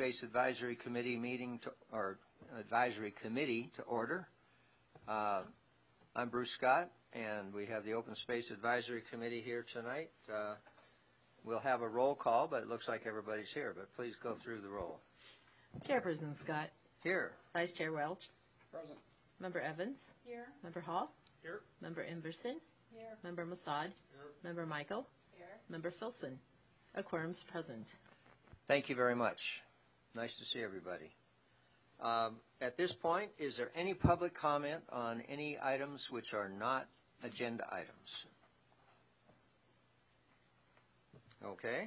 Space Advisory Committee Advisory Committee to order. I'm Bruce Scott, and we have the Open Space Advisory Committee here tonight. We'll have a roll call, but it looks like everybody's here. But please go through the roll. Chairperson Scott. Here. Vice Chair Welch. Present. Member Evans. Here. Member Hall. Here. Member Inverson. Here. Member Mossad. Here. Member Michael. Here. Member Filson. A quorum's present. Thank you very much. Nice to see everybody. At this point, is there any public comment on any items which are not agenda items? Okay.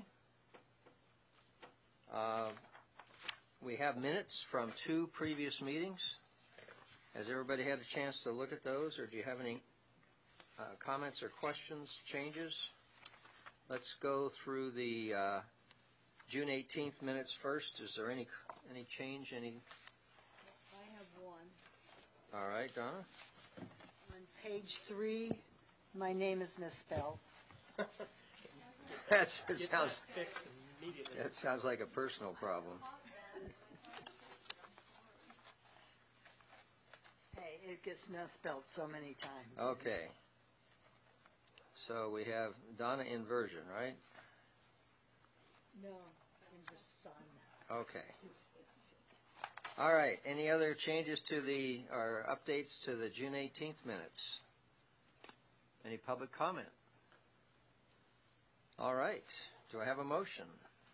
We have minutes from 2 previous meetings. Has everybody had a chance to look at those, or do you have any comments or questions, changes? Let's go through the June 18th minutes first. Is there any change? I have one. All right, Donna. On page 3, my name is misspelled. It sounds Fixed immediately. that sounds like a personal problem. Hey, it gets misspelled so many times. Okay. So we have Donna inversion, right? No, in the sun. Okay. All right. Any other changes to or updates to the June 18th minutes? Any public comment? All right. Do I have a motion?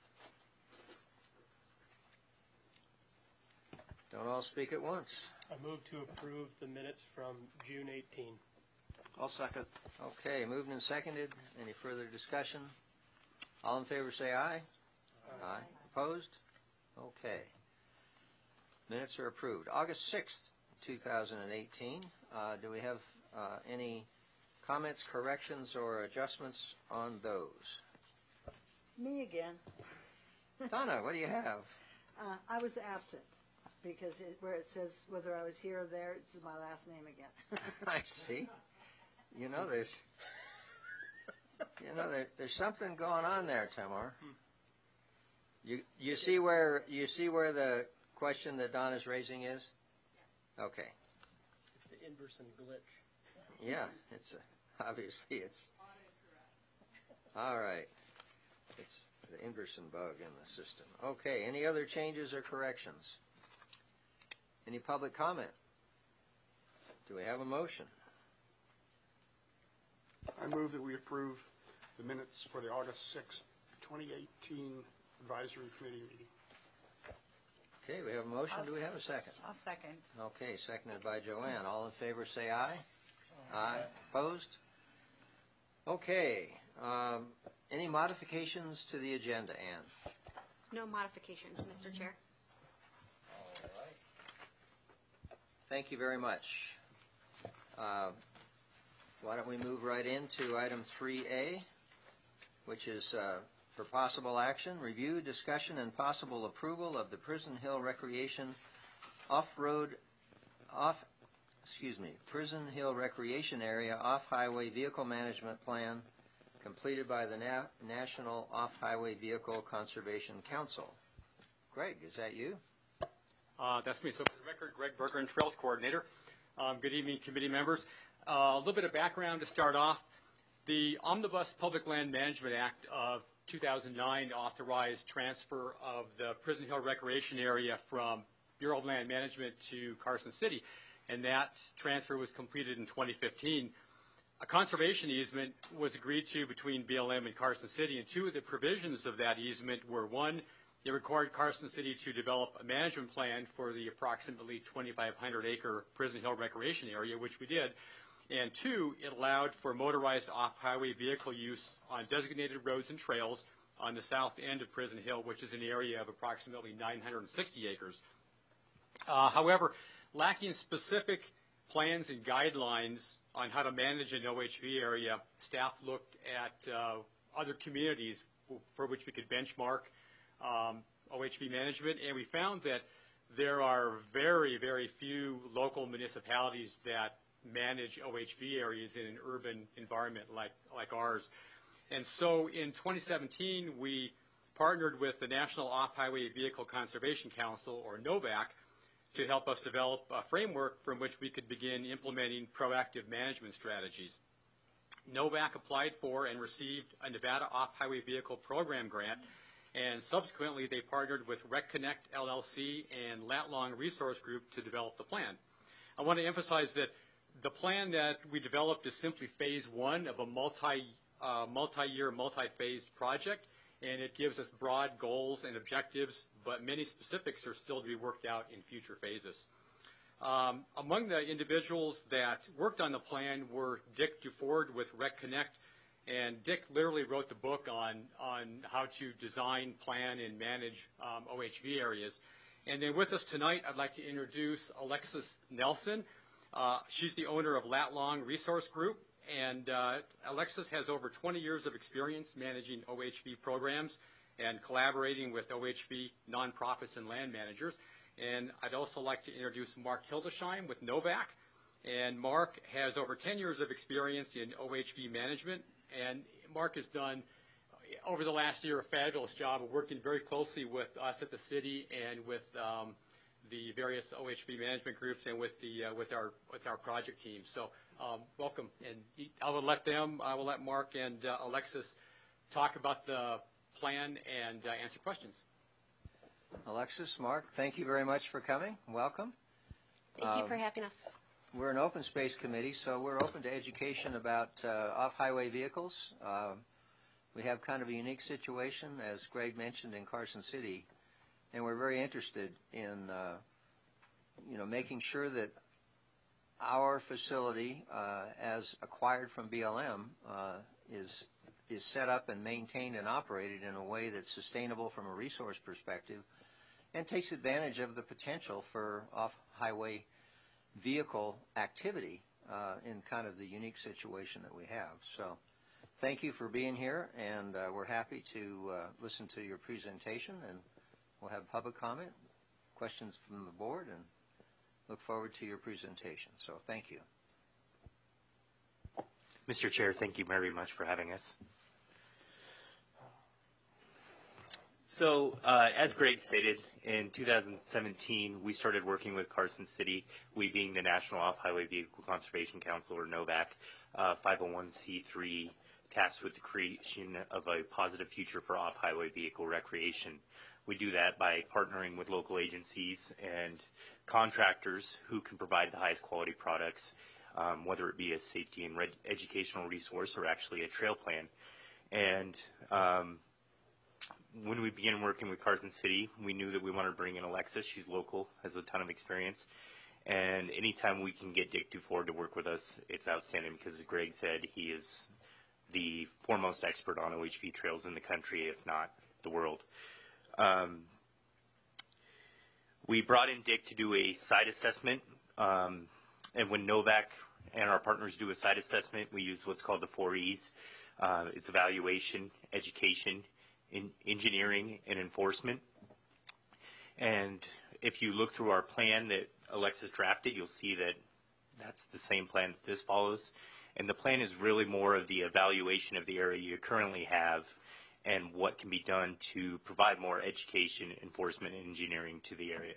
Don't all speak at once. I move to approve the minutes from June 18. I'll second. Okay. Moved and seconded. Any further discussion? All in favor say aye. Aye. Opposed? Okay. Minutes are approved. August 6th, 2018. Do we have any comments, corrections, or adjustments on those? Me again. Donna, what do you have? I was absent because where it says whether I was here or there, it's my last name again. I see. There's something going on there, Tamar. You see where the question that Donna's raising is? Okay. It's the Inverson glitch. Yeah, obviously it's all right. It's the Inverson bug in the system. Okay. Any other changes or corrections? Any public comment? Do we have a motion? I move that we approve the minutes for the August 6, 2018 Advisory Committee meeting. Okay, we have a motion. Do we have a second? I'll second. Okay, seconded by Joanne. All in favor say aye. Aye. Opposed? Okay. Any modifications to the agenda, Ann? No modifications, Mr. Chair. All right. Thank you very much. Why don't we move right into item 3A, which is for possible action, review, discussion, and possible approval of the Prison Hill Recreation Prison Hill Recreation Area Off-Highway Vehicle Management Plan completed by the National Off-Highway Vehicle Conservation Council. Greg, is that you? That's me. So for the record, Greg Berger, Trails Coordinator. Good evening, committee members. A little bit of background to start off. The Omnibus Public Land Management Act of 2009 authorized transfer of the Prison Hill Recreation Area from Bureau of Land Management to Carson City, and that transfer was completed in 2015. A conservation easement was agreed to between BLM and Carson City, and two of the provisions of that easement were, one, it required Carson City to develop a management plan for the approximately 2,500-acre Prison Hill Recreation Area, which we did. And two, it allowed for motorized off-highway vehicle use on designated roads and trails on the south end of Prison Hill, which is an area of approximately 960 acres. However, lacking specific plans and guidelines on how to manage an OHV area, staff looked at other communities for which we could benchmark OHV management, and we found that there are very, very few local municipalities that manage OHV areas in an urban environment like ours. And so in 2017, we partnered with the National Off-Highway Vehicle Conservation Council, or NOVAC, to help us develop a framework from which we could begin implementing proactive management strategies. NOVAC applied for and received a Nevada Off-Highway Vehicle Program grant, and subsequently they partnered with RecConnect LLC and Latlong Resource Group to develop the plan. I want to emphasize that the plan that we developed is simply phase one of a multi-year, multi-phased project, and it gives us broad goals and objectives, but many specifics are still to be worked out in future phases. Among the individuals that worked on the plan were Dick Duford with RecConnect, and Dick literally wrote the book on how to design, plan, and manage OHV areas. And then with us tonight, I'd like to introduce Alexis Nelson. She's the owner of Latlong Resource Group, and Alexis has over 20 years of experience managing OHV programs and collaborating with OHV nonprofits and land managers. And I'd also like to introduce Mark Hildesheim with NOVAC. And Mark has over 10 years of experience in OHV management, and Mark has done, over the last year, a fabulous job of working very closely with us at the city and with the various OHV management groups and with our project team. So welcome, and I will let Mark and Alexis talk about the plan and answer questions. Alexis, Mark, thank you very much for coming. Welcome. Thank you for having us. We're an open space committee, so we're open to education about off-highway vehicles. We have kind of a unique situation, as Greg mentioned, in Carson City, and we're very interested in making sure that our facility, as acquired from BLM, is set up and maintained and operated in a way that's sustainable from a resource perspective and takes advantage of the potential for off-highway vehicle activity in kind of the unique situation that we have. So thank you for being here, and we're happy to listen to your presentation, and we'll have public comment, questions from the board, and look forward to your presentation. So thank you. Mr. Chair, thank you very much for having us. So, as Greg stated, in 2017, we started working with Carson City, we being the National Off-Highway Vehicle Conservation Council, or NOVAC, 501c3, tasked with the creation of a positive future for off-highway vehicle recreation. We do that by partnering with local agencies and contractors who can provide the highest quality products, whether it be a safety and educational resource or actually a trail plan. And when we began working with Carson City, we knew that we wanted to bring in Alexis. She's local, has a ton of experience. And anytime we can get Dick Duford to work with us, it's outstanding because, as Greg said, he is the foremost expert on OHV trails in the country, if not the world. We brought in Dick to do a site assessment. And when NOVAC and our partners do a site assessment, we use what's called the 4 E's. It's evaluation, education, engineering, and enforcement. And if you look through our plan that Alexis drafted, you'll see that that's the same plan that this follows. And the plan is really more of the evaluation of the area you currently have and what can be done to provide more education, enforcement, and engineering to the area.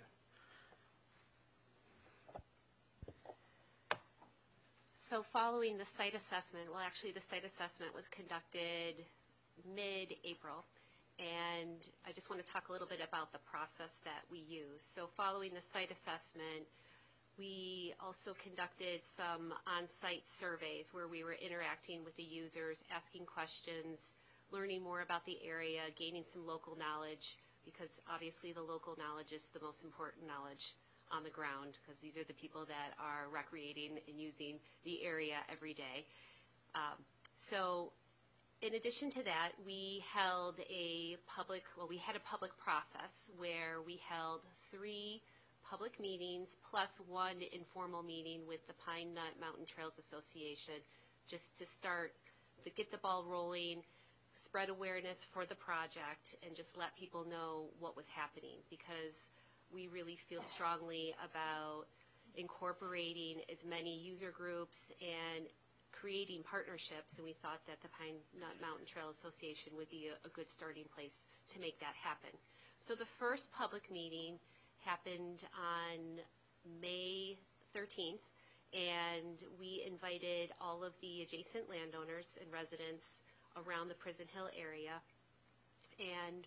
So following the site assessment, well, actually the site assessment was conducted mid-April, and I just want to talk a little bit about the process that we use. So following the site assessment, we also conducted some on-site surveys where we were interacting with the users, asking questions, learning more about the area, gaining some local knowledge, because obviously the local knowledge is the most important knowledge on the ground, because these are the people that are recreating and using the area every day. So in addition to that, we held a public, we had a public process where we held 3 public meetings plus 1 informal meeting with the Pine Nut Mountain Trails Association, just to get the ball rolling, spread awareness for the project, and just let people know what was happening, because we really feel strongly about incorporating as many user groups and creating partnerships, and we thought that the Pine Nut Mountain Trail Association would be a good starting place to make that happen. So the first public meeting happened on May 13th, and we invited all of the adjacent landowners and residents around the Prison Hill area. And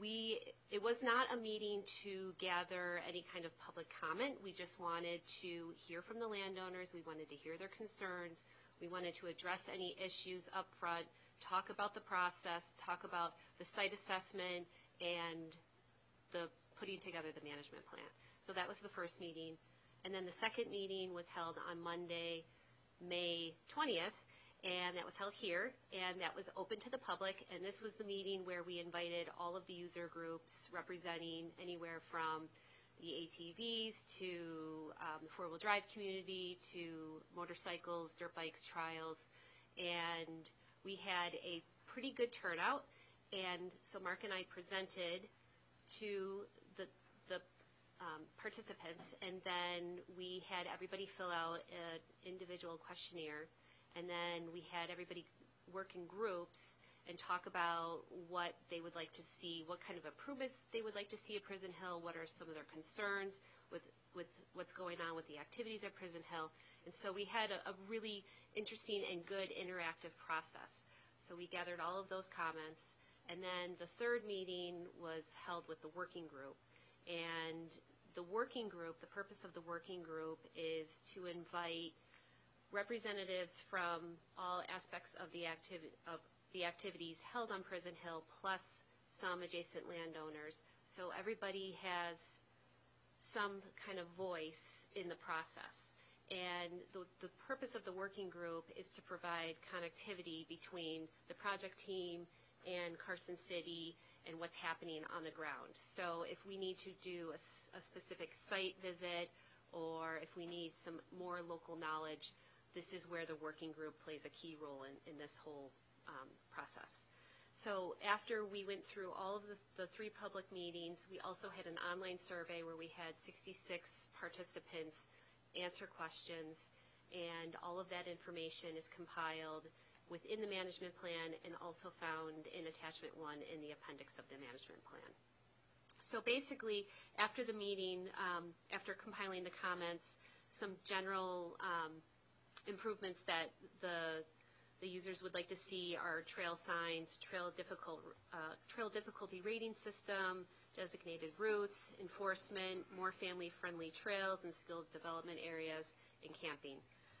it was not a meeting to gather any kind of public comment. We just wanted to hear from the landowners. We wanted to hear their concerns. We wanted to address any issues up front, talk about the process, talk about the site assessment, and the putting together the management plan. So that was the first meeting. And then the second meeting was held on Monday, May 20th, and that was held here, and that was open to the public. And this was the meeting where we invited all of the user groups representing anywhere from the ATVs to the four-wheel drive community to motorcycles, dirt bikes, trials. And we had a pretty good turnout. And so Mark and I presented to the participants, and then we had everybody fill out an individual questionnaire, and then we had everybody work in groups and talk about what they would like to see, what kind of improvements they would like to see at Prison Hill, what are some of their concerns with what's going on with the activities at Prison Hill. And so we had a really interesting and good interactive process. So we gathered all of those comments, and then the third meeting was held with the working group. And the working group, the purpose of the working group is to invite representatives from all aspects of the activities held on Prison Hill, plus some adjacent landowners. So everybody has some kind of voice in the process. And the purpose of the working group is to provide connectivity between the project team and Carson City and what's happening on the ground. So if we need to do a specific site visit, or if we need some more local knowledge, this is where the working group plays a key role in this whole process. So after we went through all of the three public meetings, we also had an online survey where we had 66 participants answer questions, and all of that information is compiled within the management plan and also found in attachment 1 in the appendix of the management plan. So basically, after the meeting, after compiling the comments, some general improvements that the users would like to see are trail signs, trail difficulty rating system, designated routes, enforcement, more family-friendly trails and skills development areas, and camping.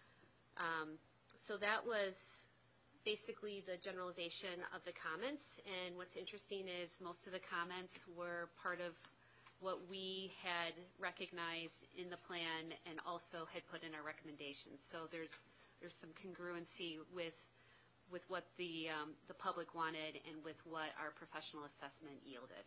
So that was basically the generalization of the comments, and what's interesting is most of the comments were part of what we had recognized in the plan and also had put in our recommendations. So there's some congruency with what the public wanted and with what our professional assessment yielded.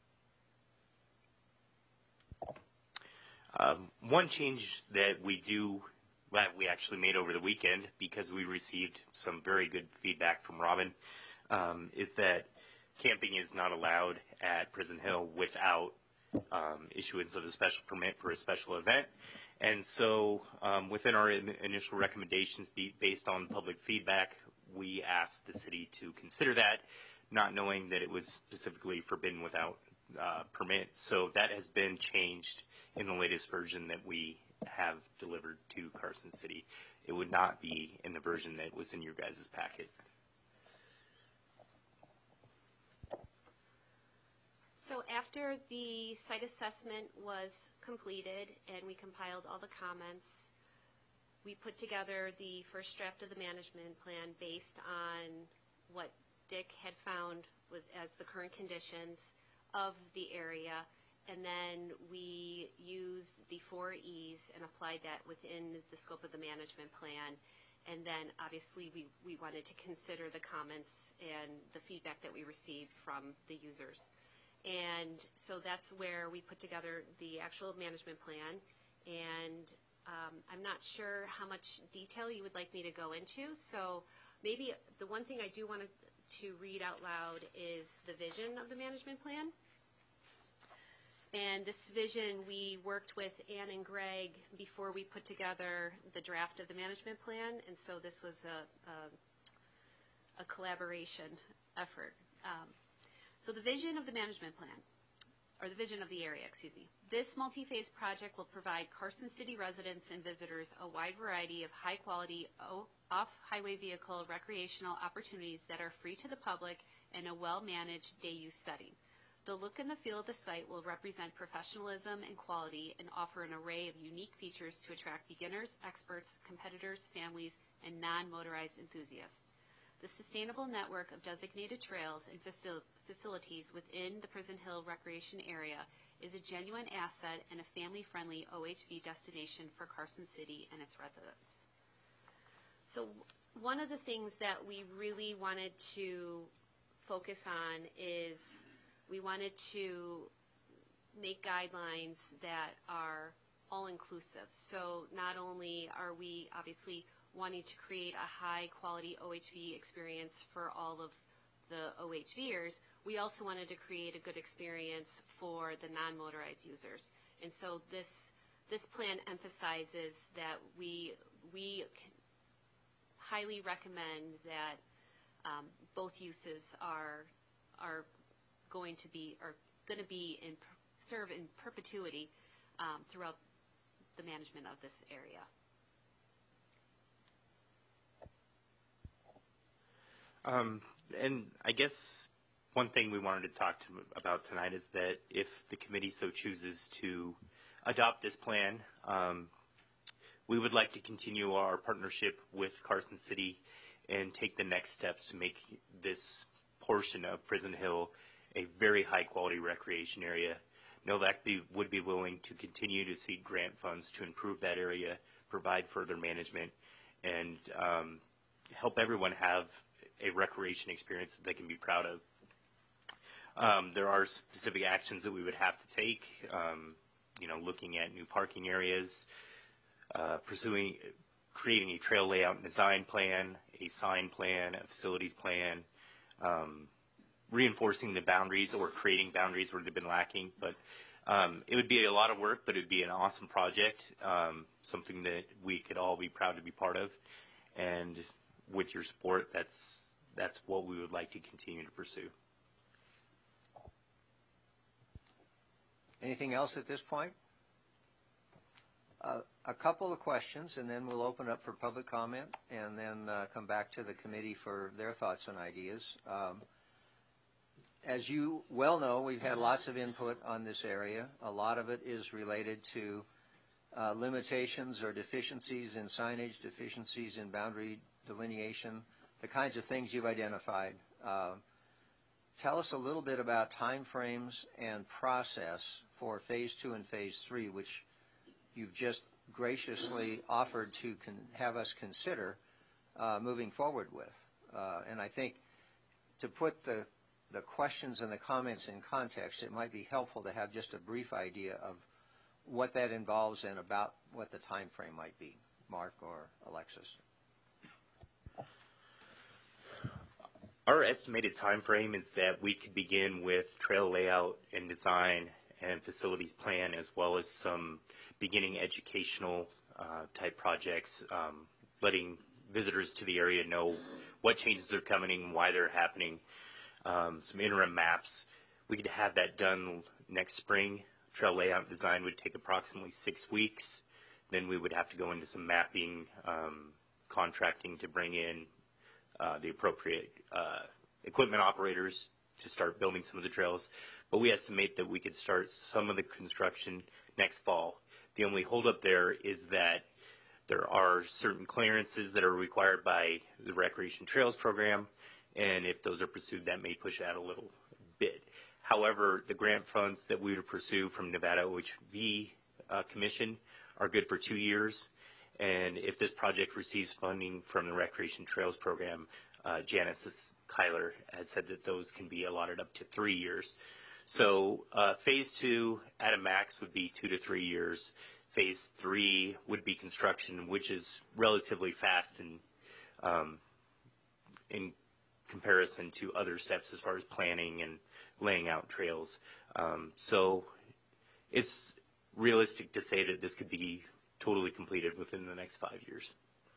One change that we actually made over the weekend, because we received some very good feedback from Robin, is that camping is not allowed at Prison Hill without issuance of a special permit for a special event. And so within our initial recommendations, based on public feedback, we asked the city to consider that, not knowing that it was specifically forbidden without permits. So that has been changed in the latest version that we have delivered to Carson City. It would not be in the version that was in your guys' packet. So after the site assessment was completed and we compiled all the comments, we put together the first draft of the management plan based on what Dick had found was as the current conditions of the area. And then we used the 4 E's and applied that within the scope of the management plan. And then obviously we wanted to consider the comments and the feedback that we received from the users. And so that's where we put together the actual management plan. And I'm not sure how much detail you would like me to go into. So maybe the one thing I do want to read out loud is the vision of the management plan. And this vision, we worked with Ann and Greg before we put together the draft of the management plan, and so this was a collaboration effort. So the vision of the management plan, or the vision of the area, excuse me. This multi-phase project will provide Carson City residents and visitors a wide variety of high-quality off-highway vehicle recreational opportunities that are free to the public in a well-managed day-use setting. The look and the feel of the site will represent professionalism and quality and offer an array of unique features to attract beginners, experts, competitors, families, and non-motorized enthusiasts. The sustainable network of designated trails and facilities within the Prison Hill Recreation Area is a genuine asset and a family-friendly OHV destination for Carson City and its residents. So one of the things that we really wanted to focus on is we wanted to make guidelines that are all-inclusive. So not only are we obviously wanting to create a high-quality OHV experience for all of the OHVers, we also wanted to create a good experience for the non-motorized users. And so this plan emphasizes that we highly recommend that both uses are going to be serve in perpetuity throughout the management of this area. And I guess one thing we wanted to talk about tonight is that if the committee so chooses to adopt this plan, we would like to continue our partnership with Carson City and take the next steps to make this portion of Prison Hill a very high-quality recreation area. NOVAC would be willing to continue to seek grant funds to improve that area, provide further management, and help everyone have a recreation experience that they can be proud of. There are specific actions that we would have to take, looking at new parking areas, creating a trail layout and design plan, a sign plan, a facilities plan, reinforcing the boundaries or creating boundaries where they've been lacking. But it would be a lot of work, but it would be an awesome project, something that we could all be proud to be part of. And with your support, that's what we would like to continue to pursue. Anything else at this point? A couple of questions, and then we'll open up for public comment, and then come back to the committee for their thoughts and ideas. As you well know, we've had lots of input on this area. A lot of it is related to limitations or deficiencies in signage, deficiencies in boundary delineation, the kinds of things you've identified. Tell us a little bit about timeframes and process for Phase 2 and Phase 3, which you've just graciously offered to have us consider moving forward with. And I think to put the questions and the comments in context, it might be helpful to have just a brief idea of what that involves and about what the time frame might be. Mark or Alexis? Our estimated time frame is that we could begin with trail layout and design and facilities plan, as well as some beginning educational type projects, letting visitors to the area know what changes are coming and why they're happening, some interim maps. We could have that done next spring. Trail layout and design would take approximately 6 weeks. Then we would have to go into some mapping, contracting to bring in the appropriate equipment operators to start building some of the trails. But we estimate that we could start some of the construction next fall. The only holdup there is that there are certain clearances that are required by the Recreation Trails Program, and if those are pursued, that may push that a little bit. However, the grant funds that we would pursue from Nevada OHV Commission are good for 2 years, and if this project receives funding from the Recreation Trails Program, Janice Kyler has said that those can be allotted up to 3 years. So Phase 2 at a max would be 2 to 3 years. Phase 3 would be construction, which is relatively fast in comparison to other steps as far as planning and laying out trails. So it's realistic to say that this could be totally completed within the next 5 years.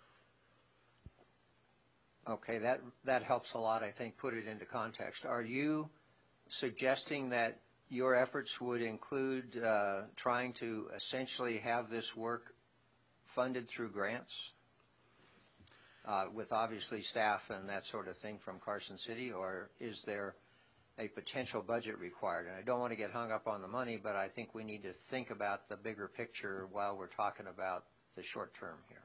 Okay, that helps a lot, I think, put it into context. Are you suggesting that your efforts would include trying to essentially have this work funded through grants with obviously staff and that sort of thing from Carson City, or is there a potential budget required? And I don't want to get hung up on the money, but I think we need to think about the bigger picture while we're talking about the short term here.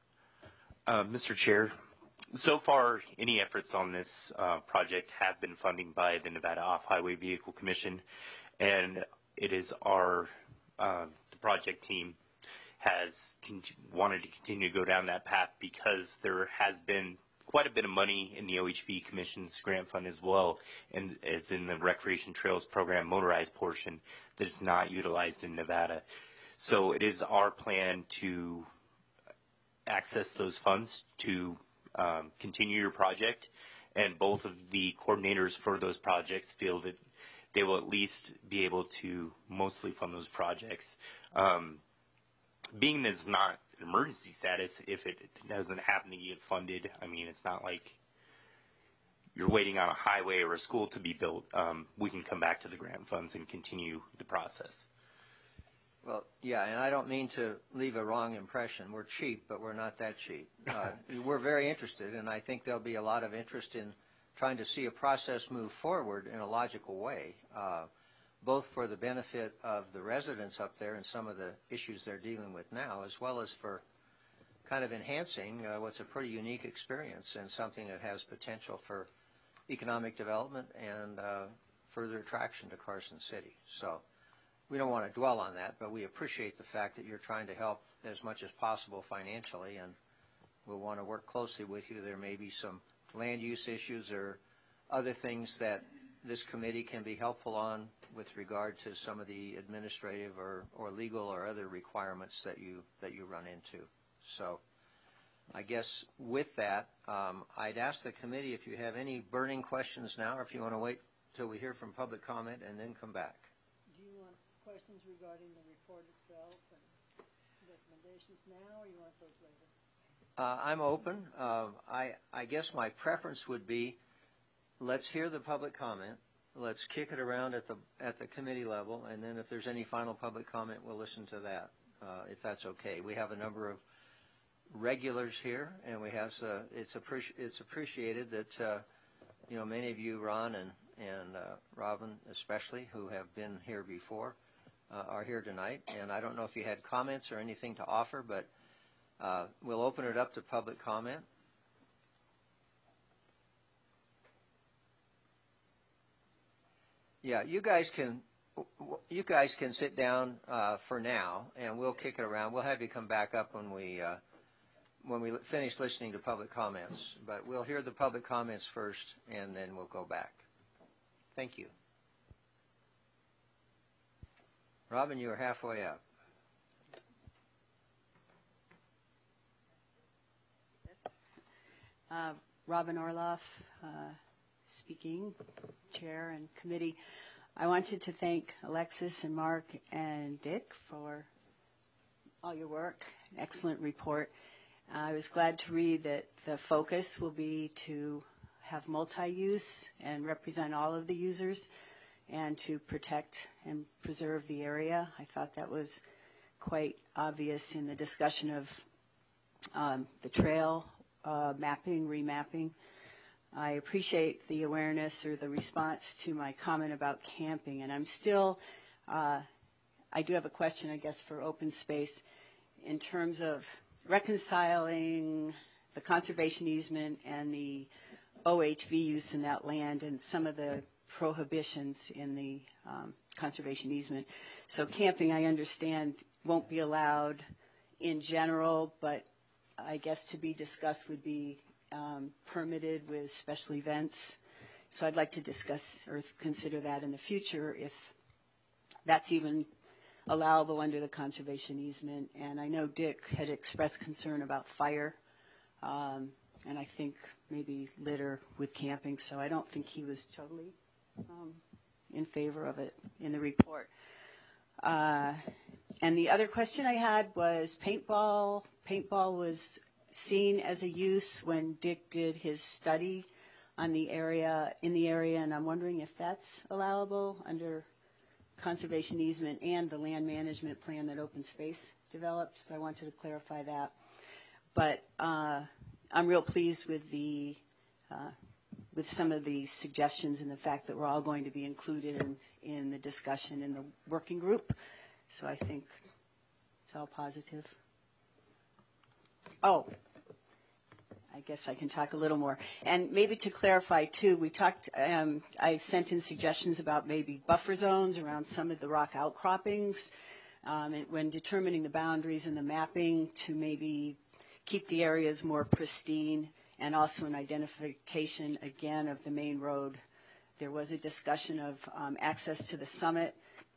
Mr. Chair, so far any efforts on this project have been funded by the Nevada Off-Highway Vehicle Commission, and it is our the project team has wanted to continue to go down that path because there has been quite a bit of money in the OHV Commission's grant fund as well, and as in the Recreation Trails Program motorized portion that is not utilized in Nevada. So it is our plan to access those funds to continue your project, and both of the coordinators for those projects feel that they will at least be able to mostly fund those projects. Being that it's not an emergency status, if it doesn't happen to get funded, I mean, it's not like you're waiting on a highway or a school to be built. We can come back to the grant funds and continue the process. Well, yeah, and I don't mean to leave a wrong impression. We're cheap, but we're not that cheap. We're very interested, and I think there'll be a lot of interest in trying to see a process move forward in a logical way, both for the benefit of the residents up there and some of the issues they're dealing with now, as well as for kind of enhancing what's a pretty unique experience and something that has potential for economic development and further attraction to Carson City. So we don't want to dwell on that, but we appreciate the fact that you're trying to help as much as possible financially, and we'll want to work closely with you. There may be some land use issues or other things that this committee can be helpful on with regard to some of the administrative or legal or other requirements that you run into. So I guess with that, I'd ask the committee if you have any burning questions now, or if you want to wait till we hear from public comment and then come back. Do you want questions regarding the report itself and recommendations now, or you want those later? I'm open. I guess my preference would be, let's hear the public comment. Let's kick it around at the committee level, and then if there's any final public comment, we'll listen to that, if that's okay. We have a number of regulars here, and we have it's appreciated that many of you, Ron and Robin especially, who have been here before, are here tonight. And I don't know if you had comments or anything to offer, but we'll open it up to public comment. Yeah, you guys can sit down for now, and we'll kick it around. We'll have you come back up when we finish listening to public comments. But we'll hear the public comments first, and then we'll go back. Thank you. Robin, you are halfway up. Robin Orloff, speaking, Chair and Committee. I wanted to thank Alexis and Mark and Dick for all your work. Excellent report. I was glad to read that the focus will be to have multi-use and represent all of the users and to protect and preserve the area. I thought that was quite obvious in the discussion of the trail mapping, remapping. I appreciate the awareness or the response to my comment about camping, and I'm still, I do have a question, I guess, for open space in terms of reconciling the conservation easement and the OHV use in that land and some of the prohibitions in the conservation easement. So camping, I understand, won't be allowed in general, but I guess to be discussed would be permitted with special events. So I'd like to discuss or consider that in the future if that's even allowable under the conservation easement. And I know Dick had expressed concern about fire, and I think maybe litter with camping, so I don't think he was totally in favor of it in the report. And the other question I had was paintball. Paintball was seen as a use when Dick did his study on the area, and I'm wondering if that's allowable under conservation easement and the land management plan that Open Space developed. So I wanted to clarify that. But I'm real pleased with with some of the suggestions and the fact that we're all going to be included in the discussion in the working group. So I think it's all positive. Oh, I guess I can talk a little more. And maybe to clarify, too, we talked, I sent in suggestions about maybe buffer zones around some of the rock outcroppings and when determining the boundaries and the mapping to maybe keep the areas more pristine, and also an identification, again, of the main road. There was a discussion of access to the summit,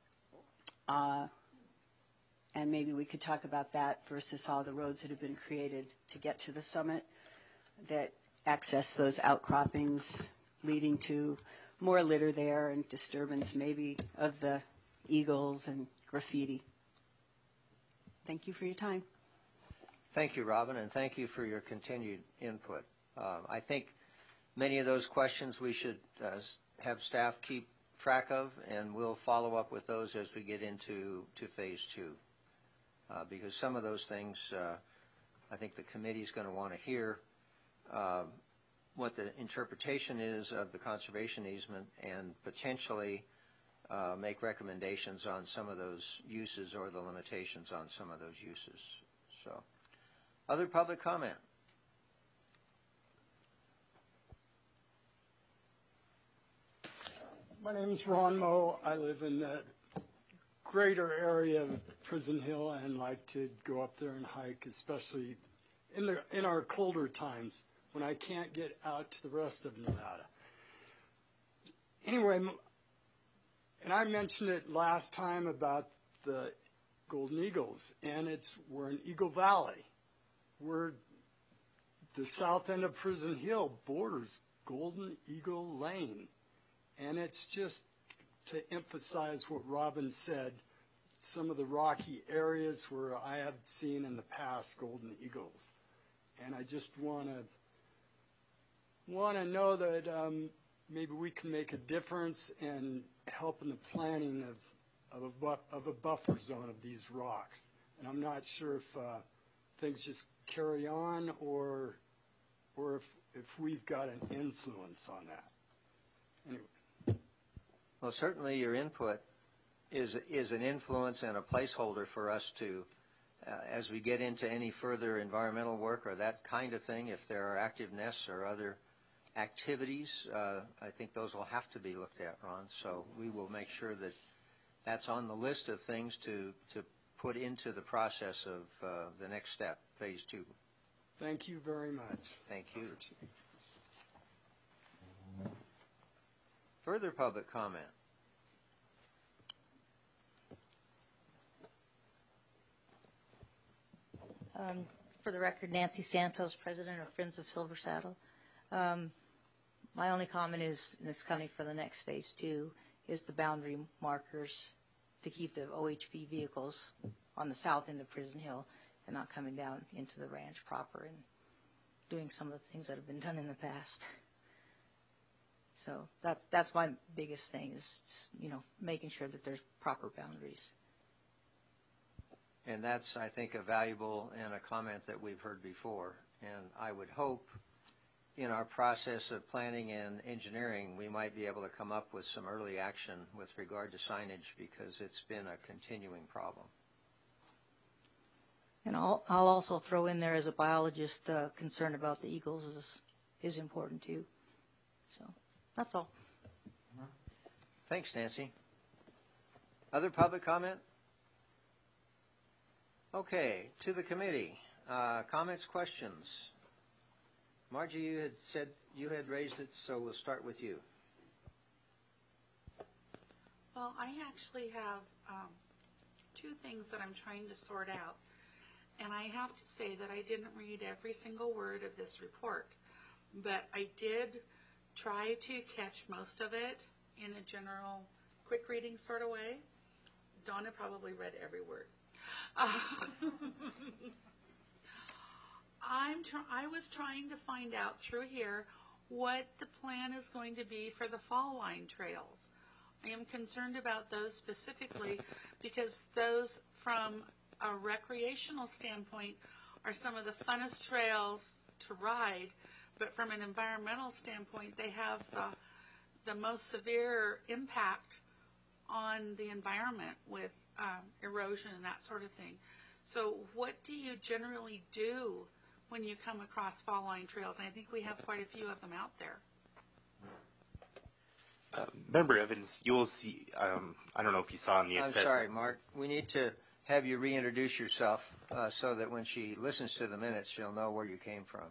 and maybe we could talk about that versus all the roads that have been created to get to the summit that access those outcroppings, leading to more litter there and disturbance maybe of the eagles and graffiti. Thank you for your time. Thank you, Robin, and thank you for your continued input. I think many of those questions we should have staff keep track of, and we'll follow up with those as we get into phase 2. Because some of those things I think the committee is going to want to hear what the interpretation is of the conservation easement and potentially make recommendations on some of those uses or the limitations on some of those uses. So, other public comment? My name is Ron Moe. I live in the greater area of Prison Hill and like to go up there and hike, especially in our colder times when I can't get out to the rest of Nevada. Anyway, and I mentioned it last time about the Golden Eagles, and we're in Eagle Valley. We're the south end of Prison Hill borders Golden Eagle Lane. And it's just to emphasize what Robin said, some of the rocky areas where I have seen in the past golden eagles. And I just want to know that maybe we can make a difference and help in the planning of a buffer zone of these rocks. And I'm not sure if things just carry on or if we've got an influence on that. Anyway. Well, certainly your input is an influence and a placeholder for us to, as we get into any further environmental work or that kind of thing, if there are active nests or other activities, I think those will have to be looked at, Ron. So we will make sure that that's on the list of things to put into the process of the next step, phase 2. Thank you very much. Thank you. Further public comment? For the record, Nancy Santos, President of Friends of Silver Saddle. My only comment is, and it's coming for the next phase 2, is the boundary markers to keep the OHV vehicles on the south end of Prison Hill and not coming down into the ranch proper and doing some of the things that have been done in the past. So that's my biggest thing is just, making sure that there's proper boundaries. And that's, I think, a valuable and a comment that we've heard before. And I would hope in our process of planning and engineering, we might be able to come up with some early action with regard to signage because it's been a continuing problem. And I'll also throw in there as a biologist, concern about the eagles is important too. So. That's all. Thanks, Nancy. Other public comment? Okay, to the committee. Comments, questions? Margie, you had said you had raised it, so we'll start with you. Well, I actually have 2 things that I'm trying to sort out. And I have to say that I didn't read every single word of this report, but I did try to catch most of it in a general quick reading sort of way. Donna probably read every word. I was trying to find out through here what the plan is going to be for the fall line trails. I am concerned about those specifically because those, from a recreational standpoint, are some of the funnest trails to ride, but from an environmental standpoint, they have the most severe impact on the environment with erosion and that sort of thing. So what do you generally do when you come across fall line trails? And I think we have quite a few of them out there. Member Evans, you'll see, I don't know if you saw in the assessment. I'm sorry, Mark. We need to have you reintroduce yourself so that when she listens to the minutes, she'll know where you came from.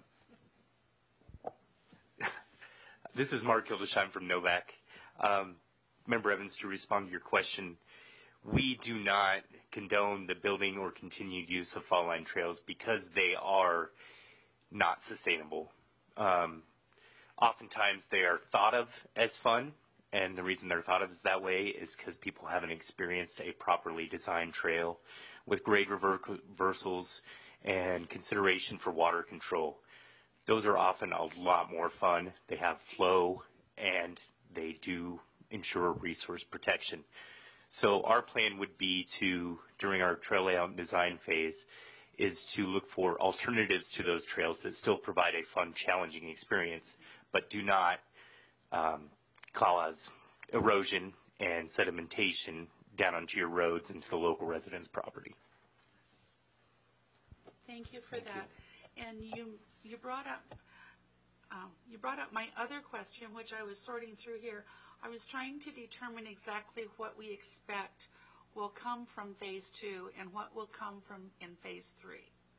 This is Mark Hildesheim from Novak. Member Evans, to respond to your question, we do not condone the building or continued use of fall line trails because they are not sustainable. Oftentimes they are thought of as fun, and the reason they're thought of as that way is because people haven't experienced a properly designed trail with grade reversals and consideration for water control. Those are often a lot more fun. They have flow, and they do ensure resource protection. So our plan would be to, during our trail layout and design phase, is to look for alternatives to those trails that still provide a fun, challenging experience, but do not cause erosion and sedimentation down onto your roads and to the local residents' property. Thank you for that. And you brought up my other question, which I was sorting through here. I was trying to determine exactly what we expect will come from phase 2 and what will come from in phase 3.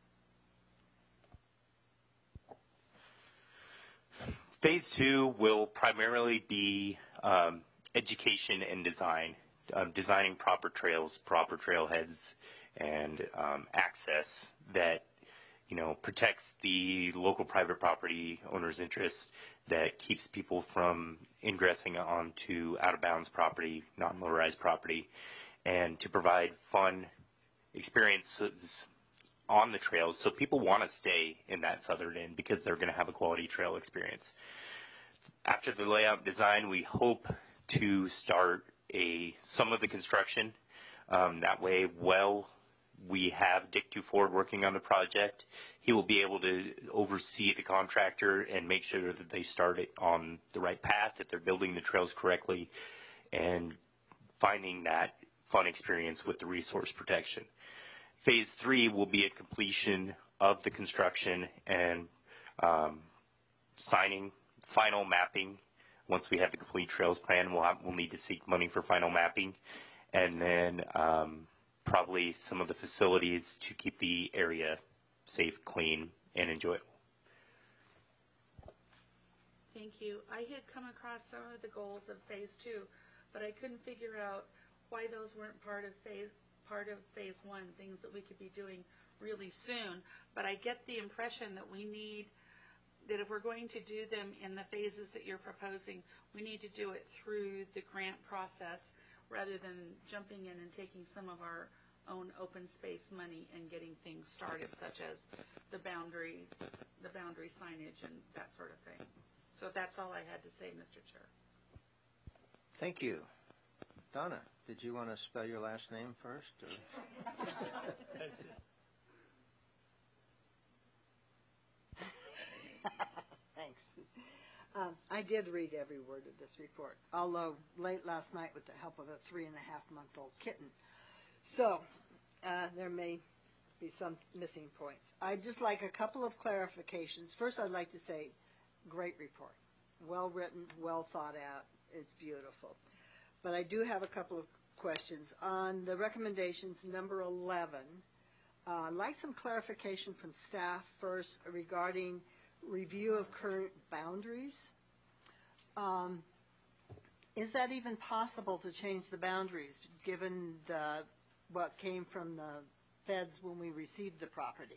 Phase 2 will primarily be education and design, designing proper trails, proper trailheads, and access that protects the local private property owner's interests, that keeps people from ingressing onto out-of-bounds property, non-motorized property, and to provide fun experiences on the trails so people want to stay in that southern end because they're going to have a quality trail experience. After the layout design, we hope to start some of the construction. That way, we have Dick Duford working on the project. He will be able to oversee the contractor and make sure that they start it on the right path, that they're building the trails correctly, and finding that fun experience with the resource protection. Phase 3 will be a completion of the construction and signing, final mapping. Once we have the complete trails plan, we'll need to seek money for final mapping, and then probably some of the facilities to keep the area safe, clean, and enjoyable. Thank you. I had come across some of the goals of phase 2, but I couldn't figure out why those weren't part of phase 1, things that we could be doing really soon. But I get the impression that we need, that if we're going to do them in the phases that you're proposing, we need to do it through the grant process rather than jumping in and taking some of our own open space money and getting things started, such as the boundary signage and that sort of thing. So that's all I had to say, Mr. Chair. Thank you. Donna, did you want to spell your last name first? Thanks. I did read every word of this report, although late last night with the help of a 3.5-month-old kitten. So there may be some missing points. I'd just like a couple of clarifications. First, I'd like to say, great report. Well written, well thought out. It's beautiful. But I do have a couple of questions. On the recommendations, number 11, I'd like some clarification from staff first regarding review of current boundaries. Is that even possible to change the boundaries given what came from the feds when we received the property?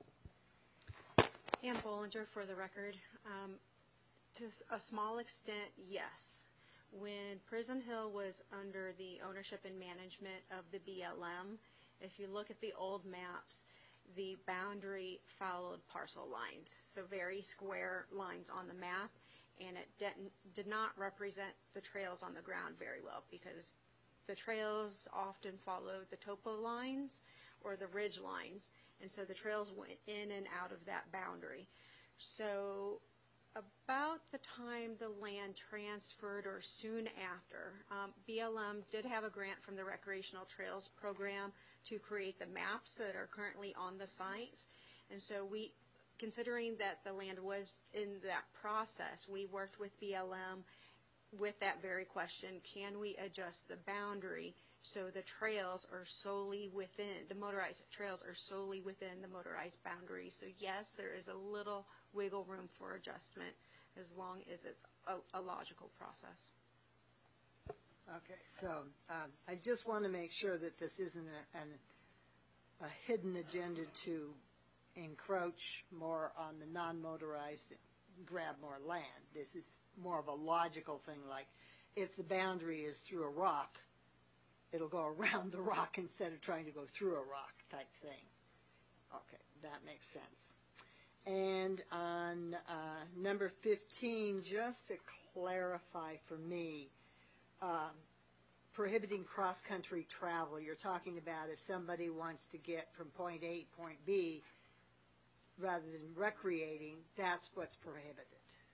Ann Bollinger for the record. To a small extent, yes. When Prison Hill was under the ownership and management of the BLM, if you look at the old maps, the boundary followed parcel lines, so very square lines on the map, and it did not represent the trails on the ground very well, because the trails often followed the topo lines or the ridge lines, and so the trails went in and out of that boundary. So about the time the land transferred or soon after, BLM did have a grant from the Recreational Trails Program to create the maps that are currently on the site. And so we, considering that the land was in that process, we worked with BLM with that very question: can we adjust the boundary so the trails are solely within, the motorized trails are solely within the motorized boundary? So yes, there is a little wiggle room for adjustment as long as it's a logical process. Okay, so I just want to make sure that this isn't a hidden agenda to encroach more on the non-motorized, grab more land. This is more of a logical thing, like if the boundary is through a rock, it'll go around the rock instead of trying to go through a rock type thing. Okay, that makes sense. And on number 15, just to clarify for me, prohibiting cross-country travel, you're talking about if somebody wants to get from point A to point B rather than recreating, that's what's prohibited.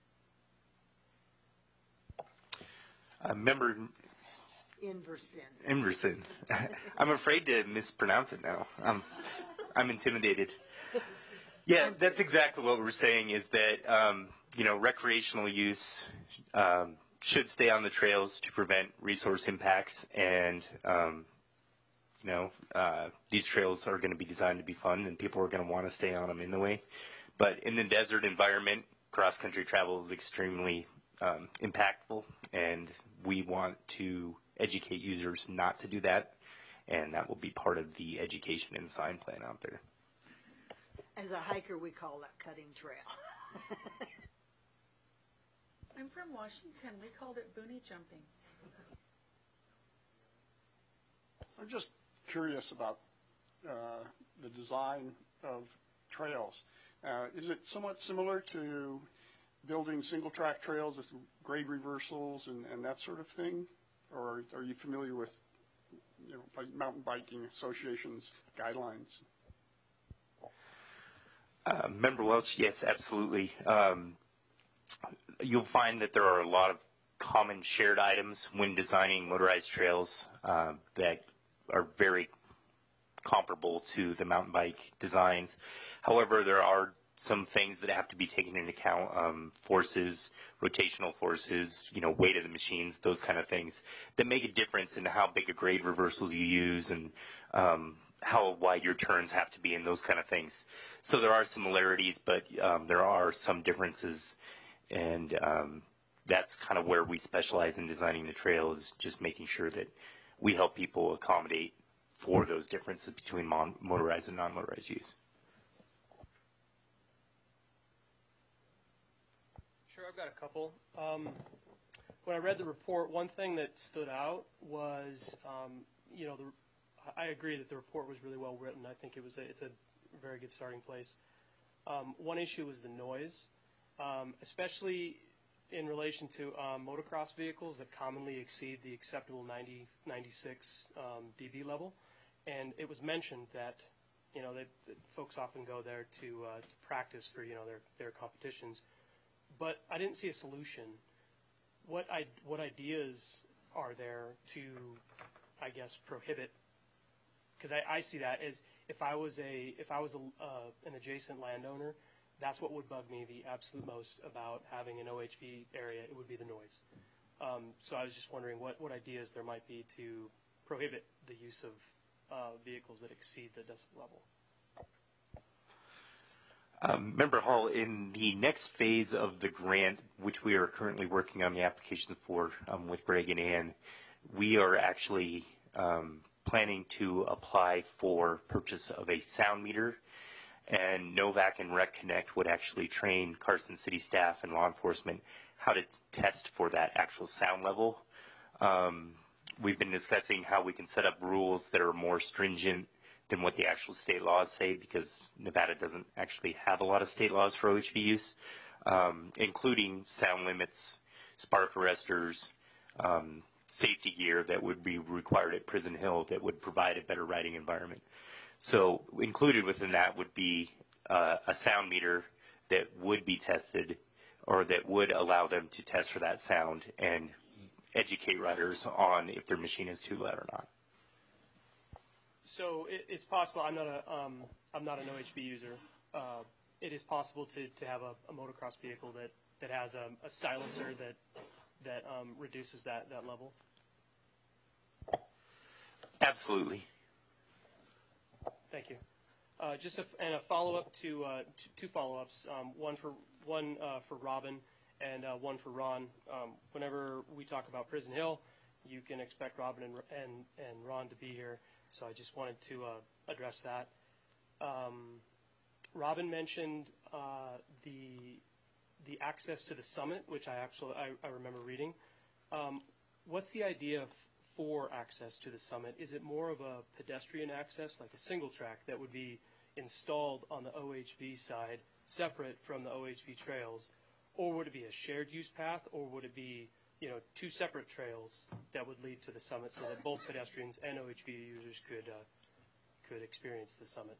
Member Inverson. I'm afraid to mispronounce it now. I'm intimidated. Yeah, that's exactly what we're saying, is that, recreational use should stay on the trails to prevent resource impacts, and, these trails are going to be designed to be fun, and people are going to want to stay on them anyway. But in the desert environment, cross-country travel is extremely impactful, and we want to educate users not to do that, and that will be part of the education and sign plan out there. As a hiker, we call that cutting trail. I'm from Washington. We called it boonie jumping. I'm just curious about the design of trails. Is it somewhat similar to building single-track trails with grade reversals and that sort of thing? Or are you familiar with, like mountain biking associations guidelines? Member Welch, yes, absolutely. You'll find that there are a lot of common shared items when designing motorized trails that are very comparable to the mountain bike designs. However, there are some things that have to be taken into account, forces, rotational forces, weight of the machines, those kind of things that make a difference in how big a grade reversals you use and how wide your turns have to be and those kind of things. So there are similarities, but there are some differences, and that's kind of where we specialize in designing the trail, is just making sure that we help people accommodate for those differences between motorized and non-motorized use. Sure, I've got a couple. When I read the report, one thing that stood out was, I agree that the report was really well written. I think it's a very good starting place. One issue was the noise, especially in relation to motocross vehicles that commonly exceed the acceptable 96 dB level. And it was mentioned that, that folks often go there to practice for, their competitions. But I didn't see a solution. What ideas are there to, I guess, prohibit? Because I see that as if I was an adjacent landowner, that's what would bug me the absolute most about having an OHV area. It would be the noise. So I was just wondering what ideas there might be to prohibit the use of vehicles that exceed the decibel level. Member Hall, in the next phase of the grant, which we are currently working on the applications for with Greg and Ann, we are actually planning to apply for purchase of a sound meter, and Novak and Rec Connect would actually train Carson City staff and law enforcement how to test for that actual sound level We've been discussing how we can set up rules that are more stringent than what the actual state laws say, because Nevada doesn't actually have a lot of state laws for OHV use, including sound limits, spark arresters, safety gear that would be required at Prison Hill that would provide a better riding environment. So included within that would be a sound meter that would be tested, or that would allow them to test for that sound and educate riders on if their machine is too loud or not. So it's possible. I'm not an OHV user. It is possible to have a motocross vehicle that has a silencer that reduces that level. Absolutely. Thank you. Just a follow-up to two follow-ups. One for Robin and one for Ron. Whenever we talk about Prison Hill, you can expect Robin and Ron to be here. So I just wanted to address that. Robin mentioned the access to the summit, which I remember reading. What's the idea for access to the summit? Is it more of a pedestrian access, like a single track that would be installed on the OHV side, separate from the OHV trails, or would it be a shared use path, or would it be two separate trails that would lead to the summit, so that both pedestrians and OHV users could experience the summit?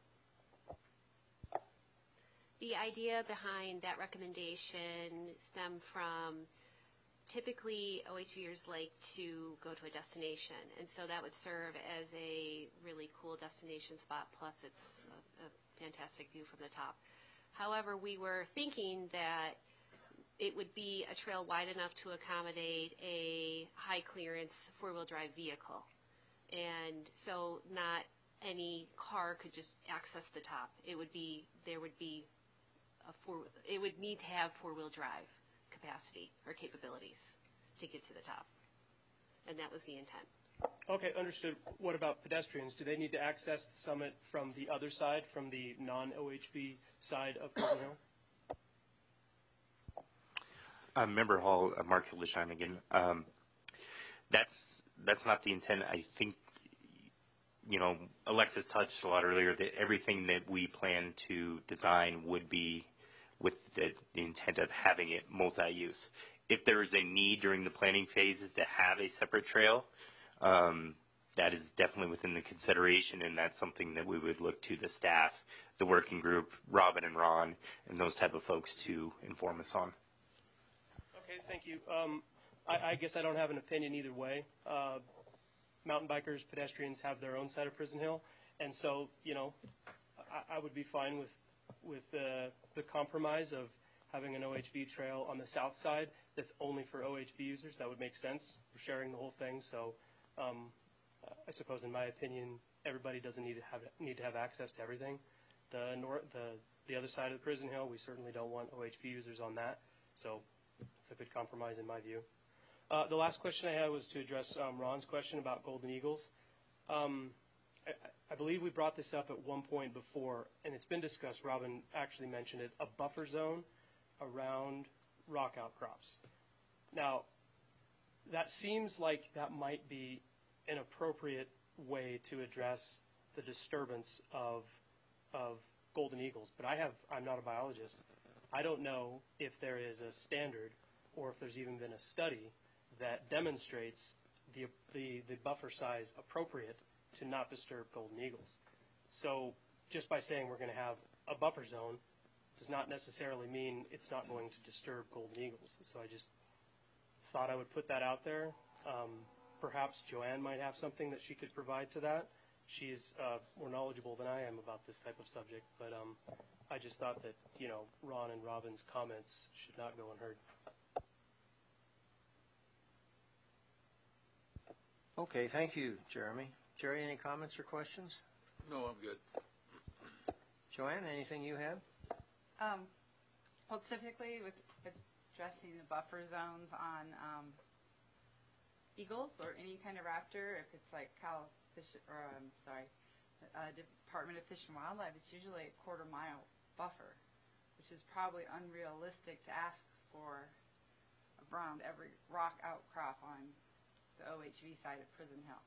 The idea behind that recommendation stemmed from typically OHVers like to go to a destination, and so that would serve as a really cool destination spot, plus it's a fantastic view from the top. However, we were thinking that it would be a trail wide enough to accommodate a high clearance four-wheel drive vehicle, and so not any car could just access the top. It would need to have four-wheel drive capacity or capabilities to get to the top, and that was the intent. Okay, understood. What about pedestrians? Do they need to access the summit from the other side, from the non-OHV side of Prison Hill? Member Hall, Mark Hildesheim again. That's not the intent. I think, Alexis touched a lot earlier that everything that we plan to design would be with the intent of having it multi-use. If there is a need during the planning phases to have a separate trail, that is definitely within the consideration, and that's something that we would look to the staff, the working group, Robin and Ron, and those type of folks to inform us on. Okay, thank you. I guess I don't have an opinion either way. Mountain bikers, pedestrians have their own side of Prison Hill, and so, I would be fine with the compromise of having an OHV trail on the south side that's only for OHV users. That would make sense. We're sharing the whole thing, so I suppose, in my opinion, everybody doesn't need to have access to everything. The other side of the Prison Hill, we certainly don't want OHV users on that, so it's a good compromise in my view. The last question I had was to address Ron's question about Golden Eagles. I believe we brought this up at one point before, and it's been discussed. Robin actually mentioned it, a buffer zone around rock outcrops. Now, that seems like that might be an appropriate way to address the disturbance of golden eagles, but I'm not a biologist. I don't know if there is a standard or if there's even been a study that demonstrates the buffer size appropriate to not disturb golden eagles. So just by saying we're going to have a buffer zone does not necessarily mean it's not going to disturb golden eagles. So I just thought I would put that out there. Perhaps Joanne might have something that she could provide to that. She's more knowledgeable than I am about this type of subject, but I just thought that, Ron and Robin's comments should not go unheard. Okay, thank you, Jeremy. Jerry, any comments or questions? No, I'm good. Joanne, anything you have? Well, typically with addressing the buffer zones on eagles or any kind of raptor, if it's like Department of Fish and Wildlife, it's usually a quarter-mile buffer, which is probably unrealistic to ask for around every rock outcrop on the OHV side of Prison Hill.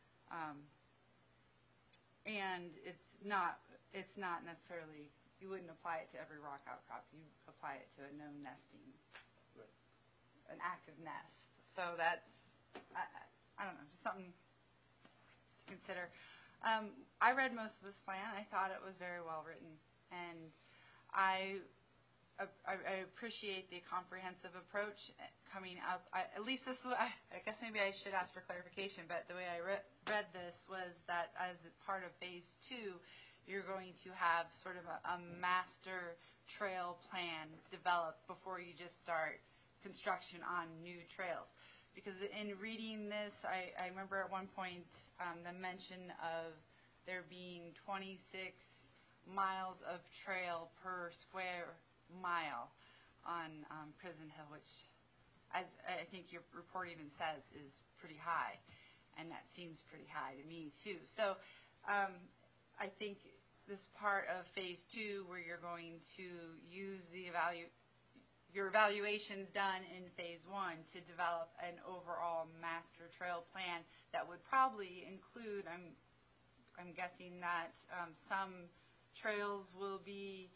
And it's not necessarily, you wouldn't apply it to every rock outcrop. You apply it to a known nesting, an active nest. So that's, I don't know, just something to consider. I read most of this plan. I thought it was very well written, and I appreciate the comprehensive approach coming up. At least this is, I guess maybe I should ask for clarification, but the way I read this was that as part of phase 2, you're going to have sort of a master trail plan developed before you just start construction on new trails. Because in reading this, I remember at one point the mention of there being 26 miles of trail per square mile on Prison Hill, which, as I think your report even says, is pretty high, and that seems pretty high to me too. So I think this part of phase 2, where you're going to use your evaluations done in phase 1 to develop an overall master trail plan that would probably include, I'm guessing that some trails will be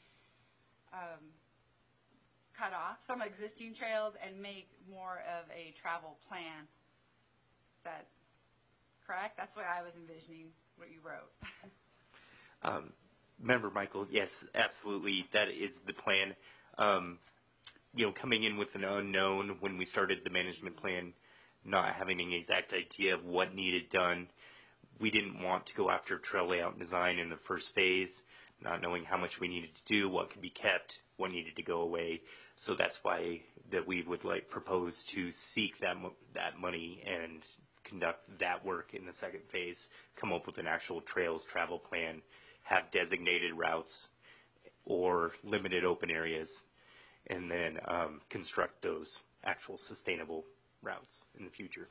cut off, some existing trails, and make more of a travel plan. Is that correct? That's what I was envisioning, what you wrote. Member Michael, yes, absolutely, that is the plan. Coming in with an unknown when we started the management plan, not having an exact idea of what needed done, we didn't want to go after trail layout and design in the first phase, not knowing how much we needed to do, what could be kept, what needed to go away. So that's why that we would propose to seek that money and conduct that work in the second phase, come up with an actual trails travel plan, have designated routes or limited open areas, and then construct those actual sustainable routes in the future.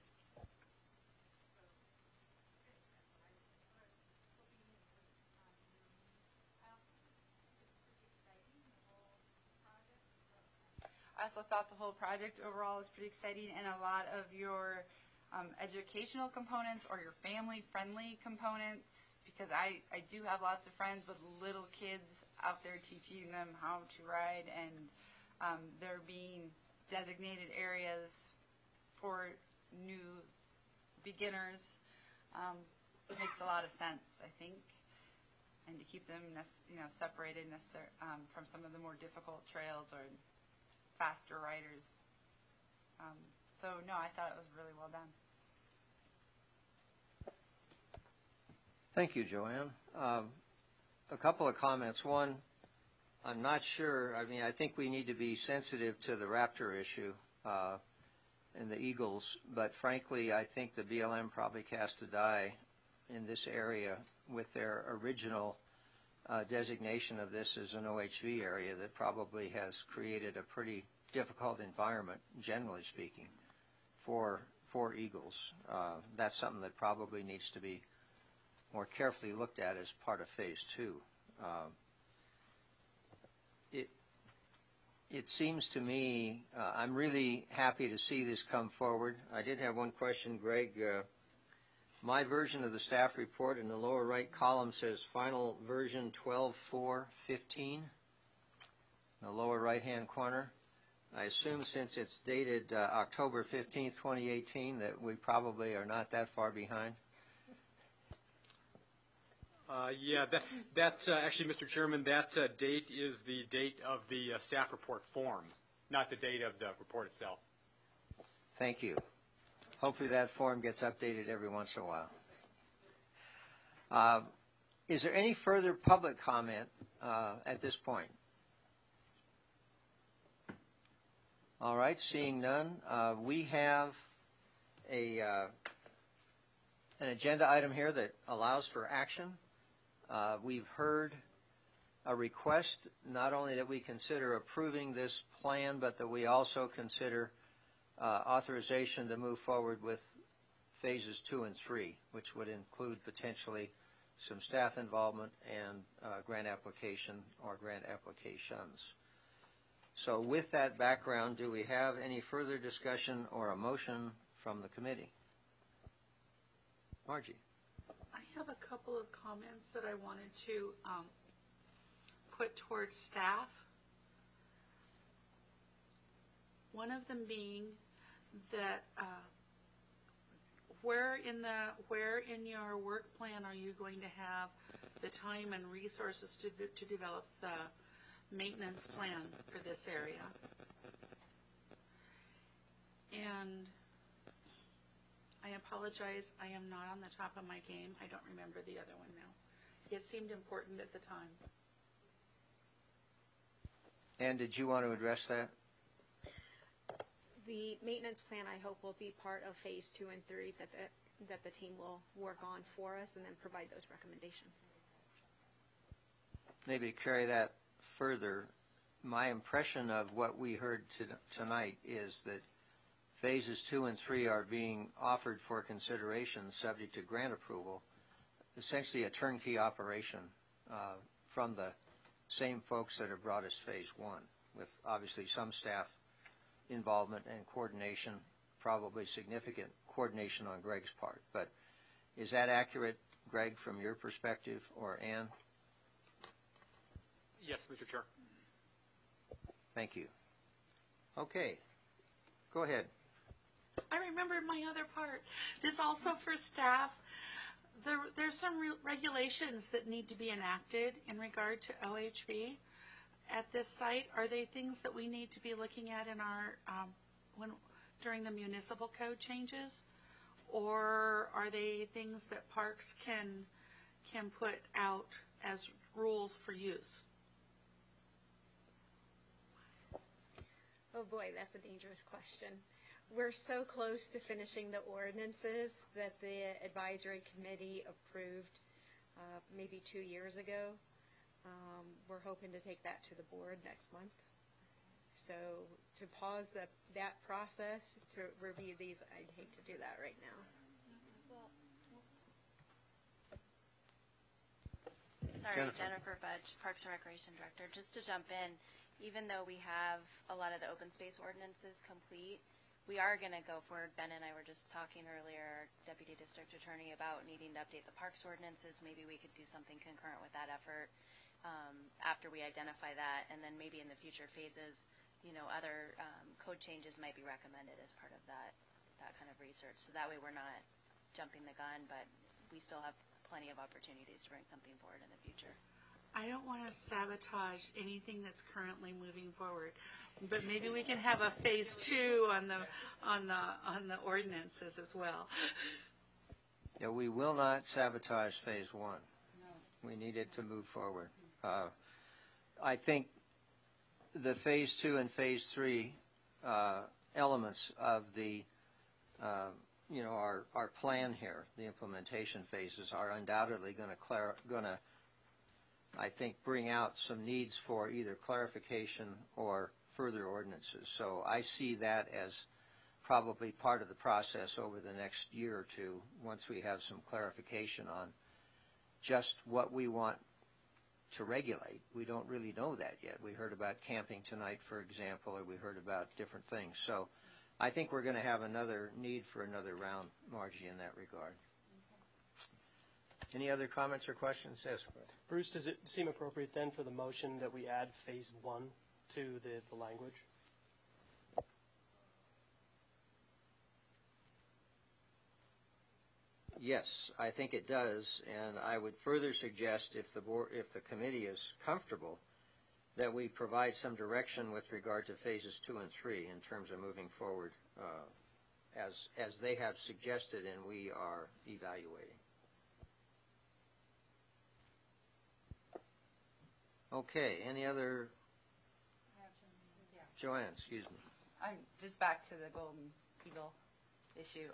I also thought the whole project overall is pretty exciting, and a lot of your educational components or your family-friendly components, because I do have lots of friends with little kids out there teaching them how to ride, and there being designated areas for new beginners makes a lot of sense, I think, and to keep them separated from some of the more difficult trails or faster riders. So no, I thought it was really well done. Thank you, Joanne. A couple of comments. One, I'm not sure. I think we need to be sensitive to the raptor issue and the eagles, but frankly, I think the BLM probably cast a die in this area with their original designation of this as an OHV area that probably has created a pretty difficult environment, generally speaking, for eagles. That's something that probably needs to be more carefully looked at as part of phase 2. It seems to me, I'm really happy to see this come forward. I did have one question, Greg. My version of the staff report in the lower right column says final version 12/4/15 in the lower right-hand corner. I assume since it's dated October 15th, 2018, that we probably are not that far behind. Yeah, that actually, Mr. Chairman, that date is the date of the staff report form, not the date of the report itself. Thank you. Hopefully that form gets updated every once in a while. Is there any further public comment at this point? All right, seeing none, we have an agenda item here that allows for action. We've heard a request not only that we consider approving this plan, but that we also consider authorization to move forward with phases 2 and 3, which would include potentially some staff involvement and grant application or grant applications. So with that background, do we have any further discussion or a motion from the committee. Margie. I have a couple of comments that I wanted to put towards staff. One of them being that where in your work plan are you going to have the time and resources to develop the maintenance plan for this area? And I apologize, I am not on the top of my game. I don't remember the other one now. It seemed important at the time. And did you want to address that? The maintenance plan, I hope, will be part of phase 2 and 3 that the team will work on for us and then provide those recommendations. Maybe to carry that further, my impression of what we heard tonight is that phases 2 and 3 are being offered for consideration subject to grant approval, essentially a turnkey operation from the same folks that have brought us phase 1, with obviously some staff involvement and coordination, probably significant coordination on Greg's part. But is that accurate, Greg, from your perspective, or Ann? Yes, Mr. Chair. Thank you. Okay. Go ahead. I remembered my other part. This also for staff. There's some regulations that need to be enacted in regard to OHV at this site. Are they things that we need to be looking at in our during the municipal code changes, or are they things that parks can put out as rules for use? Oh boy, that's a dangerous question. We're so close to finishing the ordinances that the advisory committee approved maybe 2 years ago. We're hoping to take that to the board next month. So to pause that process to review these, I'd hate to do that right now. Sorry, Jennifer Budge, Parks and Recreation Director. Just to jump in, even though we have a lot of the open space ordinances complete, we are going to go forward. Ben and I were just talking earlier, Deputy District Attorney, about needing to update the parks ordinances. Maybe we could do something concurrent with that effort after we identify that, and then maybe in the future phases, other code changes might be recommended as part of that kind of research. So that way we're not jumping the gun, but we still have plenty of opportunities to bring something forward in the future. I don't want to sabotage anything that's currently moving forward, but maybe we can have a phase 2 on the ordinances as well. Yeah, we will not sabotage phase 1. No. We need it to move forward. I think the phase 2 and phase 3 elements of the our plan here, the implementation phases, are undoubtedly going to I think bring out some needs for either clarification or further ordinances. So I see that as probably part of the process over the next year or two, once we have some clarification on just what we want to regulate. We don't really know that yet. We heard about camping tonight, for example, or we heard about different things. So I think we're going to have another need for another round, Margie, in that regard. Any other comments or questions? Yes. Bruce, does it seem appropriate then for the motion that we add phase 1 to the language? Yes, I think it does, and I would further suggest if the committee is comfortable, that we provide some direction with regard to phases 2 and 3 in terms of moving forward, as they have suggested and we are evaluating. Okay, any other? Joanne, excuse me. I'm just back to the Golden Eagle issue.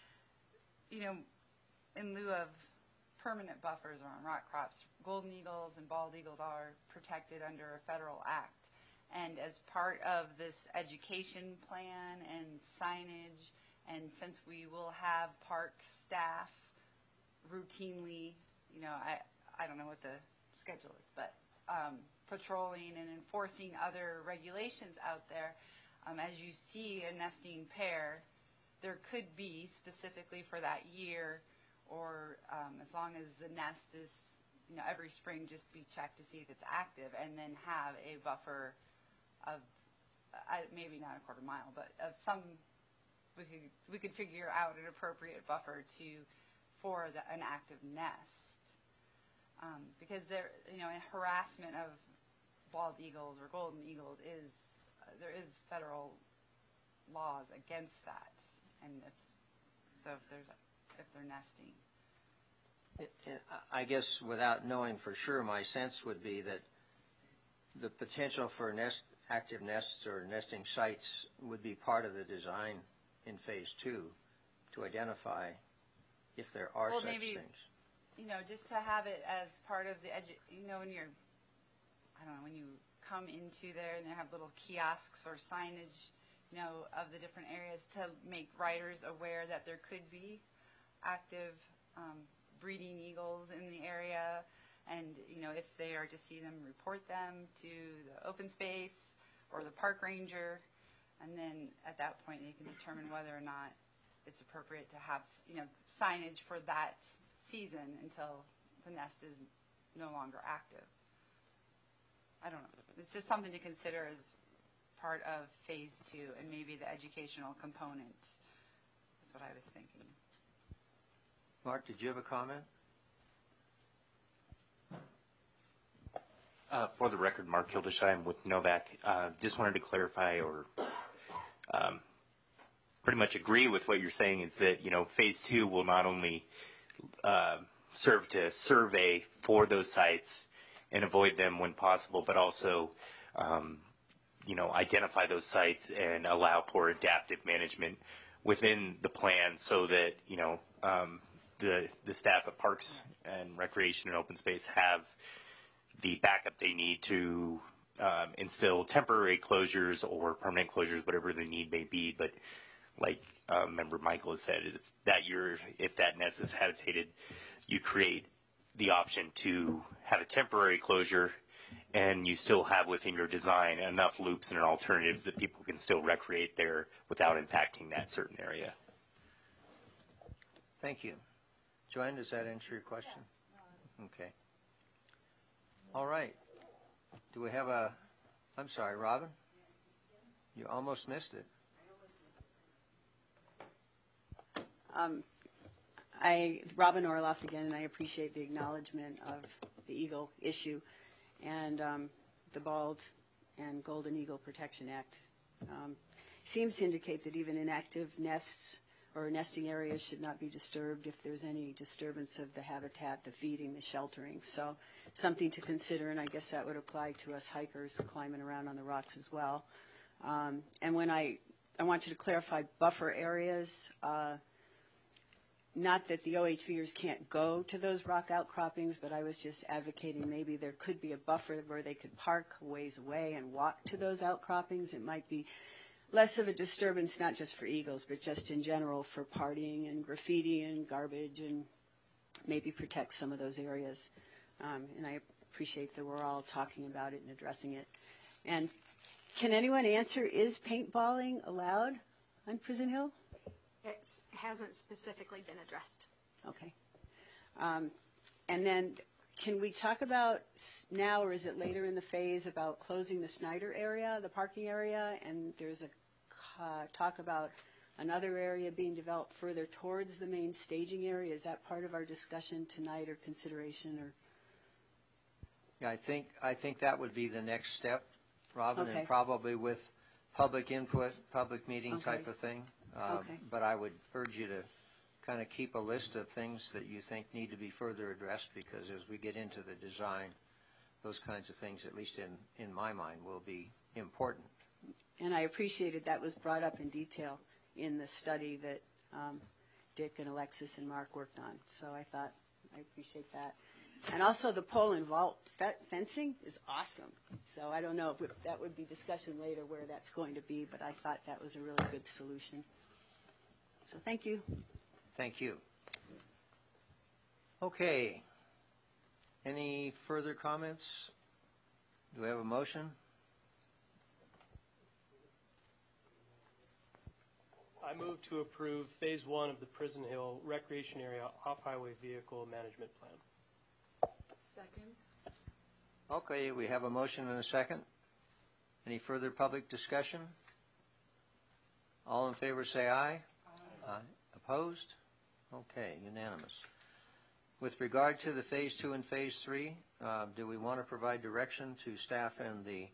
In lieu of permanent buffers around rock crops, golden eagles and bald eagles are protected under a federal act. And as part of this education plan and signage, and since we will have park staff routinely, I don't know what the schedule is, but patrolling and enforcing other regulations out there, as you see a nesting pair, there could be specifically for that year, or as long as the nest is, every spring just be checked to see if it's active, and then have a buffer of, maybe not a quarter mile, but of some, we could figure out an appropriate buffer for an active nest. Because there harassment of bald eagles or golden eagles there is federal laws against that, and if they're nesting. I guess without knowing for sure, my sense would be that the potential for active nests or nesting sites would be part of the design in phase 2 to identify if there are such things. Just to have it as part of the when you come into there and they have little kiosks or signage, of the different areas to make riders aware that there could be active breeding eagles in the area, and if they are to see them, report them to the open space or the park ranger, and then at that point they can determine whether or not it's appropriate to have signage for that season until the nest is no longer active. I don't know. It's just something to consider as part of phase 2, and maybe the educational component. That's what I was thinking. Mark, did you have a comment? For the record, Mark Hildesheim, I'm with Novak. Just wanted to clarify or pretty much agree with what you're saying, is that phase 2 will not only serve to survey for those sites and avoid them when possible, but also identify those sites and allow for adaptive management within the plan, so that the staff at Parks and Recreation and Open Space have the backup they need to instill temporary closures or permanent closures, whatever the need may be. But like Member Michael has said, is if that nest is habitated, you create the option to have a temporary closure, and you still have within your design enough loops and alternatives that people can still recreate there without impacting that certain area. Thank you. Joanne, does that answer your question? Okay. All right. Do we have I'm sorry, Robin? You almost missed it. Robin Orloff again, and I appreciate the acknowledgement of the eagle issue and the Bald and Golden Eagle Protection Act. Seems to indicate that even inactive nests or nesting areas should not be disturbed if there's any disturbance of the habitat, the feeding, the sheltering. So something to consider, and I guess that would apply to us hikers climbing around on the rocks as well. And when I wanted to clarify buffer areas, not that the OHVers can't go to those rock outcroppings, but I was just advocating maybe there could be a buffer where they could park a ways away and walk to those outcroppings. It might be less of a disturbance, not just for eagles, but just in general for partying and graffiti and garbage, and maybe protect some of those areas. And I appreciate that we're all talking about it and addressing it. And can anyone answer, is paintballing allowed on Prison Hill? It hasn't specifically been addressed. Okay. And then can we talk about now, or is it later in the phase, about closing the Snyder area, the parking area, and there's a talk about another area being developed further towards the main staging area? Is that part of our discussion tonight or consideration? Or? Yeah, I think that would be the next step, Robin, Okay. and probably with public input, public meeting type of thing. Okay. But I would urge you to kind of keep a list of things that you think need to be further addressed, because as we get into the design, those kinds of things, at least in my mind, will be important. And I appreciated that was brought up in detail in the study that Dick and Alexis and Mark worked on. So I thought, I appreciate that. And also the pole and vault fencing is awesome. So I don't know if that would be discussion later where that's going to be, but I thought that was a really good solution. So thank you. Thank you. Okay. Any further comments? Do we have a motion? I move to approve Phase 1 of the Prison Hill Recreation Area Off-Highway Vehicle Management Plan. Second. Okay, we have a motion and a second. Any further public discussion? All in favor say aye. Aye. Opposed? Okay, unanimous. With regard to the Phase 2 and Phase 3, do we want to provide direction to staff and the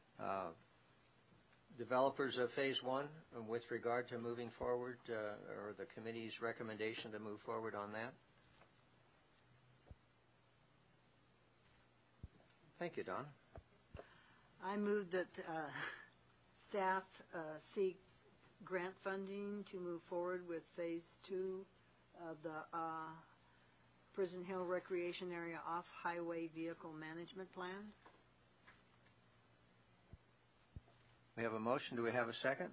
developers of Phase 1 with regard to moving forward, or the committee's recommendation to move forward on that? Thank you, Don. I move that staff seek grant funding to move forward with Phase 2 of the Prison Hill Recreation Area Off-Highway Vehicle Management Plan. We have a motion. Do we have a second?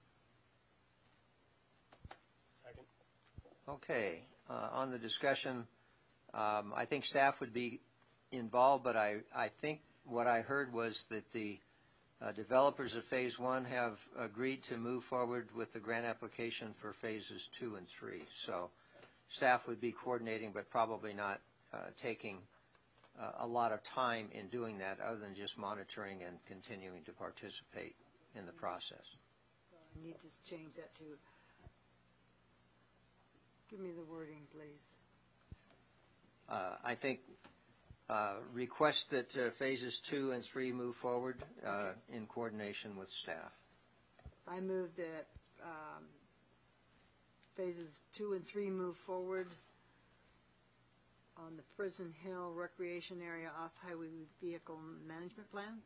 Second. Okay. On the discussion, I think staff would be involved, but I think what I heard was that the developers of Phase 1 have agreed to move forward with the grant application for Phases 2 and 3. So staff would be coordinating, but probably not taking a lot of time in doing that other than just monitoring and continuing to participate in the process. So I need to change that to, give me the wording, please. I think request that Phases 2 and 3 move forward in coordination with staff. I move that Phases 2 and 3 move forward on the Prison Hill Recreation Area Off-Highway Vehicle Management Plan.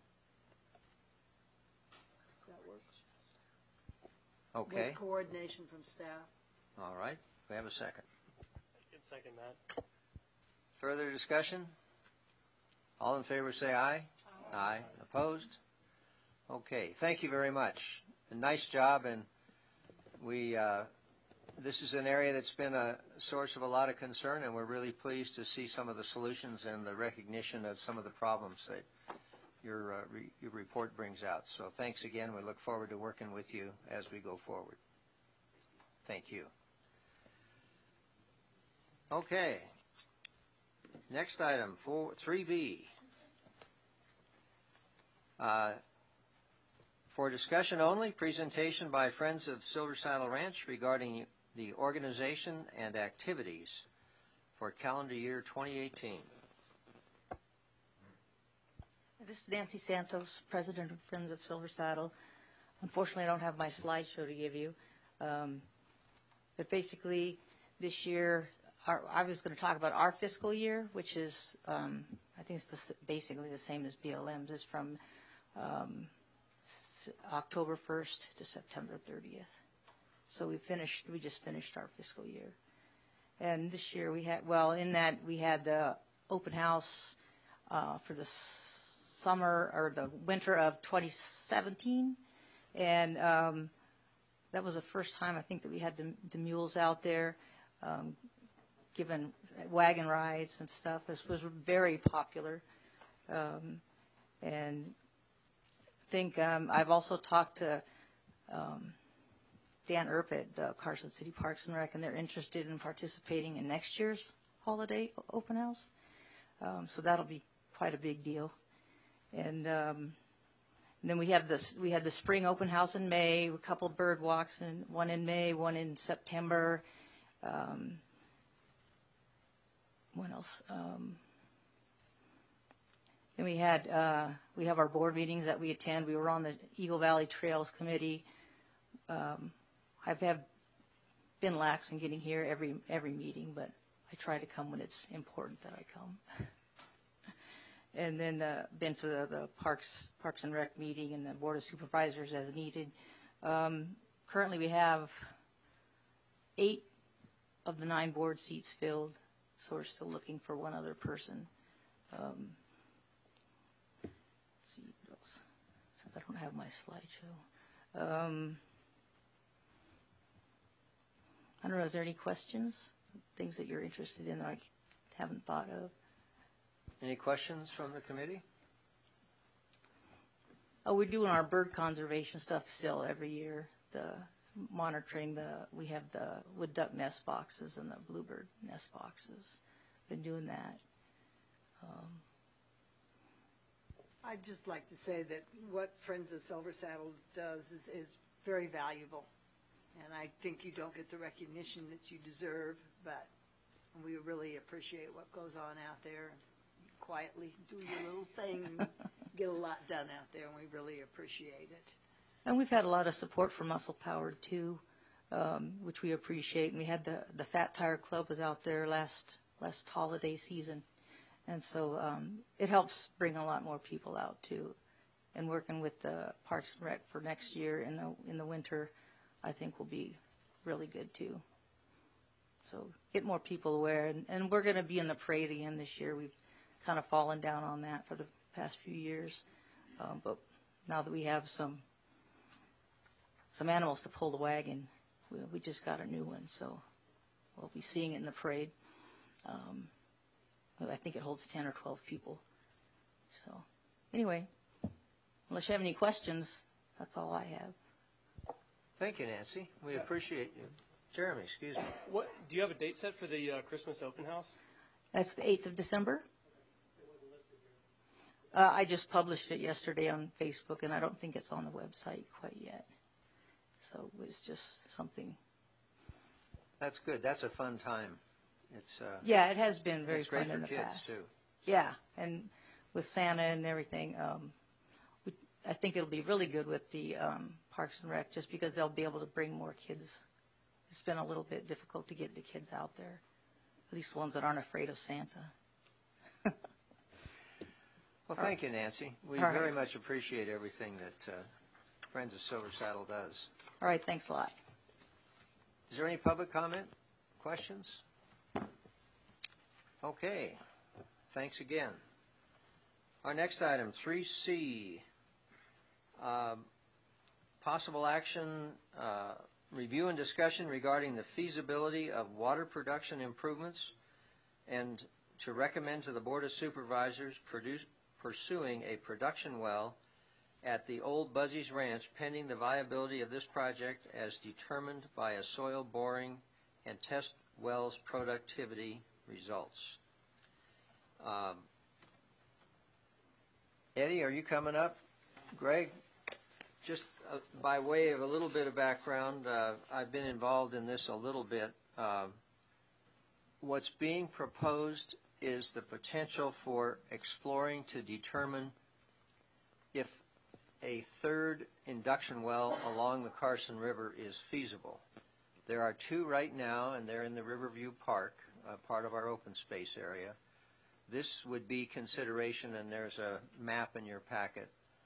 Does that work? Okay. With coordination from staff. All right. We have a second. I can second that. Further discussion? All in favor say aye. Aye. Opposed? Okay. Thank you very much. A nice job, and we this is an area that's been a source of a lot of concern, and we're really pleased to see some of the solutions and the recognition of some of the problems that your report brings out. So thanks again. We look forward to working with you as we go forward. Thank you. Okay. Next item, 3B. For discussion only, presentation by Friends of Silver Saddle Ranch regarding the organization and activities for calendar year 2018. This is Nancy Santos, President of Friends of Silver Saddle. Unfortunately, I don't have my slideshow to give you. But basically, this year, I was going to talk about our fiscal year, which is, I think it's basically the same as BLM's. It's from October 1st to September 30th. So we just finished our fiscal year. And this year we had, we had the open house for the summer or the winter of 2017. And that was the first time I think that we had the mules out there given wagon rides and stuff. This was very popular. And I think I've also talked to Dan Earp at the Carson City Parks and Rec, and they're interested in participating in next year's holiday open house. So that'll be quite a big deal. And then we had the spring open house in May, a couple of bird walks, and one in May, one in September. What else? And we have our board meetings that we attend. We were on the Eagle Valley Trails Committee. I've been lax in getting here every meeting, but I try to come when it's important that I come. And then been to the Parks and Rec meeting and the Board of Supervisors as needed. Currently, we have 8 of the 9 board seats filled, so we're still looking for one other person. Let's see what else, since I don't have my slideshow. I don't know, is there any questions, things that you're interested in that I haven't thought of? Any questions from the committee? Oh, we're doing our bird conservation stuff still every year. monitoring we have the wood duck nest boxes and the bluebird nest boxes. Been doing that. I'd just like to say that what Friends of Silver Saddle does is very valuable. And I think you don't get the recognition that you deserve, but we really appreciate what goes on out there. You quietly do your little thing and get a lot done out there, and we really appreciate it. And we've had a lot of support from Muscle Powered too, which we appreciate. And we had the Fat Tire Club was out there last holiday season, and so it helps bring a lot more people out too. And working with the Parks and Rec for next year in the winter, I think will be really good too. So get more people aware, and we're going to be in the parade again this year. We've kind of fallen down on that for the past few years, but now that we have some animals to pull the wagon, we just got a new one, so we'll be seeing it in the parade. I think it holds 10 or 12 people. So anyway, unless you have any questions, that's all I have. Thank you, Nancy. We appreciate you. Jeremy, excuse me. What do you have a date set for the Christmas open house? That's the 8th of December. I just published it yesterday on Facebook, and I don't think it's on the website quite yet. So it's just something. That's good. That's a fun time. It's yeah, it has been very it's great fun in for the kids past. too. Yeah, and with Santa and everything, I think it'll be really good with the Parks and Rec, just because they'll be able to bring more kids. It's been a little bit difficult to get the kids out there, at least the ones that aren't afraid of Santa. Well, thank you, Nancy. We All right. very much appreciate everything that Friends of Silver Saddle does. All right, thanks a lot. Is there any public comment? Questions? Okay. Thanks again. Our next item, 3C. Possible action, review and discussion regarding the feasibility of water production improvements and to recommend to the Board of Supervisors pursuing a production well at the Old Buzzies Ranch pending the viability of this project as determined by a soil boring and test wells productivity results. Eddie, are you coming up? Greg, just by way of a little bit of background, I've been involved in this a little bit. What's being proposed is the potential for exploring to determine if a third induction well along the Carson River is feasible. There are two right now, and they're in the Riverview Park, part of our open space area. This would be consideration, and there's a map in your packet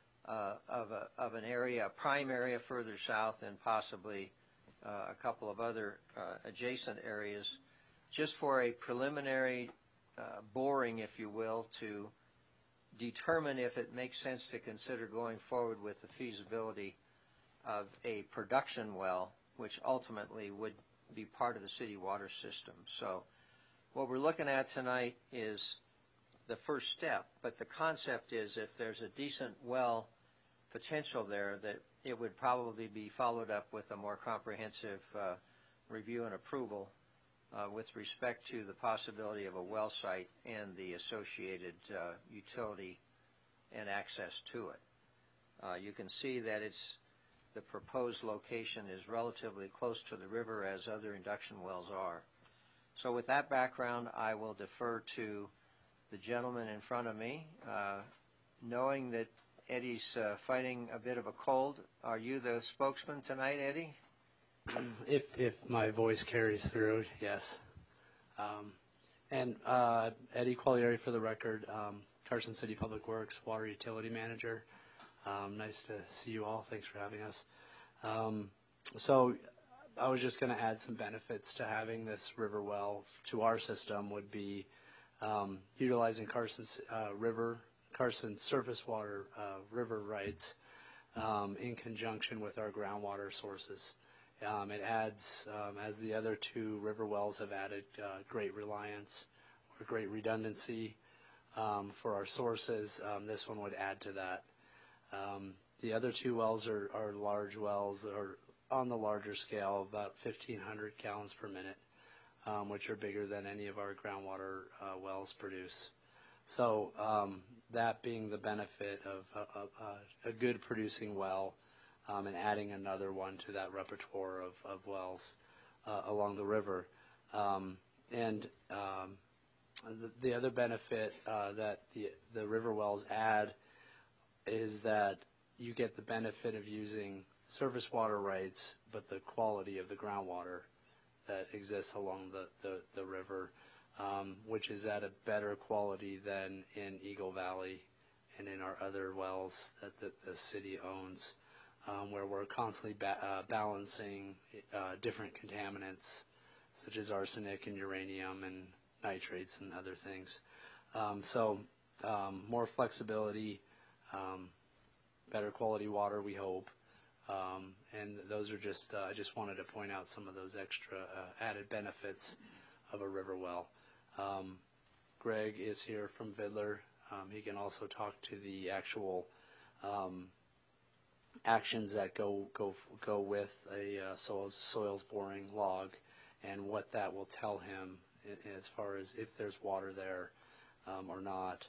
of an area, a prime area further south, and possibly a couple of other adjacent areas, just for a preliminary boring, if you will, to determine if it makes sense to consider going forward with the feasibility of a production well, which ultimately would be part of the city water system. So what we're looking at tonight is the first step, but the concept is if there's a decent well potential there, that it would probably be followed up with a more comprehensive review and approval with respect to the possibility of a well site and the associated utility and access to it. You can see that the proposed location is relatively close to the river, as other induction wells are. So with that background, I will defer to the gentleman in front of me. Knowing that Eddie's fighting a bit of a cold, are you the spokesman tonight, Eddie? If my voice carries through, yes. And Eddie Quaglieri, for the record, Carson City Public Works Water Utility Manager. Nice to see you all. Thanks for having us. So I was just going to add some benefits to having this river well to our system would be utilizing Carson's Carson surface water river rights in conjunction with our groundwater sources. It adds, as the other two river wells have added, great reliance or great redundancy for our sources. This one would add to that. The other two wells are large wells, or on the larger scale, about 1,500 gallons per minute, which are bigger than any of our groundwater wells produce. So that being the benefit of a good producing well and adding another one to that repertoire of wells along the river. The other benefit that the river wells add is that you get the benefit of using surface water rights, but the quality of the groundwater that exists along the river, which is at a better quality than in Eagle Valley and in our other wells that the city owns, where we're constantly balancing different contaminants such as arsenic and uranium and nitrates and other things. More flexibility, better quality water, we hope. And those are just, I just wanted to point out some of those extra added benefits of a river well. Greg is here from Vidler. He can also talk to the actual actions that go with a soils boring log and what that will tell him as far as if there's water there or not.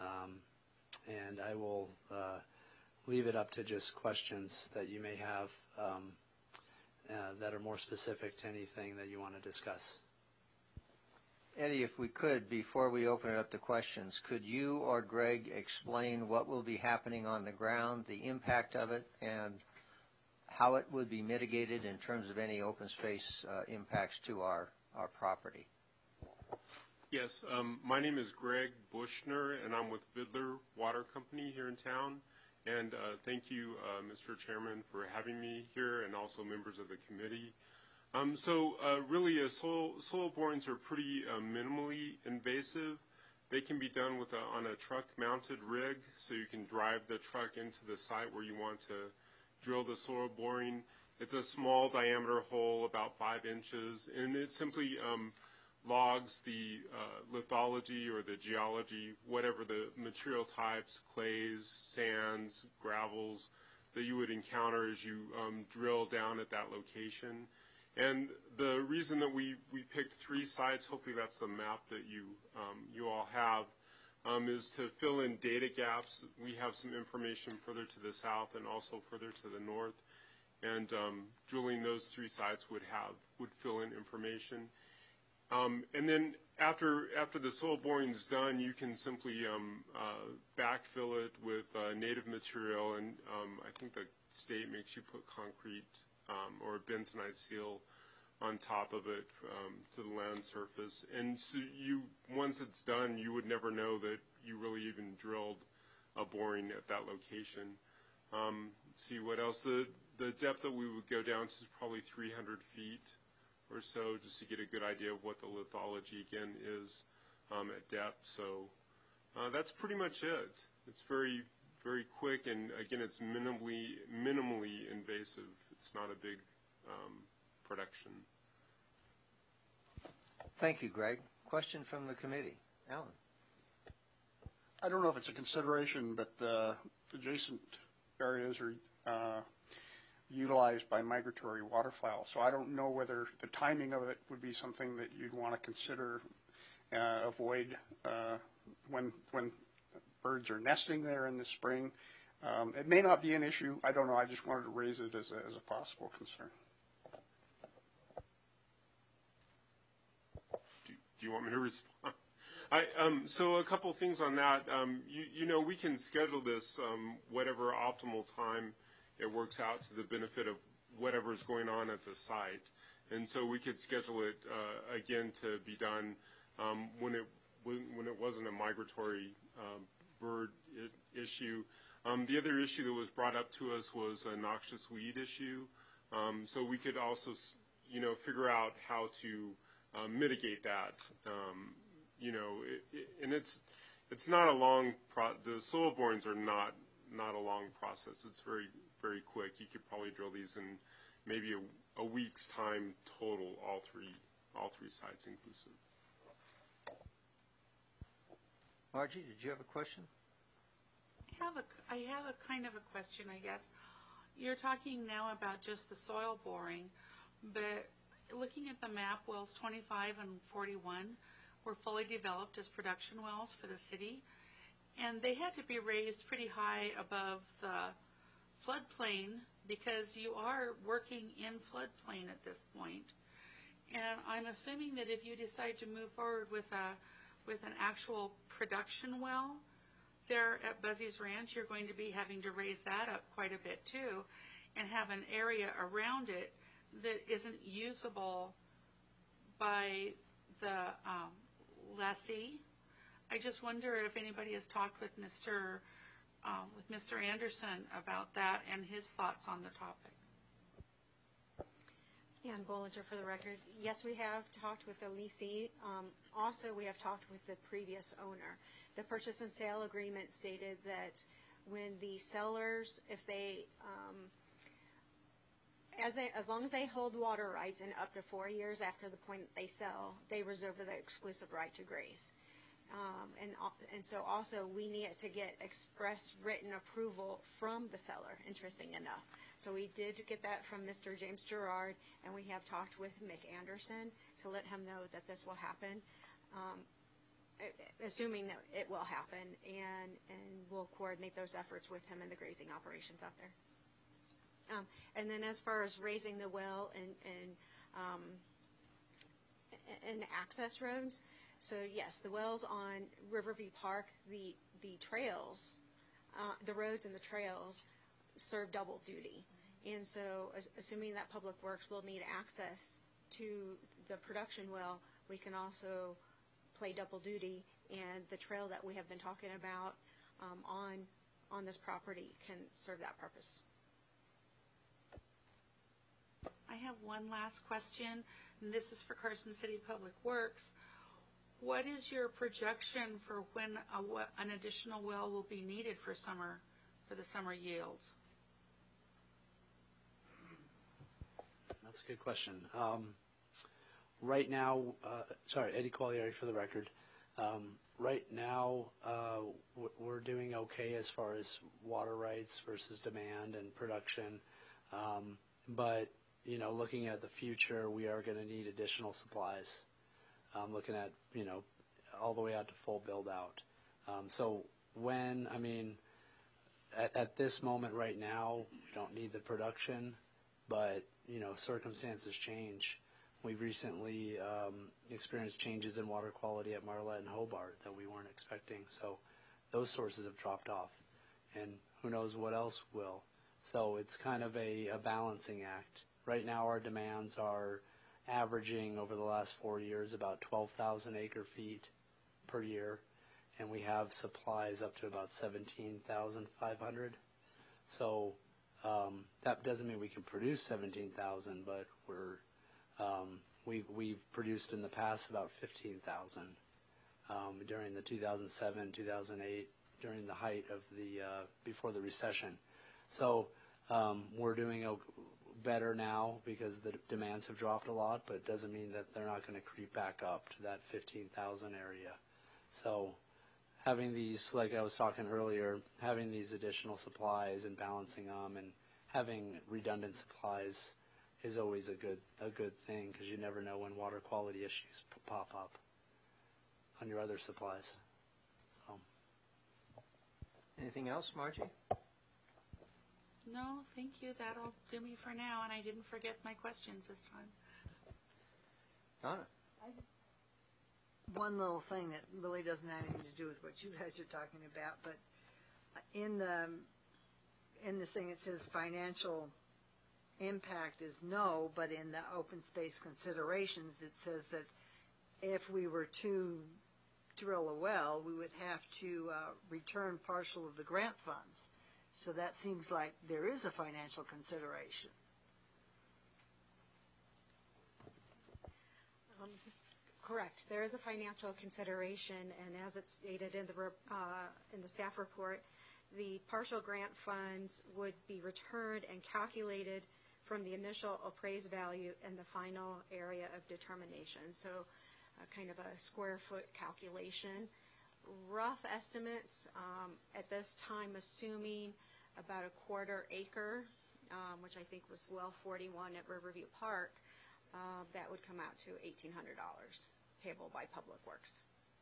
And I will leave it up to just questions that you may have that are more specific to anything that you want to discuss. Eddie, if we could, before we open it up to questions, could you or Greg explain what will be happening on the ground, the impact of it, and how it would be mitigated in terms of any open space impacts to our property? Yes, my name is Greg Bushner, and I'm with Vidler Water Company here in town. And thank you, Mr. Chairman, for having me here, and also members of the committee. Really, soil borings are pretty minimally invasive. They can be done with on a truck-mounted rig, so you can drive the truck into the site where you want to drill the soil boring. It's a small diameter hole, about 5 inches, and it simply logs the lithology or the geology, whatever the material types, clays, sands, gravels that you would encounter as you drill down at that location. And the reason that we picked 3 sites, hopefully that's the map that you all have, is to fill in data gaps. We have some information further to the south and also further to the north, and drilling those 3 sites would fill in information. And then after the soil boring is done, you can simply backfill it with native material, and I think the state makes you put concrete or a bentonite seal on top of it to the land surface. And so once it's done, you would never know that you really even drilled a boring at that location. Let's see what else. The depth that we would go down to is probably 300 feet or so, just to get a good idea of what the lithology again is at depth. So that's pretty much it. It's very, very quick, and again, it's minimally invasive. It's not a big production. Thank you, Greg. Question from the committee. Alan. I don't know if it's a consideration, but adjacent areas are utilized by migratory waterfowl. So I don't know whether the timing of it would be something that you'd want to consider, avoid when birds are nesting there in the spring. It may not be an issue. I don't know. I just wanted to raise it as a possible concern. Do you want me to respond? So a couple things on that. We can schedule this whatever optimal time it works out to the benefit of whatever's going on at the site. And so we could schedule it again to be done when it wasn't a migratory bird issue. The other issue that was brought up to us was a noxious weed issue. So we could also, figure out how to mitigate that. And it's not a long the soil borings are not a long process. It's very, very quick. You could probably drill these in maybe a week's time total, all three sites inclusive. Margie, did you have a question? I have a kind of a question, I guess. you're talking now about just the soil boring, but looking at the map, wells 25 and 41 were fully developed as production wells for the city, and they had to be raised pretty high above the floodplain because you are working in floodplain at this point. And I'm assuming that if you decide to move forward with an actual production well there at Buzzy's Ranch, you're going to be having to raise that up quite a bit too, and have an area around it that isn't usable by the lessee. I just wonder if anybody has talked with Mr. Anderson about that and his thoughts on the topic. Ann Bollinger for the record. Yes, we have talked with the lessee. Also, we have talked with the previous owner. The purchase and sale agreement stated that when the sellers, if they, as long as they hold water rights and up to 4 years after the point that they sell, they reserve the exclusive right to graze. And so also we need to get express written approval from the seller, interesting enough. So we did get that from Mr. James Gerard, and we have talked with Mick Anderson to let him know that this will happen, assuming that it will happen, and we'll coordinate those efforts with him and the grazing operations out there. And then as far as raising the well and access roads, so yes, the wells on Riverview Park, the trails, the roads and the trails serve double duty. And so assuming that Public Works will need access to the production well, we can also play double duty, and the trail that we have been talking about on this property can serve that purpose. I have one last question, and this is for Carson City Public Works. What is your projection for when an additional well will be needed for the summer yields? That's a good question. Right now, Eddie Qualieri for the record. Right now, we're doing okay as far as water rights versus demand and production. But, looking at the future, we are going to need additional supplies. Looking at, all the way out to full build out. So at this moment right now, we don't need the production, but, circumstances change. We've recently experienced changes in water quality at Marlette and Hobart that we weren't expecting. So those sources have dropped off, and who knows what else will. So it's kind of a balancing act. Right now our demands are averaging over the last 4 years about 12,000 acre feet per year, and we have supplies up to about 17,500. So that doesn't mean we can produce 17,000, but we've produced in the past about 15,000 during the 2007, 2008, during the height of before the recession. So we're doing better now because the demands have dropped a lot, but it doesn't mean that they're not going to creep back up to that 15,000 area. So having these, like I was talking earlier, having these additional supplies and balancing them and having redundant supplies is always a good thing, because you never know when water quality issues pop up on your other supplies. So. Anything else, Margie? No, thank you. That'll do me for now, and I didn't forget my questions this time. Donna? One little thing that really doesn't have anything to do with what you guys are talking about, but in this thing it says financial impact is no, but in the open space considerations it says that if we were to drill a well, we would have to return partial of the grant funds. So that seems like there is a financial consideration. Correct. There is a financial consideration, and as it's stated in the staff report, the partial grant funds would be returned and calculated from the initial appraised value and the final area of determination. So kind of a square foot calculation. Rough estimates at this time, assuming about a 1/4 acre which I think was well 41 at Riverview Park, that would come out to $1,800 payable by Public Works.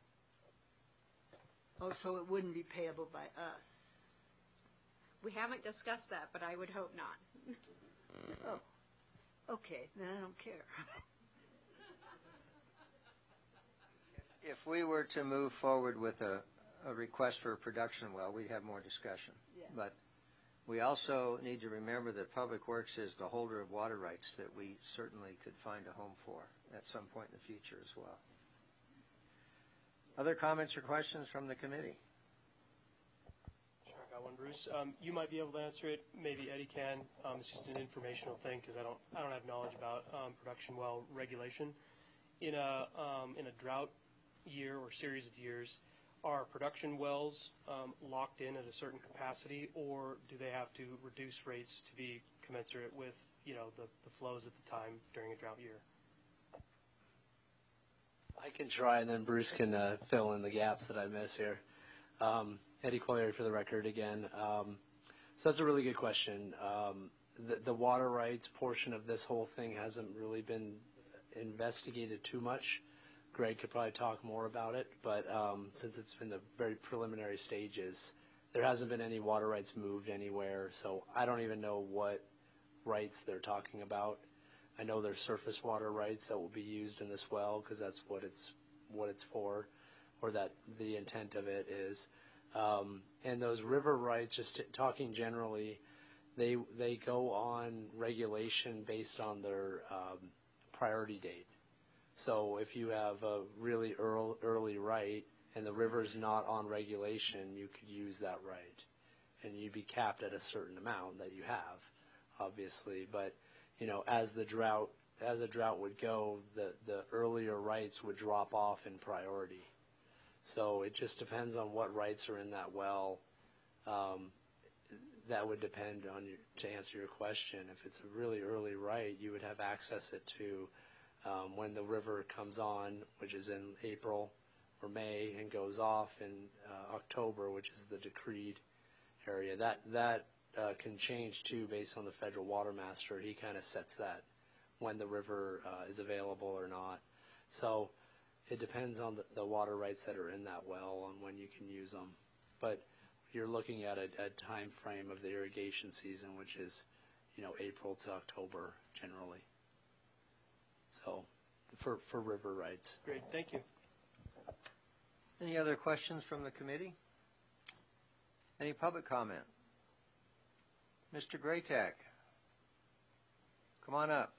Oh, so it wouldn't be payable by us? We haven't discussed that, but I would hope not. Oh, okay, then I don't care. If we were to move forward with a request for a production well, we'd have more discussion. Yeah. But we also need to remember that Public Works is the holder of water rights that we certainly could find a home for at some point in the future as well. Other comments or questions from the committee? Sure, I got one, Bruce. You might be able to answer it. Maybe Eddie can. It's just an informational thing because I don't have knowledge about production well regulation. In a drought year or series of years, are production wells locked in at a certain capacity, or do they have to reduce rates to be commensurate with the flows at the time during a drought year? I can try, and then Bruce can fill in the gaps that I miss here. Eddie Qualieri for the record again. So that's a really good question. The water rights portion of this whole thing hasn't really been investigated too much. Greg could probably talk more about it, but since it's been the very preliminary stages, there hasn't been any water rights moved anywhere, so I don't even know what rights they're talking about. I know there's surface water rights that will be used in this well because that's what it's for, or that the intent of it is. And those river rights, just talking generally, they go on regulation based on their priority date. So if you have a really early right and the river's not on regulation, you could use that right, and you'd be capped at a certain amount that you have, obviously. But as a drought would go, the earlier rights would drop off in priority. So it just depends on what rights are in that well. That would depend on to answer your question. If it's a really early right, you would have access it to when the river comes on, which is in April or May, and goes off in October, which is the decreed area. That can change too based on the federal water master. He kind of sets that when the river is available or not. So it depends on the water rights that are in that well on when you can use them. But you're looking at a time frame of the irrigation season, which is April to October generally. So for river rights. Great, thank you. Any other questions from the committee? Any public comment? Mr. Graytag, come on up.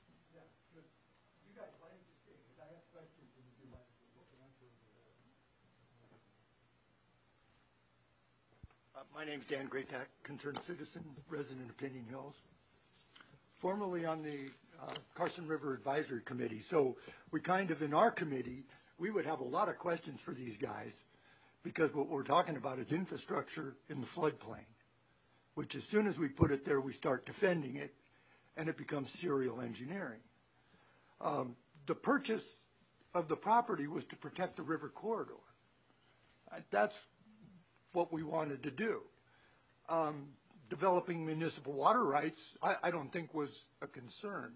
My name's Dan Graytag, concerned citizen, resident of Pinyon Hills. Formerly on the Carson River Advisory Committee. So we in our committee, we would have a lot of questions for these guys because what we're talking about is infrastructure in the floodplain, which as soon as we put it there, we start defending it, and it becomes serial engineering. The purchase of the property was to protect the river corridor. That's what we wanted to do. Developing municipal water rights, I don't think was a concern.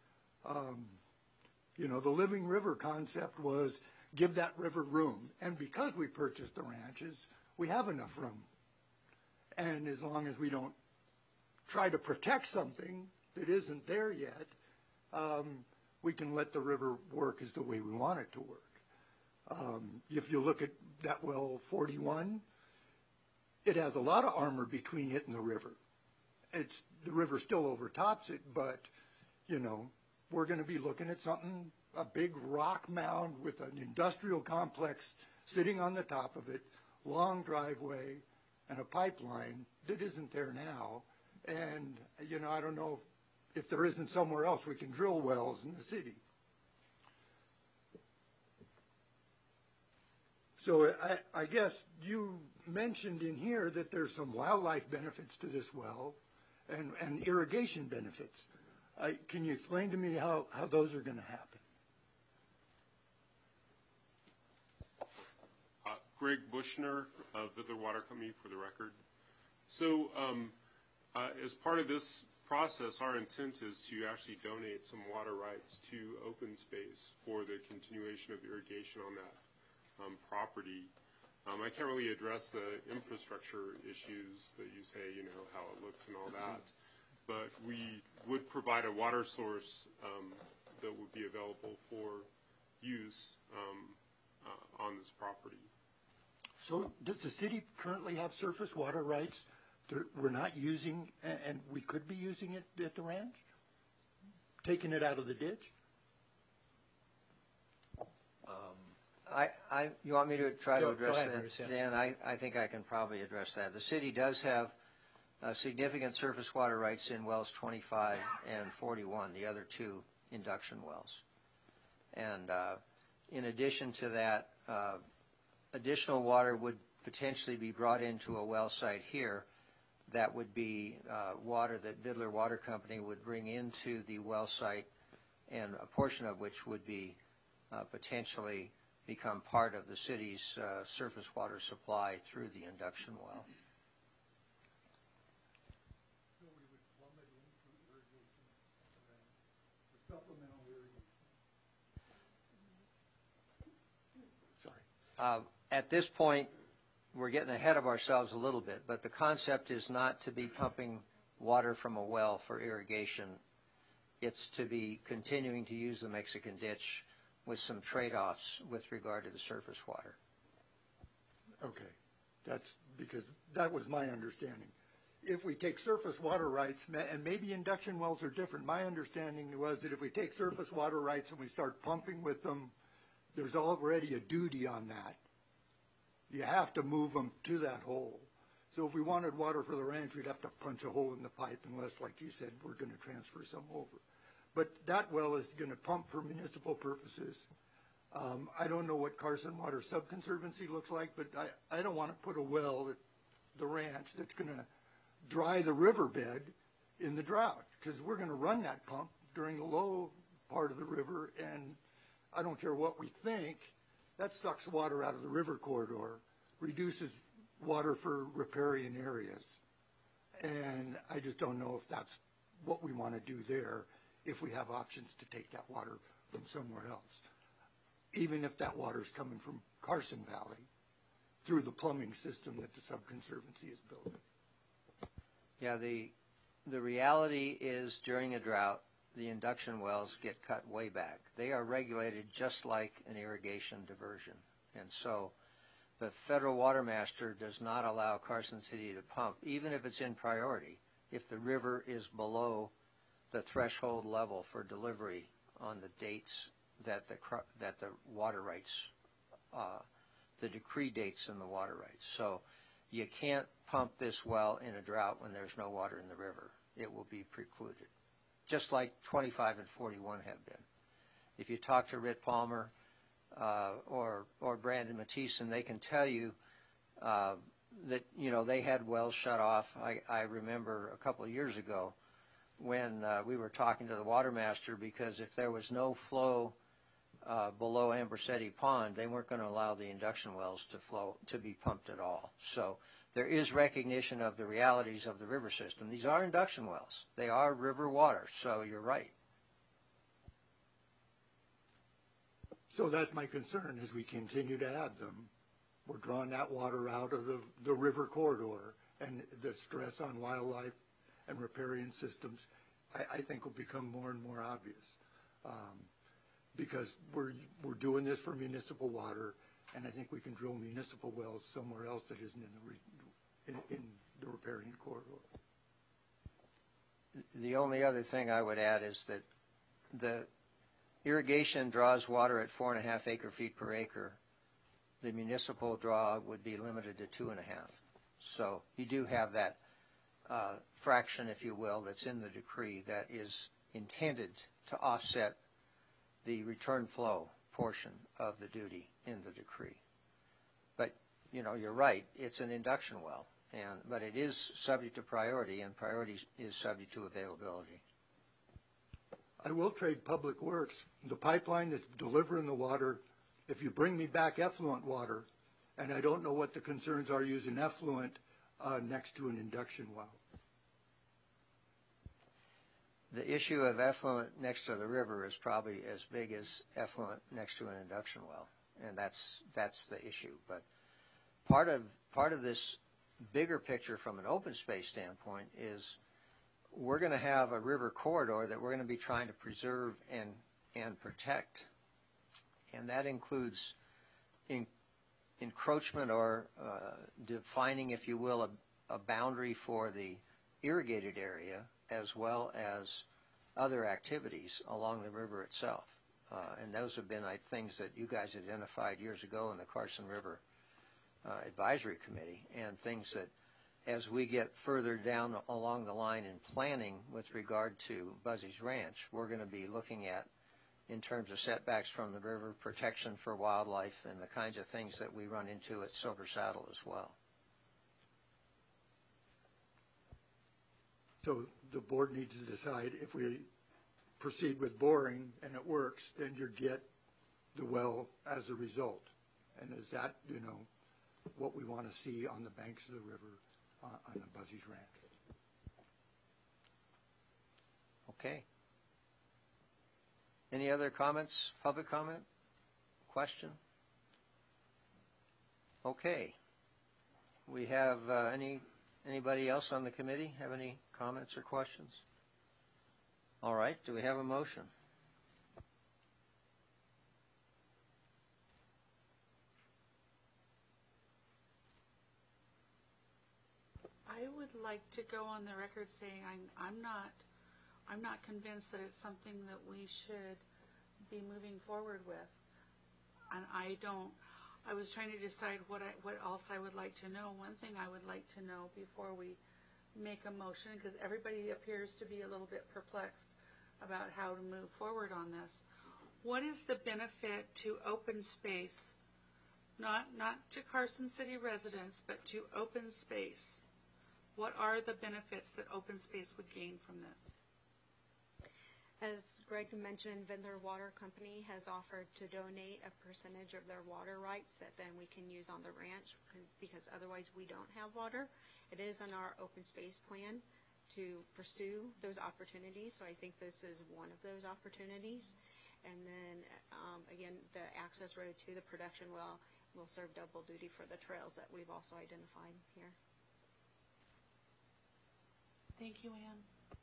The living river concept was give that river room. And because we purchased the ranches, we have enough room. And as long as we don't try to protect something that isn't there yet, we can let the river work as the way we want it to work. If you look at that well 41, it has a lot of armor between it and the river. The river still overtops it, but, we're going to be looking at something, a big rock mound with an industrial complex sitting on the top of it, long driveway, and a pipeline that isn't there now. And, I don't know if there isn't somewhere else we can drill wells in the city. So I guess you mentioned in here that there's some wildlife benefits to this well and irrigation benefits. Can you explain to me how those are going to happen? Greg Bushner of Vidler Water Company for the record. So as part of this process, our intent is to actually donate some water rights to open space for the continuation of irrigation on that property. I can't really address the infrastructure issues that you say, you know, how it looks and all that, but we would provide a water source that would be available for use on this property. So does the city currently have surface water rights that we're not using, and we could be using it at the ranch? Taking it out of the ditch? You want me to try to address go ahead, that? Bruce, yeah. Dan, I think I can probably address that. The city does have significant surface water rights in wells 25 and 41, the other two induction wells. And in addition to that, additional water would potentially be brought into a well site here. That would be water that Vidler Water Company would bring into the well site, and a portion of which would be potentially become part of the city's surface water supply through the induction well. Sorry. At this point, we're getting ahead of ourselves a little bit, but the concept is not to be pumping water from a well for irrigation. It's to be continuing to use the Mexican ditch with some trade-offs with regard to the surface water. Okay, that's because that was my understanding. If we take surface water rights, and maybe induction wells are different, my understanding was that if we take surface water rights and we start pumping with them, there's already a duty on that. You have to move them to that hole. So if we wanted water for the ranch, we'd have to punch a hole in the pipe unless, like you said, we're going to transfer some over. But that well is going to pump for municipal purposes. I don't know what Carson Water Subconservancy looks like, but I don't want to put a well at the ranch that's going to dry the riverbed in the drought, because we're going to run that pump during the low part of the river, and I don't care what we think, that sucks water out of the river corridor, reduces water for riparian areas. And I just don't know if that's what we want to do there, if we have options to take that water from somewhere else, even if that water is coming from Carson Valley through the plumbing system that the Subconservancy is building. Yeah, the reality is during a drought, the induction wells get cut way back. They are regulated just like an irrigation diversion. And so the federal water master does not allow Carson City to pump, even if it's in priority, if the river is below the threshold level for delivery on the dates that the water rights, the decree dates in the water rights. So you can't pump this well in a drought when there's no water in the river. It will be precluded, just like 25 and 41 have been. If you talk to Ritt Palmer or Brandon Mathieson, they can tell you that, you know, they had wells shut off. I remember a couple of years ago when we were talking to the water master, because if there was no flow below Ambrosetti Pond, they weren't going to allow the induction wells to be pumped at all. So there is recognition of the realities of the river system. These are induction wells. They are river water, so you're right. So that's my concern as we continue to add them. We're drawing that water out of the river corridor, and the stress on wildlife and riparian systems, I think, will become more and more obvious. Because we're doing this for municipal water, and I think we can drill municipal wells somewhere else that isn't in the riparian corridor. The only other thing I would add is that the irrigation draws water at 4.5 acre-feet per acre. The municipal draw would be limited to 2.5. So you do have that fraction, if you will, that's in the decree that is intended to offset the return flow portion of the duty in the decree. But, you know, you're right, it's an induction well, but it is subject to priority, and priority is subject to availability. I will trade Public Works. The pipeline that's delivering the water, if you bring me back effluent water, and I don't know what the concerns are using effluent next to an induction well. the issue of effluent next to the river is probably as big as effluent next to an induction well, and that's the issue. But part of this bigger picture from an open space standpoint is we're going to have a river corridor that we're going to be trying to preserve and protect, and that includes encroachment or defining, if you will, a boundary for the irrigated area as well as other activities along the river itself. And those have been things that you guys identified years ago in the Carson River Advisory Committee, and things that as we get further down along the line in planning with regard to Buzzy's Ranch, we're going to be looking at in terms of setbacks from the river, protection for wildlife, and the kinds of things that we run into at Silver Saddle as well. So the board needs to decide if we proceed with boring and it works, then you get the well as a result. And is that, what we want to see on the banks of the river on the Buzzy's Ranch? Okay. Any other comments, public comment, question? Okay. We have anybody else on the committee have any comments or questions? All right, do we have a motion? I would like to go on the record saying I'm not convinced that it's something that we should be moving forward with. And I was trying to decide what else I would like to know. One thing I would like to know before we make a motion, because everybody appears to be a little bit perplexed about how to move forward on this. What is the benefit to open space, not to Carson City residents, but to open space? What are the benefits that open space would gain from this? As Greg mentioned, Vindler Water Company has offered to donate a percentage of their water rights that then we can use on the ranch, because otherwise we don't have water. It is in our open space plan to pursue those opportunities, so I think this is one of those opportunities. And then, again, the access road to the production well will serve double duty for the trails that we've also identified here. Thank you, Ann.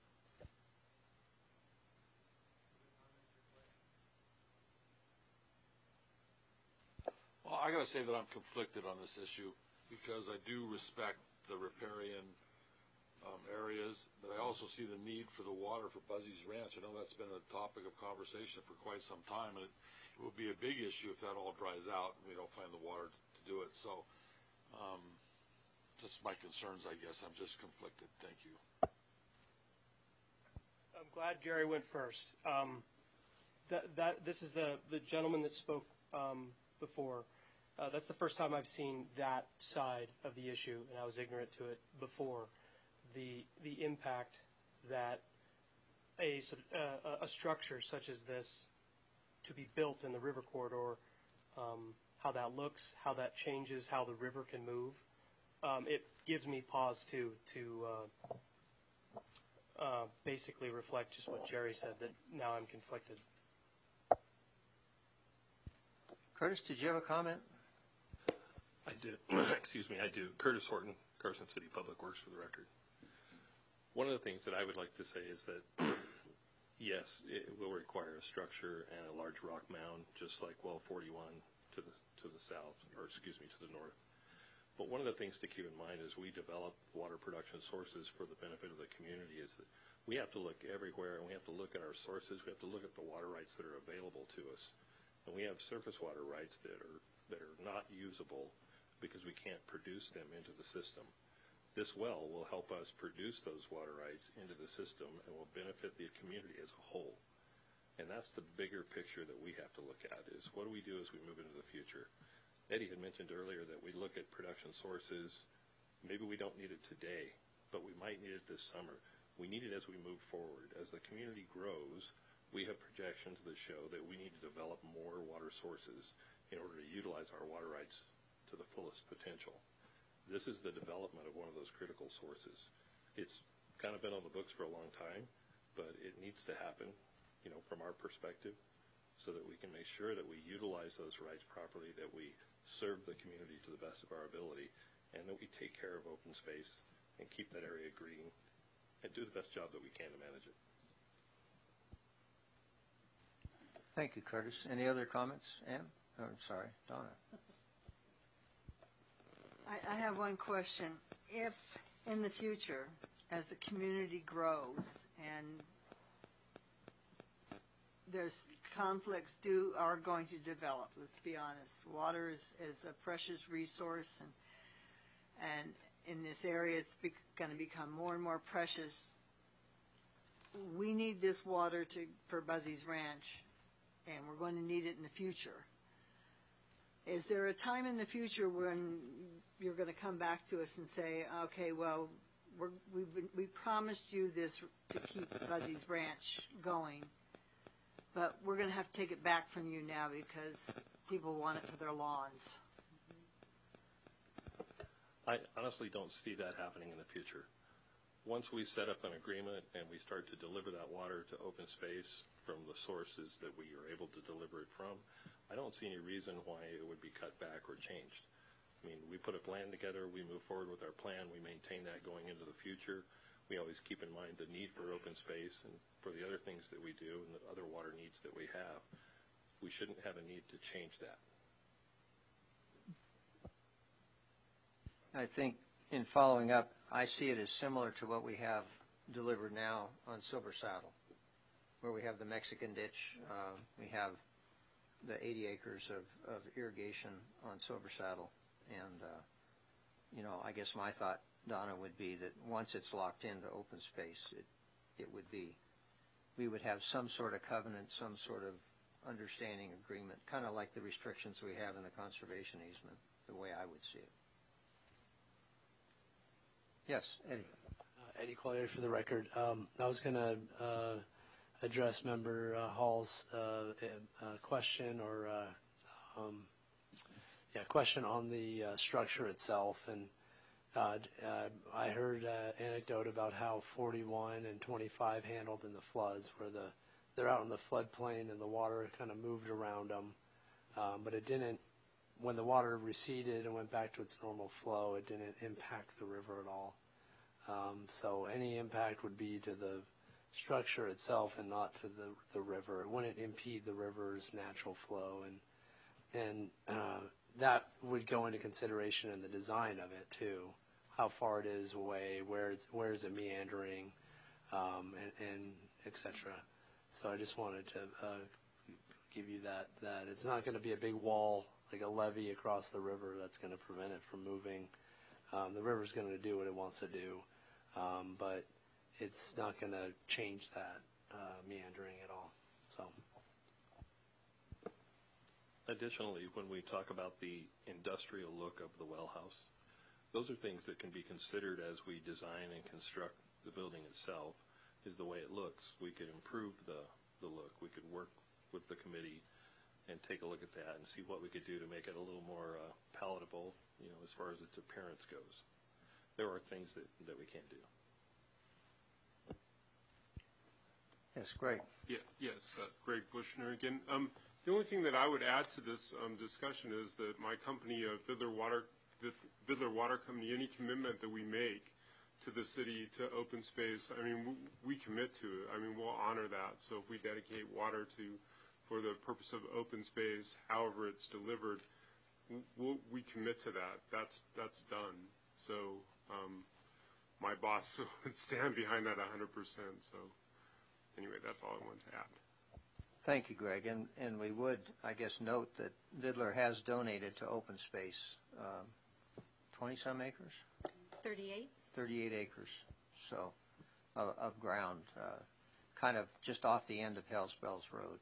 Well, I got to say that I'm conflicted on this issue because I do respect the riparian areas, but I also see the need for the water for Buzzy's Ranch. I know that's been a topic of conversation for quite some time, and it will be a big issue if that all dries out and we don't find the water to do it. So that's my concerns, I guess. I'm just conflicted. Thank you. I'm glad Jerry went first. This is the gentleman that spoke before. That's the first time I've seen that side of the issue, and I was ignorant to it before. The impact that a structure such as this to be built in the river corridor, how that looks, how that changes, how the river can move, it gives me pause to basically reflect just what Jerry said, that now I'm conflicted. Curtis, did you have a comment? I do. Excuse me, I do. Curtis Horton, Carson City Public Works, for the record. One of the things that I would like to say is that, yes, it will require a structure and a large rock mound, just like well 41 to the south, or excuse me, to the north. But one of the things to keep in mind as we develop water production sources for the benefit of the community is that we have to look everywhere, and we have to look at our sources. We have to look at the water rights that are available to us. And we have surface water rights that are not usable because we can't produce them into the system. This well will help us produce those water rights into the system and will benefit the community as a whole. And that's the bigger picture that we have to look at, is what do we do as we move into the future? Eddie had mentioned earlier that we look at production sources. Maybe we don't need it today, but we might need it this summer. We need it as we move forward. As the community grows, we have projections that show that we need to develop more water sources in order to utilize our water rights to the fullest potential. This is the development of one of those critical sources. It's kind of been on the books for a long time, but it needs to happen, from our perspective, so that we can make sure that we utilize those rights properly, that we serve the community to the best of our ability, and that we take care of open space and keep that area green and do the best job that we can to manage it. Thank you, Curtis. Any other comments, Ann? Oh, I'm sorry, Donna. I have one question. If in the future, as the community grows and there's conflicts are going to develop, let's be honest. Water is a precious resource, and in this area it's going to become more and more precious. We need this water for Buzzy's Ranch, and we're going to need it in the future. Is there a time in the future when you're going to come back to us and say, okay, well, we promised you this to keep Buzzy's Ranch going, but we're going to have to take it back from you now because people want it for their lawns? I honestly don't see that happening in the future. Once we set up an agreement and we start to deliver that water to open space from the sources that we are able to deliver it from, I don't see any reason why it would be cut back or changed. I mean, we put a plan together, we move forward with our plan, we maintain that going into the future. We always keep in mind the need for open space and for the other things that we do and the other water needs that we have. We shouldn't have a need to change that. I think in following up, I see it as similar to what we have delivered now on Silver Saddle, where we have the Mexican ditch, we have the 80 acres of irrigation on Silver Saddle, and I guess my thought, Donna, would be that once it's locked into open space, it would be, we would have some sort of covenant, some sort of understanding agreement, kind of like the restrictions we have in the conservation easement, the way I would see it. Yes, Eddie. Eddie Collier for the record. I was going to address Member Hall's question question on the structure itself. And I heard an anecdote about how 41 and 25 handled in the floods, where they're out in the floodplain and the water kind of moved around them. But it didn't, when the water receded and went back to its normal flow, it didn't impact the river at all. So any impact would be to the structure itself and not to the river. It wouldn't impede the river's natural flow, and that would go into consideration in the design of it too. How far it is away, where is it meandering, and etc. So I just wanted to give you that it's not going to be a big wall like a levee across the river that's going to prevent it from moving. The river's going to do what it wants to do, but it's not going to change that meandering at all. So. Additionally, when we talk about the industrial look of the well house, those are things that can be considered as we design and construct the building itself, is the way it looks. We could improve the look. We could work with the committee and take a look at that and see what we could do to make it a little more palatable, as far as its appearance goes. There are things that we can do. Yes, Greg. Yes, Greg Bushner again. The only thing that I would add to this discussion is that my company, Vidler Water Company, any commitment that we make to the city to open space, I mean, we commit to it. I mean, we'll honor that. So if we dedicate water for the purpose of open space, however it's delivered, we commit to that. That's done. So my boss would stand behind that 100%. So anyway, that's all I wanted to add. Thank you, Greg. And we would, I guess, note that Vidler has donated to open space 20-some acres? 38. 38 acres, so, of ground, kind of just off the end of Hells Bells Road,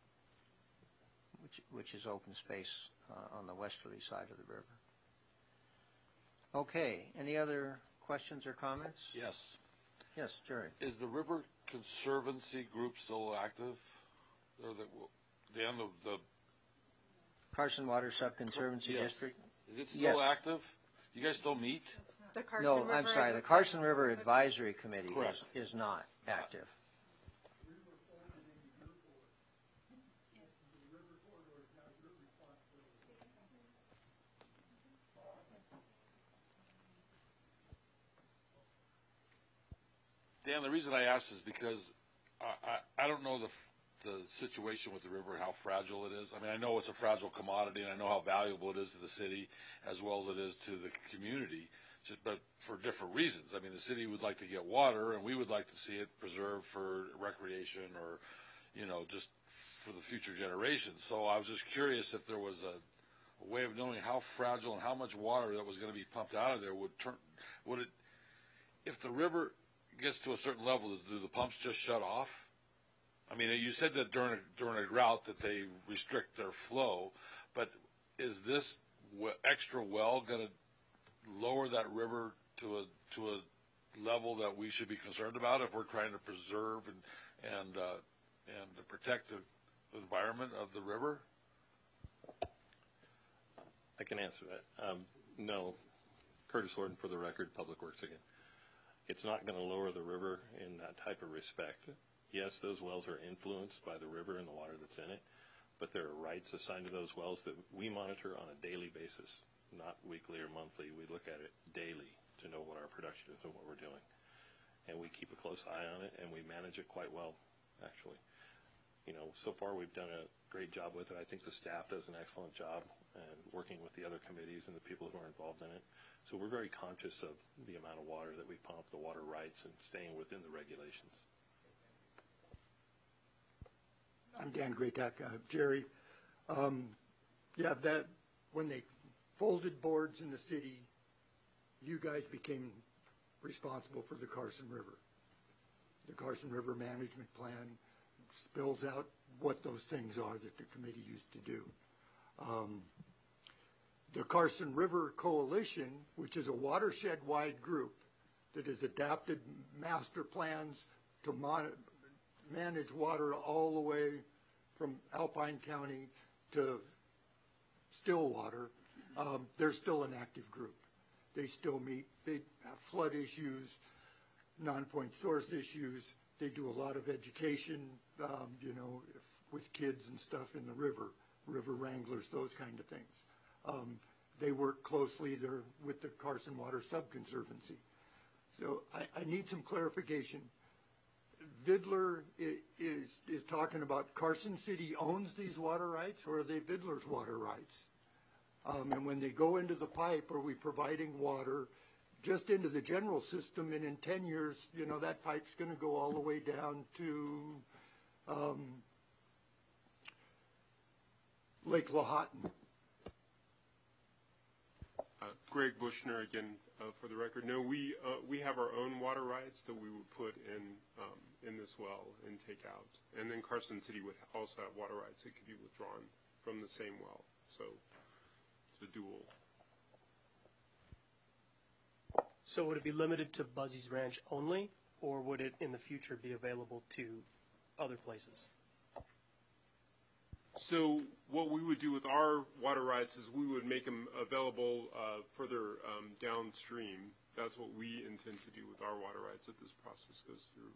which is open space on the westerly side of the river. Okay, any other questions or comments? Yes. Yes, Jerry. Is the River Conservancy group still active? Or the end of the Carson Water Sub-Conservancy District? Is it still active? You guys still meet? No, I'm sorry. The Carson River Advisory Committee is not active. Dan, the reason I asked is because I don't know the situation with the river, how fragile it is. I mean, I know it's a fragile commodity, and I know how valuable it is to the city as well as it is to the community, but for different reasons. I mean, the city would like to get water, and we would like to see it preserved for recreation or, just for the future generations. So I was just curious if there was a way of knowing how fragile and how much water that was going to be pumped out of there would it, if the river gets to a certain level, do the pumps just shut off? I mean, you said that during a drought that they restrict their flow, but is this extra well going to lower that river to a level that we should be concerned about if we're trying to preserve and to protect the environment of the river? I can answer that. No. Curtis Horton for the record, Public Works again. It's not going to lower the river in that type of respect. Yes, those wells are influenced by the river and the water that's in it, but there are rights assigned to those wells that we monitor on a daily basis, not weekly or monthly. We look at it daily to know what our production is and what we're doing. And we keep a close eye on it, and we manage it quite well, actually. So far we've done a great job with it. I think the staff does an excellent job and working with the other committees and the people who are involved in it. So we're very conscious of the amount of water that we pump, the water rights, and staying within the regulations. I'm Dan Graytak. Jerry, that when they folded boards in the city, you guys became responsible for the Carson River. The Carson River Management Plan spells out what those things are that the committee used to do. The Carson River Coalition, which is a watershed-wide group that has adapted master plans to manage water all the way from Alpine County to Stillwater, they're still an active group. They still meet. They have flood issues, non-point source issues. They do a lot of education, with kids and stuff in the river wranglers, those kind of things. They work closely there with the Carson Water Subconservancy. So I need some clarification. Vidler is talking about Carson City owns these water rights, or are they Vidler's water rights? And when they go into the pipe, are we providing water just into the general system, and in 10 years, that pipe's going to go all the way down to Lake Lahontan? Greg Bushner again, for the record. No, we have our own water rights that we would put in this well and take out, and then Carson City would also have water rights that could be withdrawn from the same well. So it's a dual. So would it be limited to Buzzy's Ranch only, or would it in the future be available to other places? So what we would do with our water rights is we would make them available further downstream. That's what we intend to do with our water rights if this process goes through.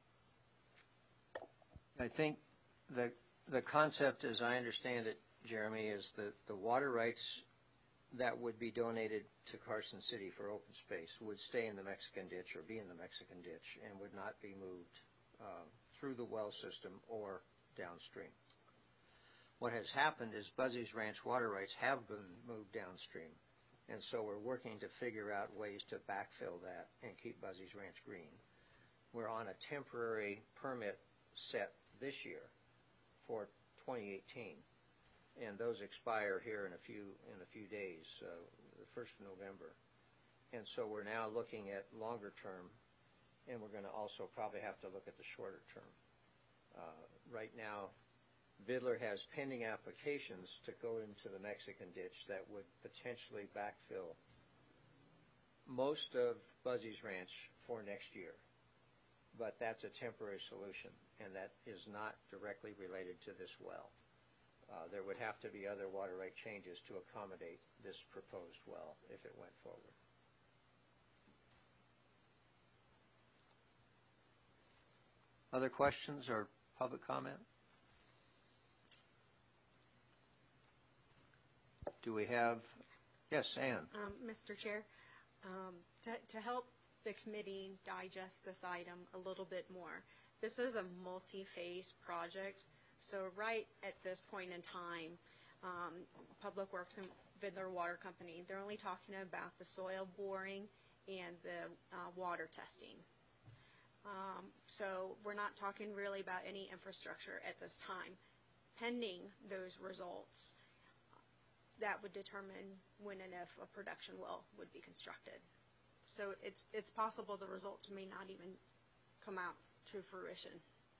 I think the concept, as I understand it, Jeremy, is that the water rights that would be donated to Carson City for open space would stay in the Mexican ditch or be in the Mexican ditch and would not be moved through the well system or downstream. What has happened is Buzzy's Ranch water rights have been moved downstream, and so we're working to figure out ways to backfill that and keep Buzzy's Ranch green. We're on a temporary permit set this year for 2018, and those expire here in a few days, the 1st of November. And so we're now looking at longer term, and we're going to also probably have to look at the shorter term. Right now, Vidler has pending applications to go into the Mexican ditch that would potentially backfill most of Buzzy's Ranch for next year. But that's a temporary solution, and that is not directly related to this well. There would have to be other water right changes to accommodate this proposed well if it went forward. Other questions or public comment? Do we have, yes, Ann? Mr. Chair, to help the committee digest this item a little bit more. This is a multi-phase project, so right at this point in time, Public Works and Vidler Water Company, they're only talking about the soil boring and the water testing. So we're not talking really about any infrastructure at this time. Pending those results, that would determine when and if a production well would be constructed. So it's possible the results may not even come out to fruition.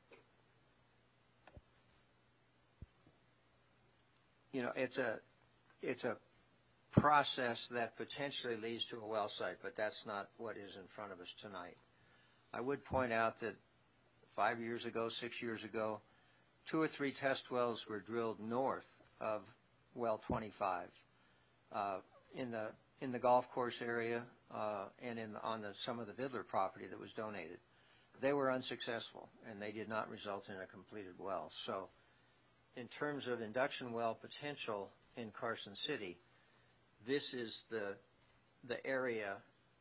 You know, it's a process that potentially leads to a well site, but that's not what is in front of us tonight. I would point out that 5 years ago, 6 years ago, 2 or 3 test wells were drilled north of well 25 in the golf course area and on some of the Vidler property that was donated. They were unsuccessful, and they did not result in a completed well. So in terms of induction well potential in Carson City, this is the area,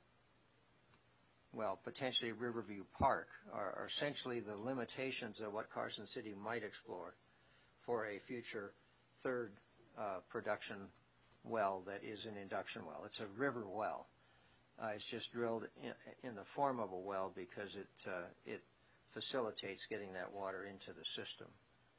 well, potentially Riverview Park, are essentially the limitations of what Carson City might explore for a future third production well that is an induction well. It's a river well. It's just drilled in the form of a well because it facilitates getting that water into the system.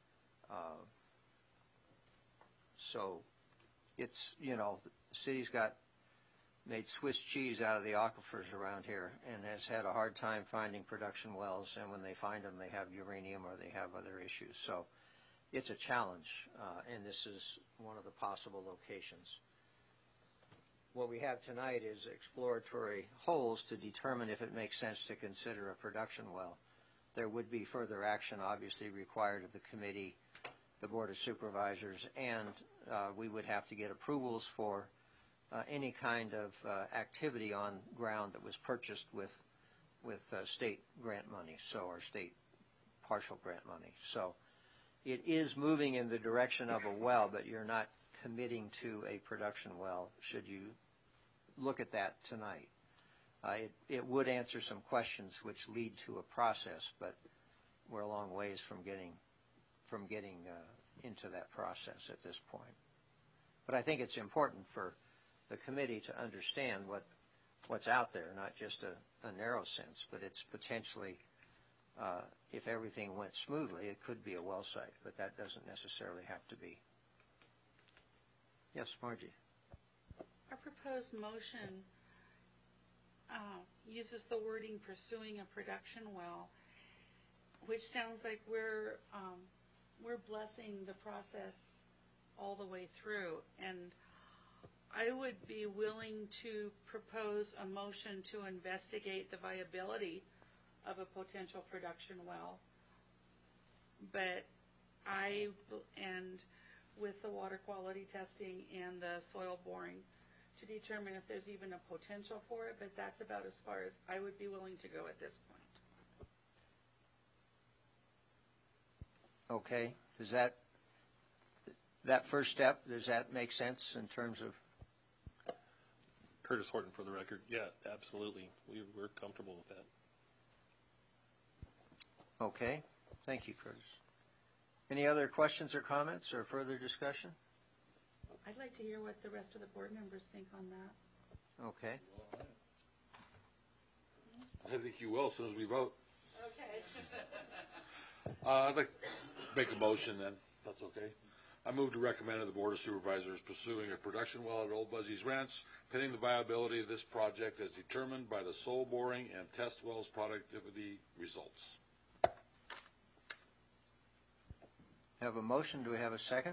So it's, you know, the city's made Swiss cheese out of the aquifers around here and has had a hard time finding production wells, and when they find them, they have uranium or they have other issues. So it's a challenge, and this is one of the possible locations. What we have tonight is exploratory holes to determine if it makes sense to consider a production well. There would be further action obviously required of the committee, the Board of Supervisors, and we would have to get approvals for any kind of activity on ground that was purchased with state grant money, or state partial grant money. So it is moving in the direction of a well, but you're not committing to a production well should you look at that tonight. It would answer some questions which lead to a process, but we're a long ways from getting into that process at this point. But I think it's important for the committee to understand what's out there, not just a narrow sense, but it's potentially, if everything went smoothly, it could be a well site, but that doesn't necessarily have to be. Yes, Margie. Our proposed motion uses the wording "pursuing a production well," which sounds like we're blessing the process all the way through. And I would be willing to propose a motion to investigate the viability of a potential production well, but with the water quality testing and the soil boring to determine if there's even a potential for it, but that's about as far as I would be willing to go at this point. Okay. Does that first step, does that make sense in terms of? Curtis Horton for the record. Yeah, absolutely. We're comfortable with that. Okay. Thank you, Curtis. Any other questions or comments or further discussion? I'd like to hear what the rest of the board members think on that. Okay. I think you will as soon as we vote. Okay. I'd like to make a motion then, if that's okay. I move to recommend to the Board of Supervisors pursuing a production well at Old Buzzy's Ranch, pending the viability of this project as determined by the soil boring and test wells productivity results. Have a motion. Do we have a second?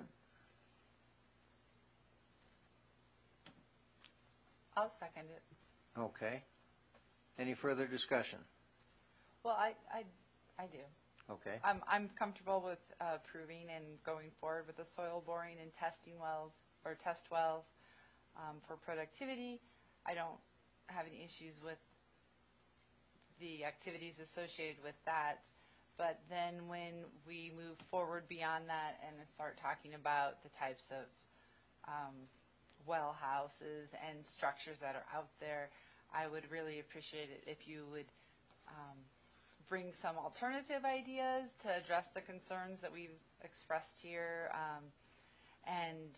I'll second it. Okay. Any further discussion? Well, I do. Okay. I'm comfortable with approving and going forward with the soil boring and testing wells or test wells for productivity. I don't have any issues with the activities associated with that. But then when we move forward beyond that and start talking about the types of well houses and structures that are out there, I would really appreciate it if you would bring some alternative ideas to address the concerns that we've expressed here, and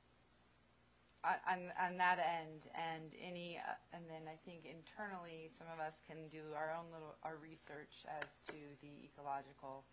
on that end, and then I think internally some of us can do our own our research as to the ecological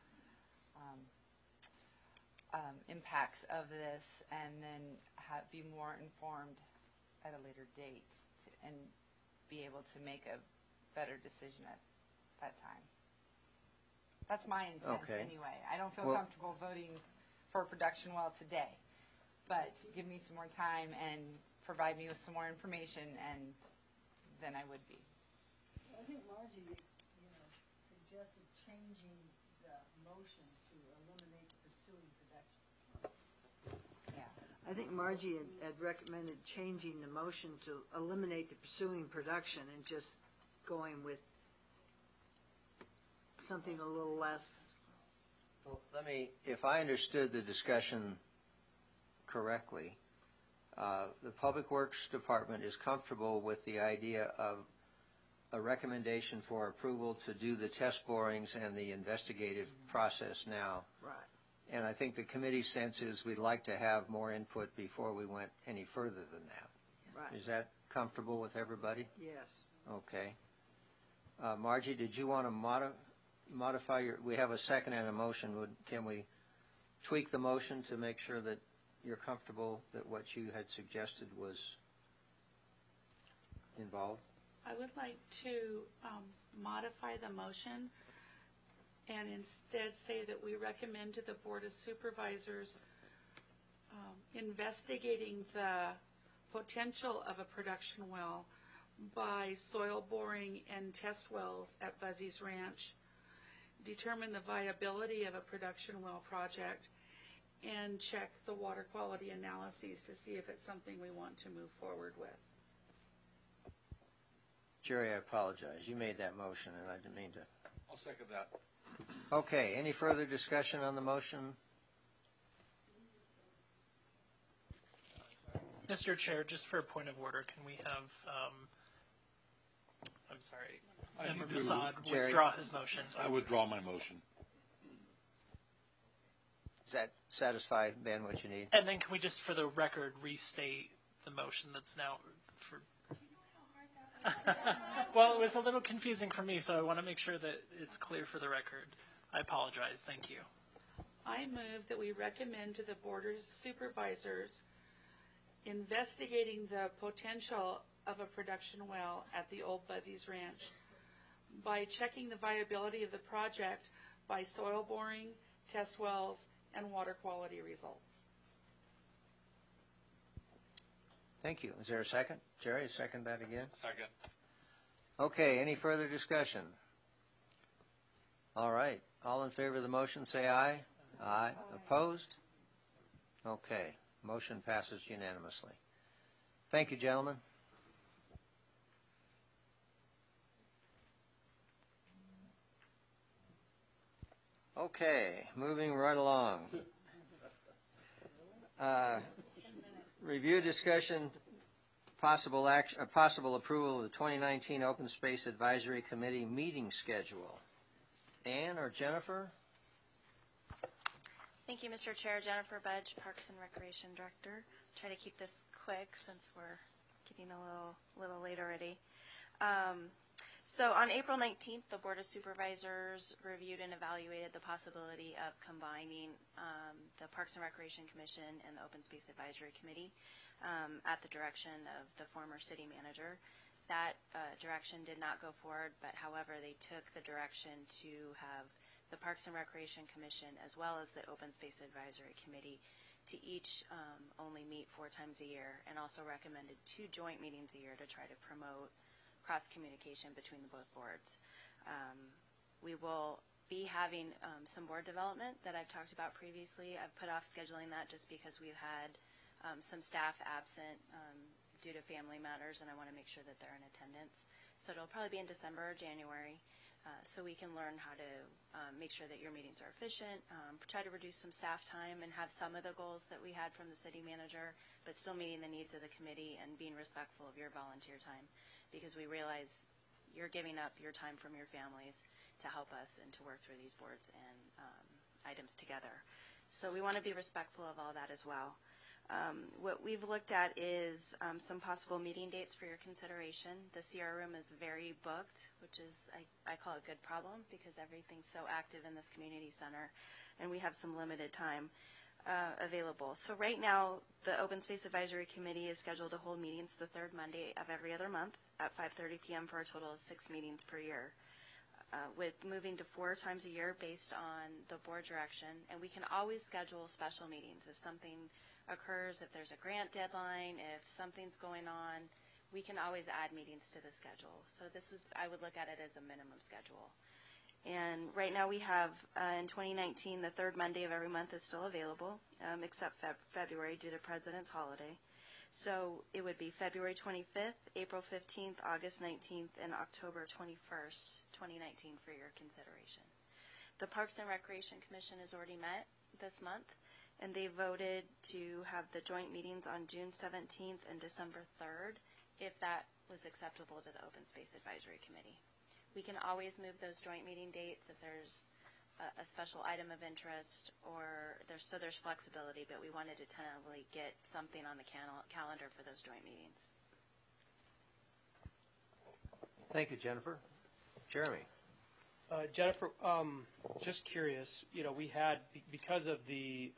impacts of this, and then be more informed at a later date and be able to make a better decision at that time. That's my intent anyway. I don't feel comfortable voting for a production well today, but give me some more time and provide me with some more information, and then I would be. I think Margie, suggested changing the motion to eliminate the pursuing production. Yeah. I think Margie had recommended changing the motion to eliminate the pursuing production and just going with something a little less. Well, if I understood the discussion correctly, the Public Works Department is comfortable with the idea of a recommendation for approval to do the test borings and the investigative process now. Right. And I think the committee's sense is we'd like to have more input before we went any further than that. Right. Is that comfortable with everybody? Yes. Okay. Margie, did you want to modify we have a second and a motion. Can we tweak the motion to make sure that you're comfortable that what you had suggested was involved? I would like to modify the motion and instead say that we recommend to the Board of Supervisors investigating the potential of a production well by soil boring and test wells at Buzzy's Ranch, determine the viability of a production well project, and check the water quality analyses to see if it's something we want to move forward with. Jerry, I apologize. You made that motion, and I didn't mean to. I'll second that. Okay. Any further discussion on the motion? Mr. Chair, just for a point of order, can we have, I'm sorry, Member Masad withdraw his motion? I withdraw my motion. Does that satisfy, Ben, what you need? And then can we just, for the record, restate the motion that's now for... Well, it was a little confusing for me, so I want to make sure that it's clear for the record. I apologize. Thank you. I move that we recommend to the Board of Supervisors investigating the potential of a production well at the old Buzzy's Ranch by checking the viability of the project by soil boring, test wells, and water quality results. Thank you. Is there a second? Jerry, second that again? Second. Okay, any further discussion? All right. All in favor of the motion, say aye. Aye. Opposed? Okay. Motion passes unanimously. Thank you, gentlemen. Okay, moving right along. Review, discussion, possible approval of the 2019 Open Space Advisory Committee meeting schedule. Ann or Jennifer? Thank you, Mr. Chair. Jennifer Budge, Parks and Recreation Director. Try to keep this quick since we're getting a little late already. So on April 19th, the Board of Supervisors reviewed and evaluated the possibility of combining the Parks and Recreation Commission and the Open Space Advisory Committee at the direction of the former city manager. That direction did not go forward, but however, they took the direction to have the Parks and Recreation Commission as well as the Open Space Advisory Committee to each only meet 4 times a year, and also recommended 2 joint meetings a year to try to promote cross-communication between the both boards. We will be having some board development that I've talked about previously. I've put off scheduling that just because we've had some staff absent due to family matters, and I want to make sure that they're in attendance. So it'll probably be in December or January, so we can learn how to make sure that your meetings are efficient, try to reduce some staff time and have some of the goals that we had from the city manager, but still meeting the needs of the committee and being respectful of your volunteer time. because we realize you're giving up your time from your families to help us and to work through these boards and items together. So we want to be respectful of all that as well. What we've looked at is some possible meeting dates for your consideration. The CR room is very booked, which is, I call a good problem because everything's so active in this community center, and we have some limited time available. So right now, the Open Space Advisory Committee is scheduled to hold meetings the third Monday of every other month at 5:30 p.m. for a total of 6 meetings per year. With moving to 4 times a year based on the board direction, and we can always schedule special meetings if something occurs, if there's a grant deadline, if something's going on, we can always add meetings to the schedule. So this is, I would look at it as a minimum schedule. And right now we have, in 2019, the third Monday of every month is still available, except February due to President's holiday. So it would be February 25th, April 15th, August 19th, and October 21st, 2019 for your consideration. The Parks and Recreation Commission has already met this month, and they voted to have the joint meetings on June 17th and December 3rd, if that was acceptable to the Open Space Advisory Committee. We can always move those joint meeting dates if there's a special item of interest, or there's flexibility, but we wanted to tentatively get something on the calendar for those joint meetings. Thank you, Jennifer. Jeremy. Jennifer, just curious, we had, because the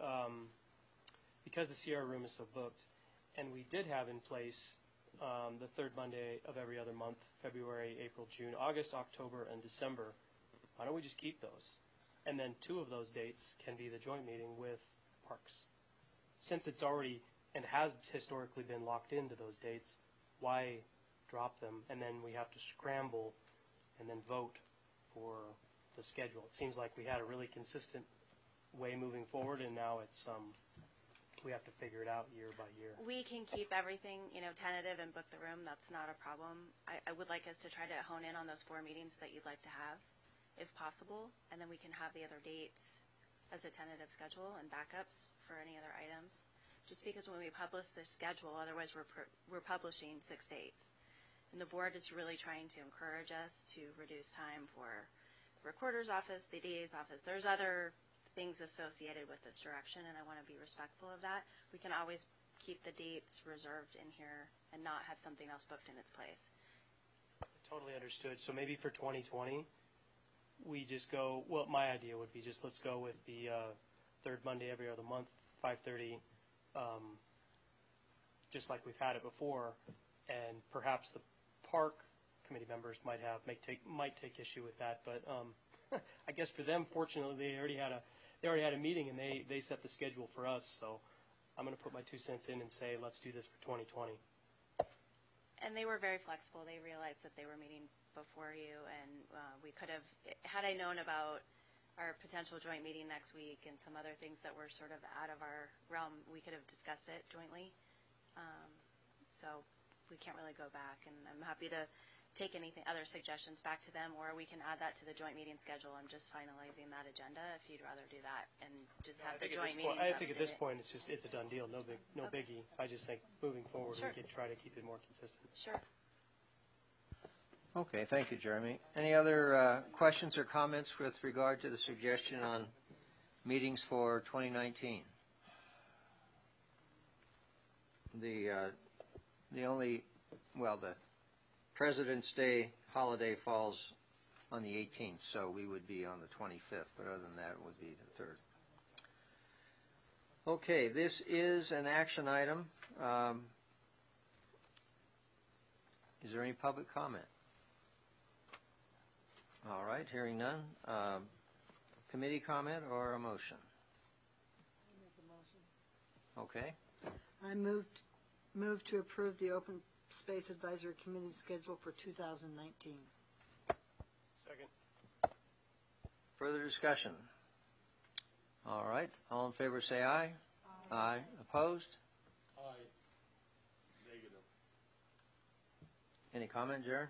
CR room is so booked, and we did have in place the third Monday of every other month, February, April, June, August, October, and December. Why don't we just keep those? And then 2 of those dates can be the joint meeting with Parks. Since it's already and has historically been locked into those dates, why drop them? And then we have to scramble and then vote for the schedule. It seems like we had a really consistent way moving forward, and now it's we have to figure it out year by year. We can keep everything, tentative and book the room. That's not a problem. I would like us to try to hone in on those 4 meetings that you'd like to have, if possible, and then we can have the other dates as a tentative schedule and backups for any other items. Just because when we publish the schedule, otherwise we're publishing 6 dates. And the board is really trying to encourage us to reduce time for the recorder's office, the DA's office. There's other things associated with this direction, and I want to be respectful of that. We can always keep the dates reserved in here and not have something else booked in its place. Totally understood. So maybe for 2020, we just go, well, my idea would be just let's go with the third Monday every other month, 5:30, just like we've had it before, and perhaps the park committee members might take issue with that, but I guess for them, fortunately, they already had a meeting, and they set the schedule for us, so I'm going to put my 2 cents in and say let's do this for 2020. And they were very flexible. They realized that they were meeting before you, and we could have, had I known about our potential joint meeting next week and some other things that were sort of out of our realm, we could have discussed it jointly. So we can't really go back, and I'm happy to take anything, other suggestions back to them, or we can add that to the joint meeting schedule. I'm just finalizing that agenda if you'd rather do that and just have the joint meetings. I think at this point it's a done deal. No biggie. I just think moving forward we could try to keep it more consistent. Sure. Okay, thank you, Jeremy. Any other questions or comments with regard to the suggestion on meetings for 2019? The President's Day holiday falls on the 18th, so we would be on the 25th, but other than that, it would be the 3rd. Okay, this is an action item. Is there any public comment? All right, hearing none. Committee comment or a motion? Okay. I moved to approve the Open Space Advisory Committee schedule for 2019. Second. Further discussion? All right, all in favor say aye. Aye. Opposed? Aye. Negative. Any comment, Jared?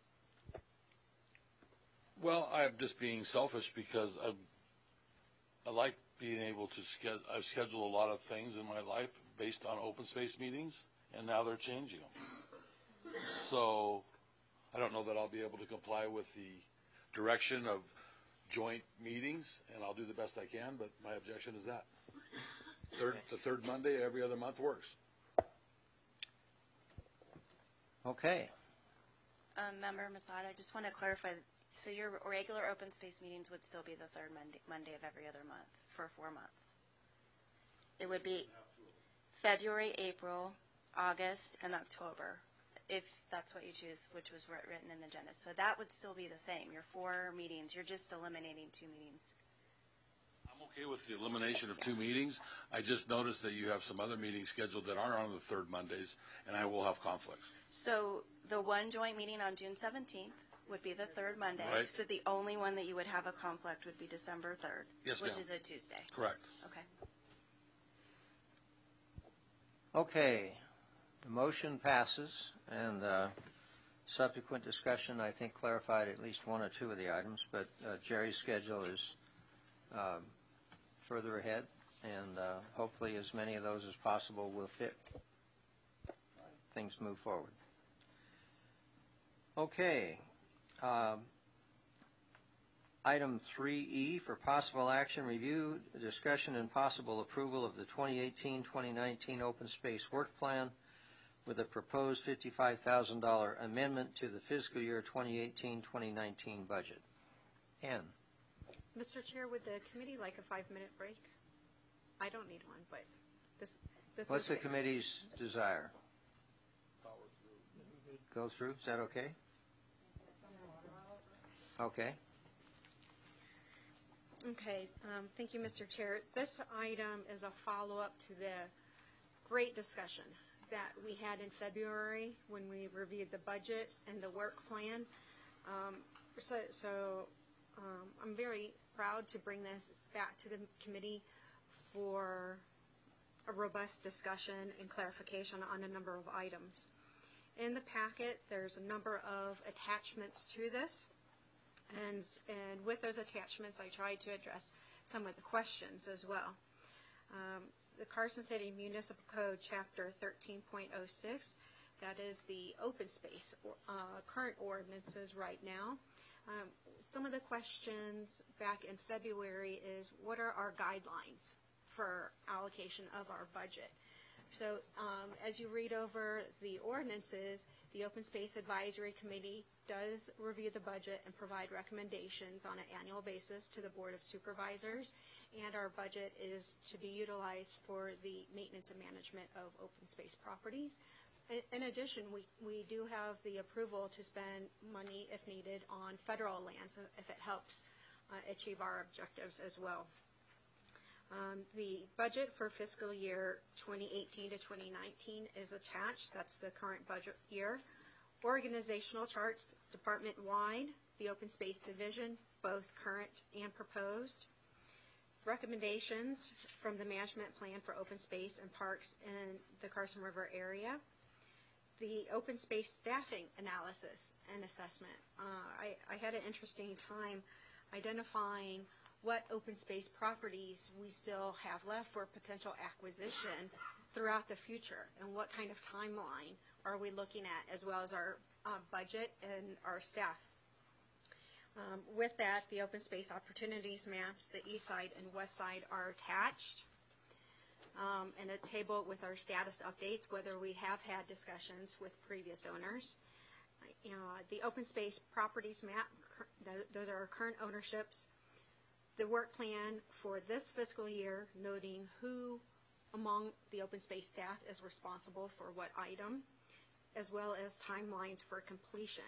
Well, I'm just being selfish because I like being able to I've scheduled a lot of things in my life based on open space meetings, and now they're changing them. So I don't know that I'll be able to comply with the direction of joint meetings, and I'll do the best I can, but my objection is that. The third Monday every other month works. Okay. Member Masada, I just want to clarify, so your regular open space meetings would still be the third Monday of every other month for 4 months? It would be February, April, August, and October, if that's what you choose, which was written in the agenda. So that would still be the same, your 4 meetings. You're just eliminating 2 meetings. I'm okay with the elimination of 2 meetings. I just noticed that you have some other meetings scheduled that aren't on the third Mondays, and I will have conflicts. So the one joint meeting on June 17th would be the third Monday. Right. So the only one that you would have a conflict would be December 3rd, Yes, which ma'am. is a Tuesday. Correct. Okay. Okay. The motion passes, and subsequent discussion, I think, clarified at least 1 or 2 of the items, but Jerry's schedule is further ahead, and hopefully as many of those as possible will fit. Things move forward. Okay. Item 3E for possible action, review, discussion, and possible approval of the 2018-2019 Open Space Work Plan with a proposed $55,000 amendment to the fiscal year 2018-2019 budget. Ann. Mr. Chair, would the committee like a 5-minute break? I don't need one, but this What's is the committee's desire? Go through? Is that okay? Okay. Okay, thank you, Mr. Chair. This item is a follow-up to the great discussion that we had in February when we reviewed the budget and the work plan. I'm very proud to bring this back to the committee for a robust discussion and clarification on a number of items. In the packet, there's a number of attachments to this, and with those attachments, I tried to address some of the questions as well. The Carson City Municipal Code, Chapter 13.06, that is the open space current ordinances right now. Some of the questions back in February is, what are our guidelines for allocation of our budget? So as you read over the ordinances, the Open Space Advisory Committee does review the budget and provide recommendations on an annual basis to the Board of Supervisors, and our budget is to be utilized for the maintenance and management of open space properties. In addition, we do have the approval to spend money, if needed, on federal lands if it helps achieve our objectives as well. The budget for fiscal year 2018 to 2019 is attached. That's the current budget year. Organizational charts, department-wide, the Open Space Division, both current and proposed. Recommendations from the management plan for open space and parks in the Carson River area. The open space staffing analysis and assessment. I had an interesting time identifying what open space properties we still have left for potential acquisition throughout the future, and what kind of timeline are we looking at, as well as our budget and our staff. With that, the open space opportunities maps, the east side and west side, are attached, and a table with our status updates, whether we have had discussions with previous owners. The open space properties map, those are our current ownerships. The work plan for this fiscal year, noting who among the open space staff is responsible for what item, as well as timelines for completion.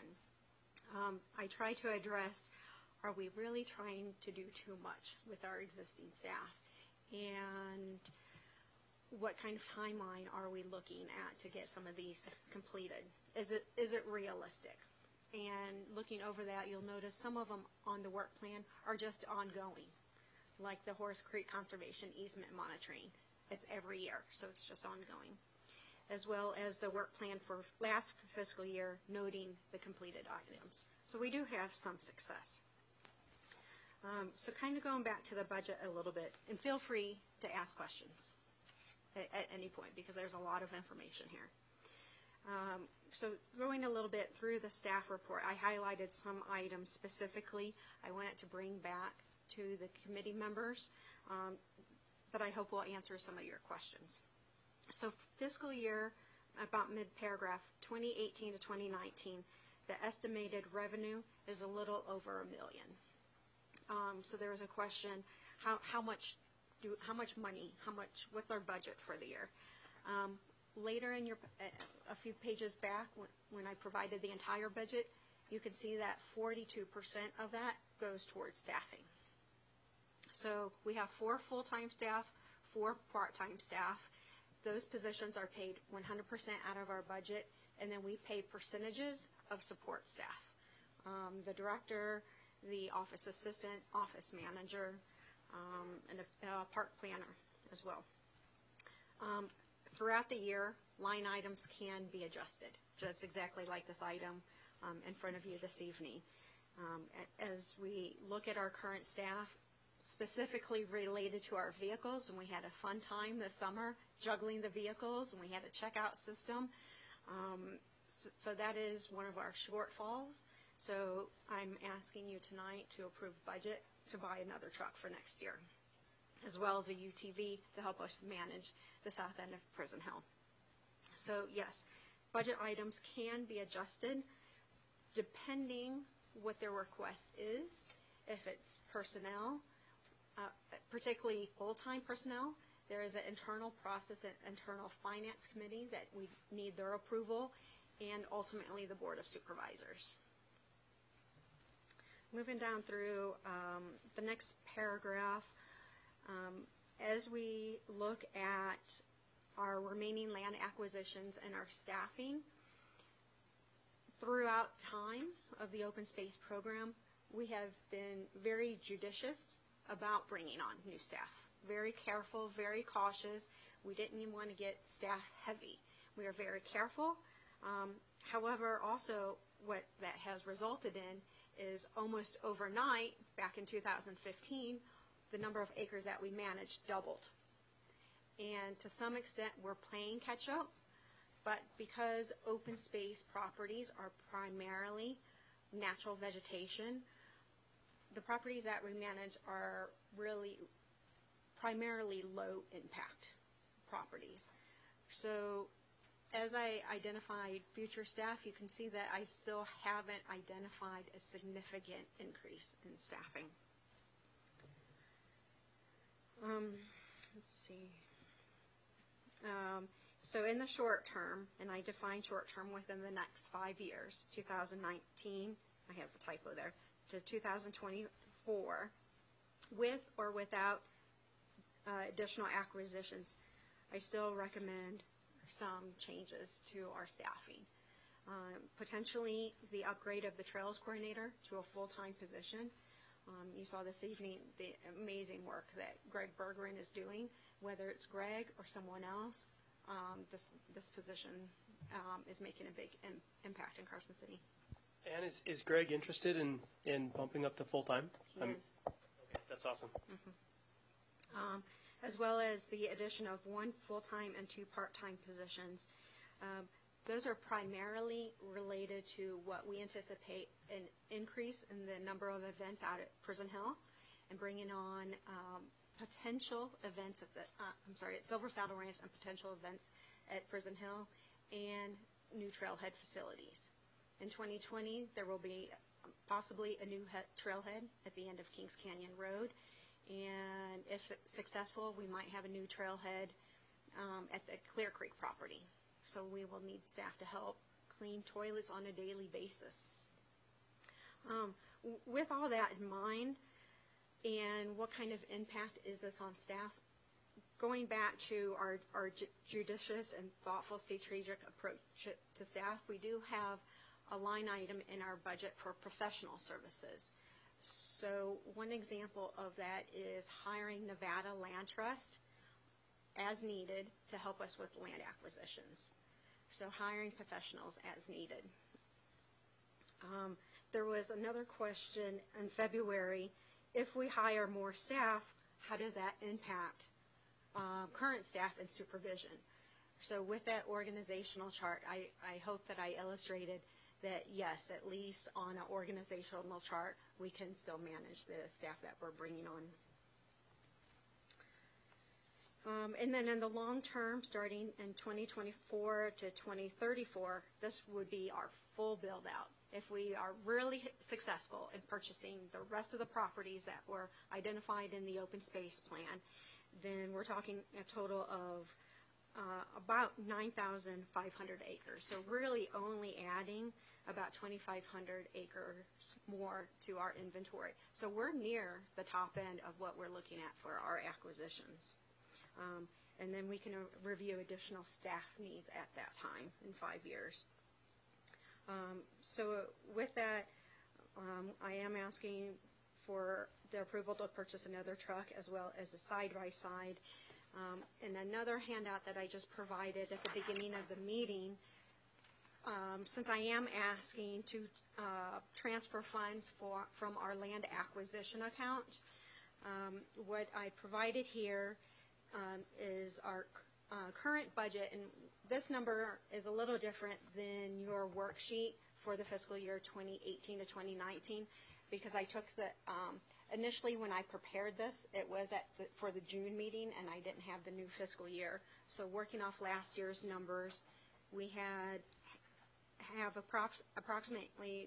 I try to address, are we really trying to do too much with our existing staff? And what kind of timeline are we looking at to get some of these completed? Is it realistic? And looking over that, you'll notice some of them on the work plan are just ongoing, like the Horse Creek Conservation Easement Monitoring. It's every year, so it's just ongoing. As well as the work plan for last fiscal year, noting the completed items. So we do have some success. So kind of going back to the budget a little bit, and feel free to ask questions at any point, because there's a lot of information here. So going a little bit through the staff report, I highlighted some items specifically I wanted to bring back to the committee members that I hope will answer some of your questions. So fiscal year, about mid-paragraph, 2018 to 2019, the estimated revenue is a little over $1 million. So there was a question, how much money, what's our budget for the year? Later in a few pages back, when I provided the entire budget, you can see that 42% of that goes towards staffing. So we have 4 full-time staff, 4 part-time staff. Those positions are paid 100% out of our budget, and then we pay percentages of support staff. The director, the office assistant, office manager, and a park planner as well. Throughout the year, line items can be adjusted, just exactly like this item in front of you this evening. As we look at our current staff, specifically related to our vehicles, and we had a fun time this summer juggling the vehicles, and we had a checkout system. So that is one of our shortfalls. So I'm asking you tonight to approve budget to buy another truck for next year, as well as a UTV to help us manage the south end of Prison Hill. So yes, budget items can be adjusted depending what their request is. If it's personnel, particularly full-time personnel, there is an internal process, an internal finance committee that we need their approval, and ultimately the Board of Supervisors. Moving down through the next paragraph, as we look at our remaining land acquisitions and our staffing, throughout time of the open space program, we have been very judicious about bringing on new staff. Very careful, very cautious. We didn't even want to get staff heavy. We are very careful. However, also what that has resulted in is almost overnight, back in 2015, the number of acres that we managed doubled. And to some extent, we're playing catch up, but because open space properties are primarily natural vegetation, the properties that we manage are really primarily low impact properties. So as I identified future staff, you can see that I still haven't identified a significant increase in staffing. Let's see. So in the short term, and I define short term within the next 5 years, 2019, I have a typo there, to 2024, with or without additional acquisitions, I still recommend some changes to our staffing. Potentially the upgrade of the trails coordinator to a full-time position. You saw this evening the amazing work that Greg Bergeron is doing. Whether it's Greg or someone else, this position is making a big impact in Carson City. And is Greg interested in bumping up to full-time? Yes. Okay, that's awesome. Mm-hmm. As well as the addition of 1 full-time and 2 part-time positions. Those are primarily related to what we anticipate an increase in the number of events out at Prison Hill, and bringing on potential events at Silver Saddle Ranch, and potential events at Prison Hill, and new trailhead facilities. In 2020, there will be possibly a new trailhead at the end of Kings Canyon Road, and if successful, we might have a new trailhead at the Clear Creek property. So we will need staff to help clean toilets on a daily basis. With all that in mind, and what kind of impact is this on staff, going back to our judicious and thoughtful strategic approach to staff, we do have a line item in our budget for professional services. So one example of that is hiring Nevada Land Trust as needed to help us with land acquisitions. So hiring professionals as needed. There was another question in February, if we hire more staff, how does that impact current staff and supervision? So with that organizational chart, I hope that I illustrated that, yes, at least on an organizational chart, we can still manage the staff that we're bringing on. And then in the long term, starting in 2024 to 2034, this would be our full build out. If we are really successful in purchasing the rest of the properties that were identified in the open space plan, then we're talking a total of about 9,500 acres. So really only adding about 2,500 acres more to our inventory. So we're near the top end of what we're looking at for our acquisitions. And then we can review additional staff needs at that time in 5 years. So with that, I am asking for the approval to purchase another truck as well as a side-by-side. And another handout that I just provided at the beginning of the meeting, since I am asking to transfer funds from our land acquisition account, what I provided here is our current budget, and this number is a little different than your worksheet for the fiscal year 2018 to 2019, because I took the initially when I prepared this, it was for the June meeting, and I didn't have the new fiscal year. So working off last year's numbers, we have approximately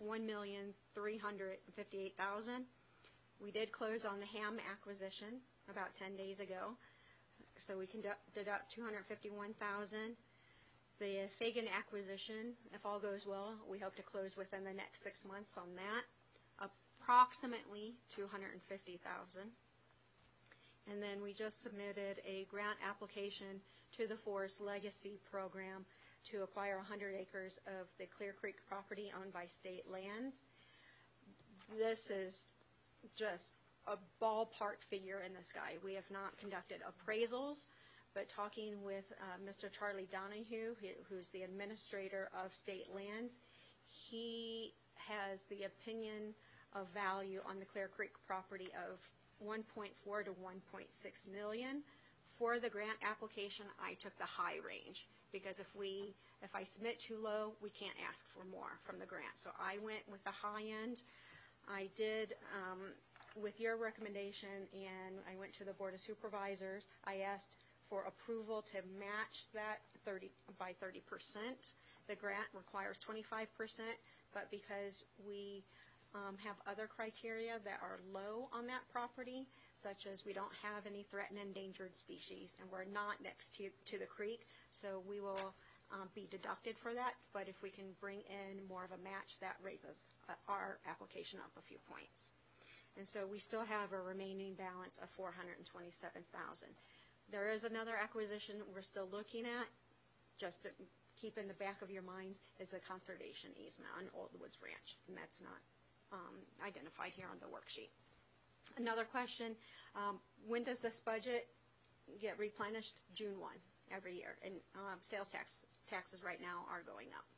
$1,358,000. We did close on the Ham acquisition about 10 days ago, so we can deduct $251,000. The Fagan acquisition, if all goes well, we hope to close within the next 6 months on that, approximately $250,000. And then we just submitted a grant application to the Forest Legacy Program to acquire 100 acres of the Clear Creek property owned by state lands. This is just a ballpark figure in the sky. We have not conducted appraisals, but talking with Mr. Charlie Donahue, who's the administrator of state lands, he has the opinion of value on the Clear Creek property of 1.4 to 1.6 million. For the grant application, I took the high range, because if I submit too low, we can't ask for more from the grant. So I went with the high end. I did, with your recommendation, and I went to the Board of Supervisors, I asked for approval to match that by 30%. The grant requires 25%, but because we have other criteria that are low on that property, such as we don't have any threatened endangered species, and we're not next to the creek, so we will be deducted for that. But if we can bring in more of a match, that raises our application up a few points. And so we still have a remaining balance of $427,000. There is another acquisition we're still looking at, just to keep in the back of your minds, is a conservation easement on Old Woods Ranch, and that's not identified here on the worksheet. Another question, when does this budget get replenished? June 1 every year, and sales taxes right now are going up.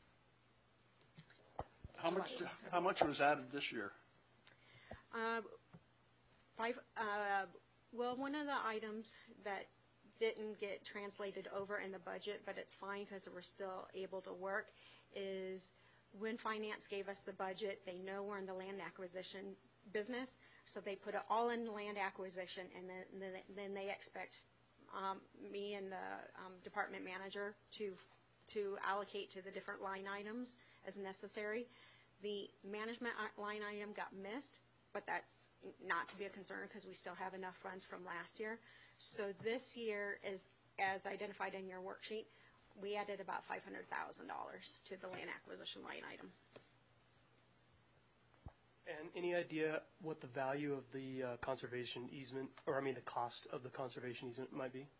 How much was added this year? Well, one of the items that didn't get translated over in the budget, but it's fine because we're still able to work, is when finance gave us the budget, they know we're in the land acquisition business, so they put it all in land acquisition, and then they expect me and the department manager to allocate to the different line items as necessary. The management line item got missed, but that's not to be a concern because we still have enough funds from last year. So this year, is as identified in your worksheet, we added about $500,000 to the land acquisition line item. And any idea what the value of the conservation easement, or I mean the cost of the conservation easement might be?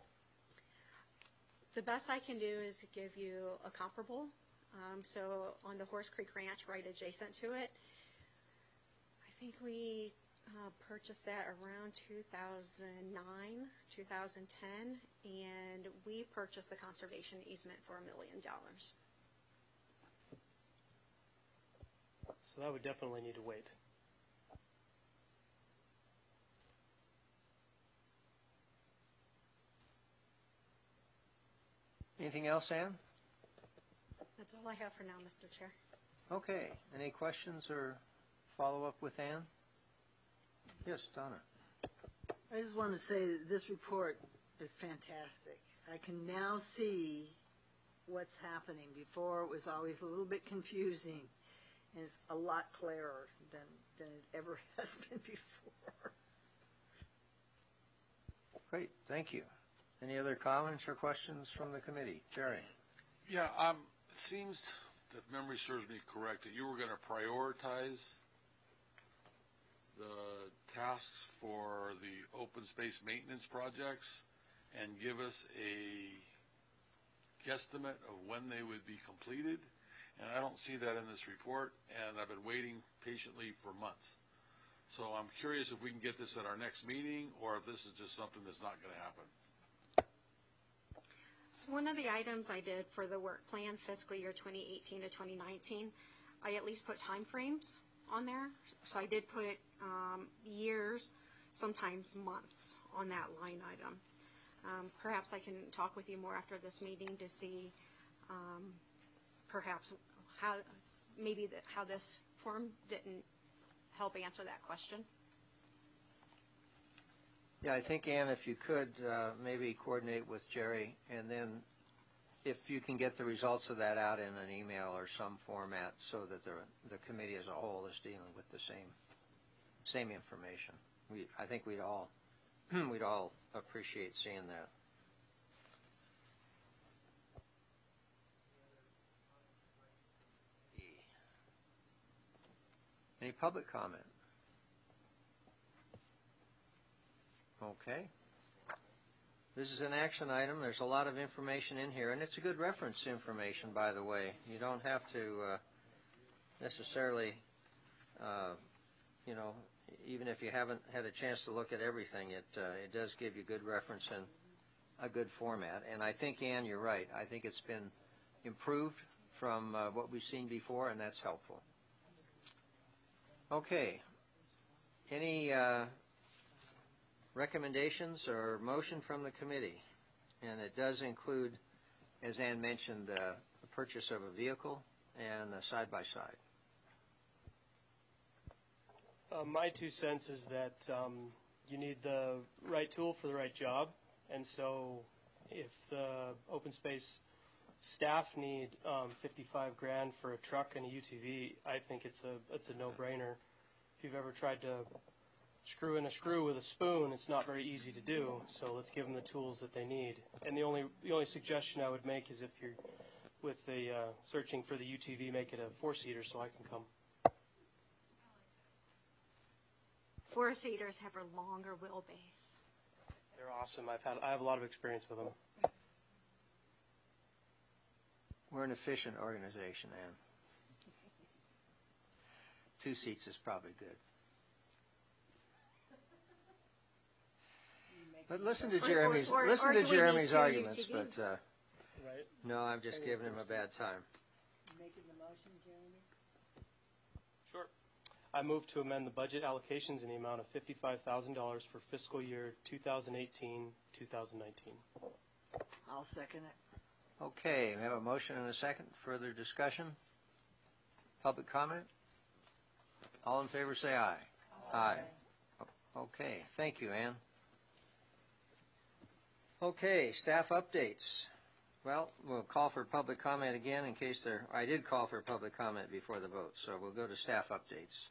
The best I can do is give you a comparable. So on the Horse Creek Ranch right adjacent to it, I think we purchased that around 2009, 2010, and we purchased the conservation easement for $1 million. So that would definitely need to wait. Anything else, Ann? That's all I have for now, Mr. Chair. Okay. Any questions or follow-up with Ann? Yes, Donna. I just want to say that this report is fantastic. I can now see what's happening. Before it was always a little bit confusing, and it's a lot clearer than it ever has been before. Great, thank you. Any other comments or questions from the committee? Jerry? Yeah, it seems, if memory serves me correct, that you were going to prioritize the tasks for the open space maintenance projects and give us a guesstimate of when they would be completed. And I don't see that in this report, and I've been waiting patiently for months. So I'm curious if we can get this at our next meeting, or if this is just something that's not going to happen. So one of the items I did for the work plan fiscal year 2018 to 2019, I at least put time frames on there. So I did put years, sometimes months on that line item. Perhaps I can talk with you more after this meeting to see perhaps how how this form didn't help answer that question. Yeah, I think, Ann, if you could maybe coordinate with Jerry, and then if you can get the results of that out in an email or some format so that the committee as a whole is dealing with the same information. I think we'd all appreciate seeing that. Any public comment? Okay. This is an action item. There's a lot of information in here, and it's a good reference information, by the way. You don't have to necessarily, even if you haven't had a chance to look at everything, it does give you good reference and a good format. And I think, Ann, you're right. I think it's been improved from what we've seen before, and that's helpful. Okay. Any recommendations or motion from the committee? And it does include, as Ann mentioned, the purchase of a vehicle and a side-by-side. My 2 cents is that you need the right tool for the right job. And so if the open space staff need $55 grand for a truck and a UTV, I think it's a no-brainer. If you've ever tried to screw in a screw with a spoon, it's not very easy to do. So let's give them the tools that they need. And the only suggestion I would make is if you're with the searching for the UTV, make it a 4-seater so I can come. 4-seaters have a longer wheelbase. They're awesome. I have a lot of experience with them. We're an efficient organization, Ann. 2 seats is probably good. But listen to Jeremy's arguments. But right. No, I'm just giving him a bad time. Making the motion, Jeremy? Sure. I move to amend the budget allocations in the amount of $55,000 for fiscal year 2018-2019. I'll second it. Okay, we have a motion and a second. Further discussion? Public comment? All in favor say aye. Aye. Okay, thank you, Ann. Okay, staff updates. Well, we'll call for public comment again in case I did call for public comment before the vote, so we'll go to staff updates.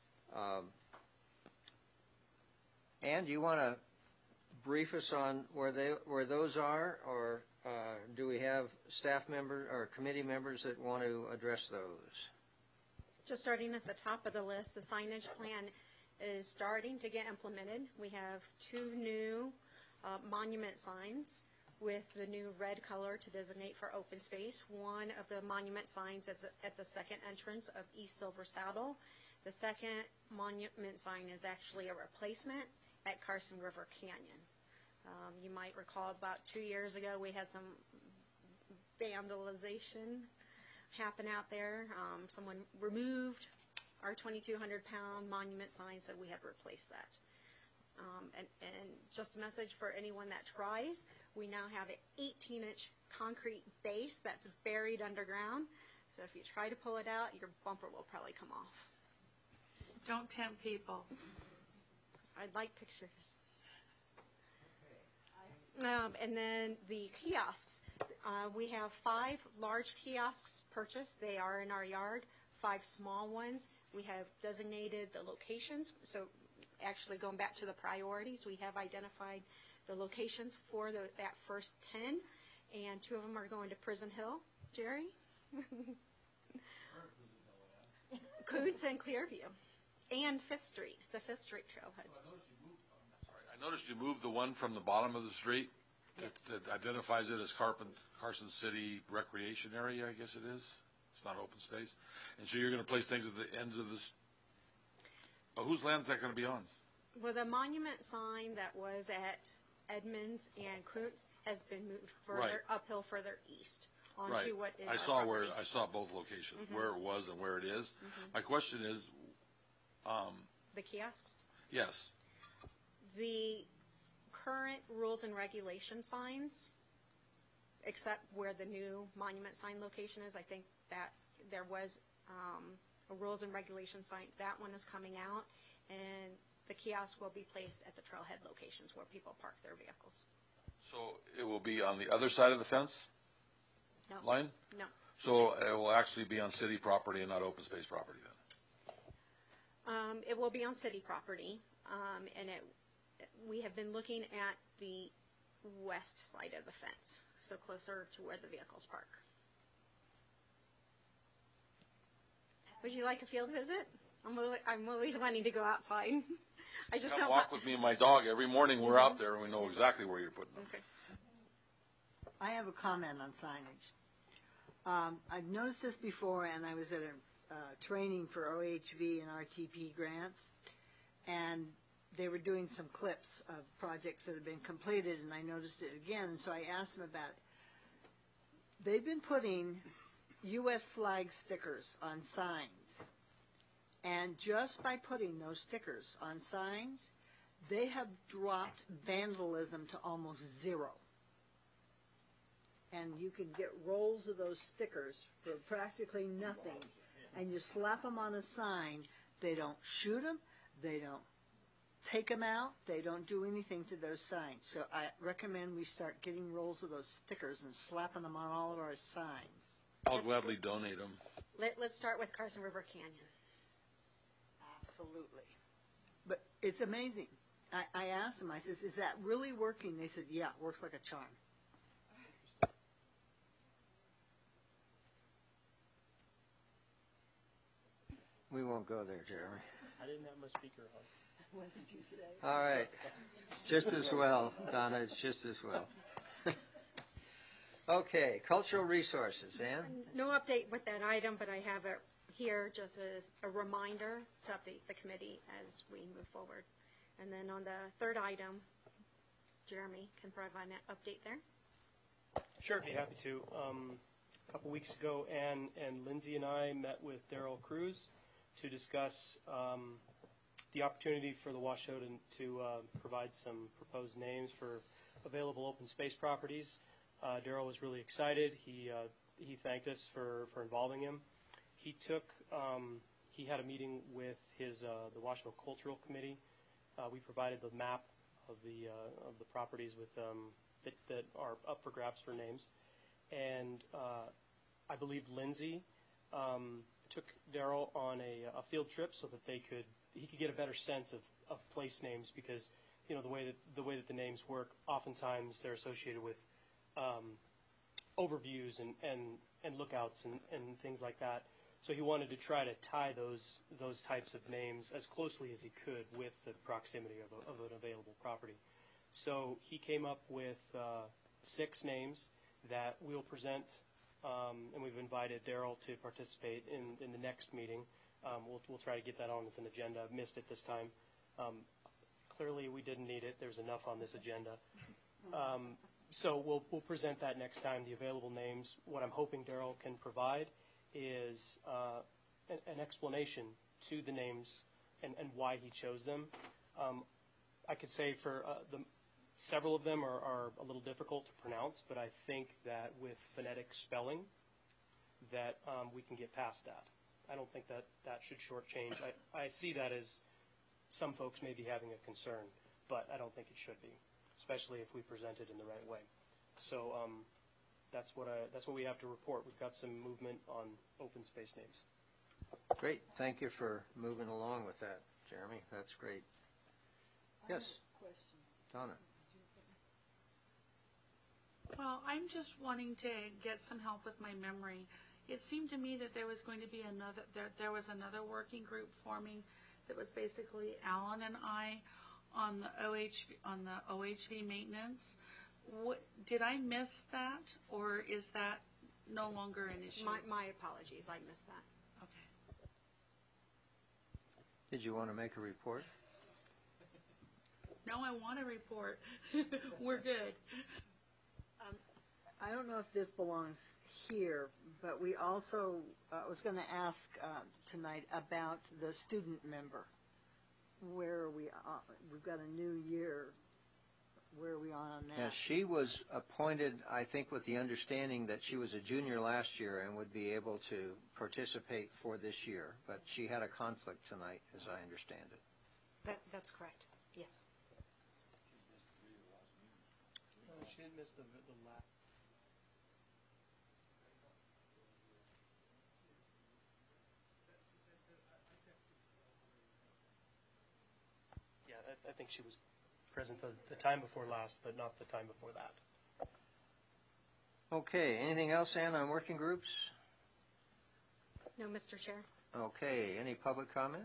Ann, do you want to brief us on where those are, or do we have staff members or committee members that want to address those? Just starting at the top of the list, the signage plan is starting to get implemented. We have 2 new monument signs with the new red color to designate for open space. One of the monument signs is at the second entrance of East Silver Saddle. The second monument sign is actually a replacement at Carson River Canyon. You might recall about 2 years ago we had some vandalization happen out there. Someone removed our 2,200-pound monument sign, so we have replaced that. And just a message for anyone that tries, we now have an 18-inch concrete base that's buried underground. So if you try to pull it out, your bumper will probably come off. Don't tempt people. I'd like pictures. And then the kiosks. We have 5 large kiosks purchased. They are in our yard. 5 small ones. We have designated the locations. So actually going back to the priorities, we have identified the locations for that first 10. And 2 of them are going to Prison Hill. Jerry? Coots and Clearview. And 5th Street, the 5th Street trailhead. I noticed you moved the one from the bottom of the street that identifies it as Carson City Recreation Area, I guess it is. It's not open space. And so you're going to place things at the ends of this. Whose land is that going to be on? Well, the monument sign that was at Edmonds and Coots has been moved further uphill, further east onto what is I saw both locations, where it was and where it is. My question is, the kiosks? Yes. The current rules and regulation signs, except where the new monument sign location is, I think that there was a rules and regulation sign. That one is coming out, and the kiosk will be placed at the trailhead locations where people park their vehicles. So it will be on the other side of the fence line? No. So it will actually be on city property and not open space property then? It will be on city property, and we have been looking at the west side of the fence, so closer to where the vehicles park. Would you like a field visit? I'm always wanting to go outside. I just don't walk with me and my dog every morning. We're out there and we know exactly where you're putting them. Okay. I have a comment on signage. I've noticed this before, and I was at a training for OHV and RTP grants, and they were doing some clips of projects that have been completed, and I noticed it again, and so I asked them about it. They've been putting U.S. flag stickers on signs, and just by putting those stickers on signs, they have dropped vandalism to almost 0. And you can get rolls of those stickers for practically nothing, and you slap them on a sign. They don't shoot them, they don't take them out, they don't do anything to those signs. So I recommend we start getting rolls of those stickers and slapping them on all of our signs. I'll gladly donate them. Let's start with Carson River Canyon. Absolutely. But it's amazing. I asked them, I said, is that really working? They said, yeah, it works like a charm. We won't go there, Jeremy. I didn't have my speaker on. What did you say? All right. It's just as well, Donna. It's just as well. Okay, cultural resources. Ann? No update with that item, but I have it here just as a reminder to update the committee as we move forward. And then on the third item, Jeremy can provide an update there. Sure, be happy to. A couple weeks ago, Ann and Lindsay and I met with Darrell Cruz to discuss the opportunity for the Washoe to provide some proposed names for available open space properties. Darrell was really excited. He thanked us for involving him. He had a meeting with the Washoe Cultural Committee. We provided the map of the properties with that are up for grabs for names, and I believe Lindsay took Darrell on a field trip so that he could get a better sense of place names, because the way that the names work, oftentimes they're associated with overviews and lookouts and things like that. So he wanted to try to tie those types of names as closely as he could with the proximity of an available property. So he came up with 6 names that we'll present, and we've invited Darrell to participate in the next meeting. We'll try to get that on as an agenda. I've missed it this time. Clearly, we didn't need it. There's enough on this agenda. So we'll present that next time, the available names. What I'm hoping Darrell can provide is an explanation to the names and why he chose them. I could say for Several of them are a little difficult to pronounce, but I think that with phonetic spelling, that we can get past that. I don't think that should shortchange. I see that as some folks may be having a concern, but I don't think it should be, especially if we present it in the right way. So that's what we have to report. We've got some movement on open space names. Great. Thank you for moving along with that, Jeremy. That's great. Yes. Question. Donna. Well, I'm just wanting to get some help with my memory. It seemed to me that there was going to be there was another working group forming that was basically Alan and I on the OHV maintenance. Did I miss that, or is that no longer an issue? My apologies, I missed that. Okay. Did you want to make a report? No, I want a report. We're good. I don't know if this belongs here, but we also was going to ask tonight about the student member. Where are we? We've got a new year. Where are we on that? Yeah, she was appointed, I think, with the understanding that she was a junior last year and would be able to participate for this year, but she had a conflict tonight, as I understand it. That's correct. Yes. No, she didn't miss the last. Yeah, I think she was present the time before last, but not the time before that. Okay, anything else, Ann, on working groups? No, Mr. Chair. Okay, any public comment?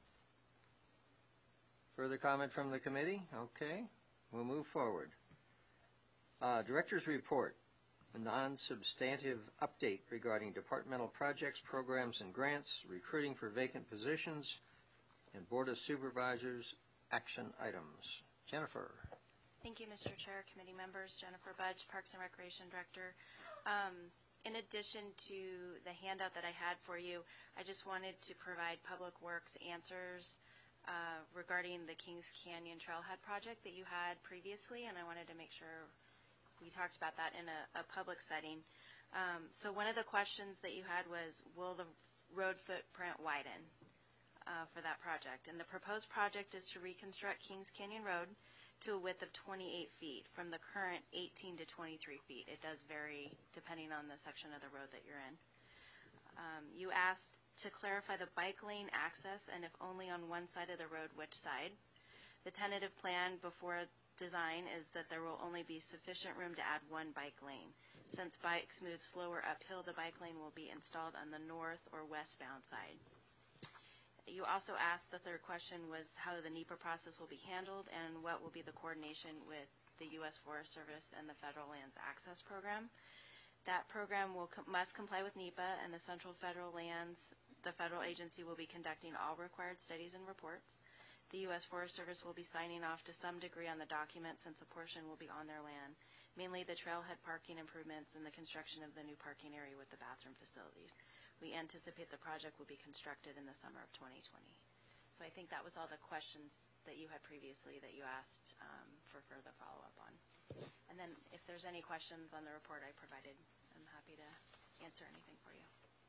Further comment from the committee? Okay, we'll move forward. Director's report, a non-substantive update regarding departmental projects, programs, and grants, recruiting for vacant positions, and Board of Supervisors action items. Jennifer. Thank you, Mr. Chair, committee members. Jennifer Budge, Parks and Recreation Director. In addition to the handout that I had for you, I just wanted to provide Public Works answers regarding the Kings Canyon Trailhead project that you had previously, and I wanted to make sure we talked about that in a public setting. So one of the questions that you had was, will the road footprint widen for that project? And the proposed project is to reconstruct Kings Canyon Road to a width of 28 feet from the current 18 to 23 feet. It does vary depending on the section of the road that you're in. You asked to clarify the bike lane access, and if only on one side of the road, which side. The tentative plan before design is that there will only be sufficient room to add one bike lane. Since bikes move slower uphill, the bike lane will be installed on the north or westbound side. You also asked, the third question was how the NEPA process will be handled and what will be the coordination with the U.S. Forest Service and the Federal Lands Access Program. That program must comply with NEPA and the Central Federal Lands. The federal agency will be conducting all required studies and reports. The U.S. Forest Service will be signing off to some degree on the document since a portion will be on their land, mainly the trailhead parking improvements and the construction of the new parking area with the bathroom facilities. We anticipate the project will be constructed in the summer of 2020. So I think that was all the questions that you had previously that you asked for further follow-up on. And then if there's any questions on the report I provided, I'm happy to answer anything for you.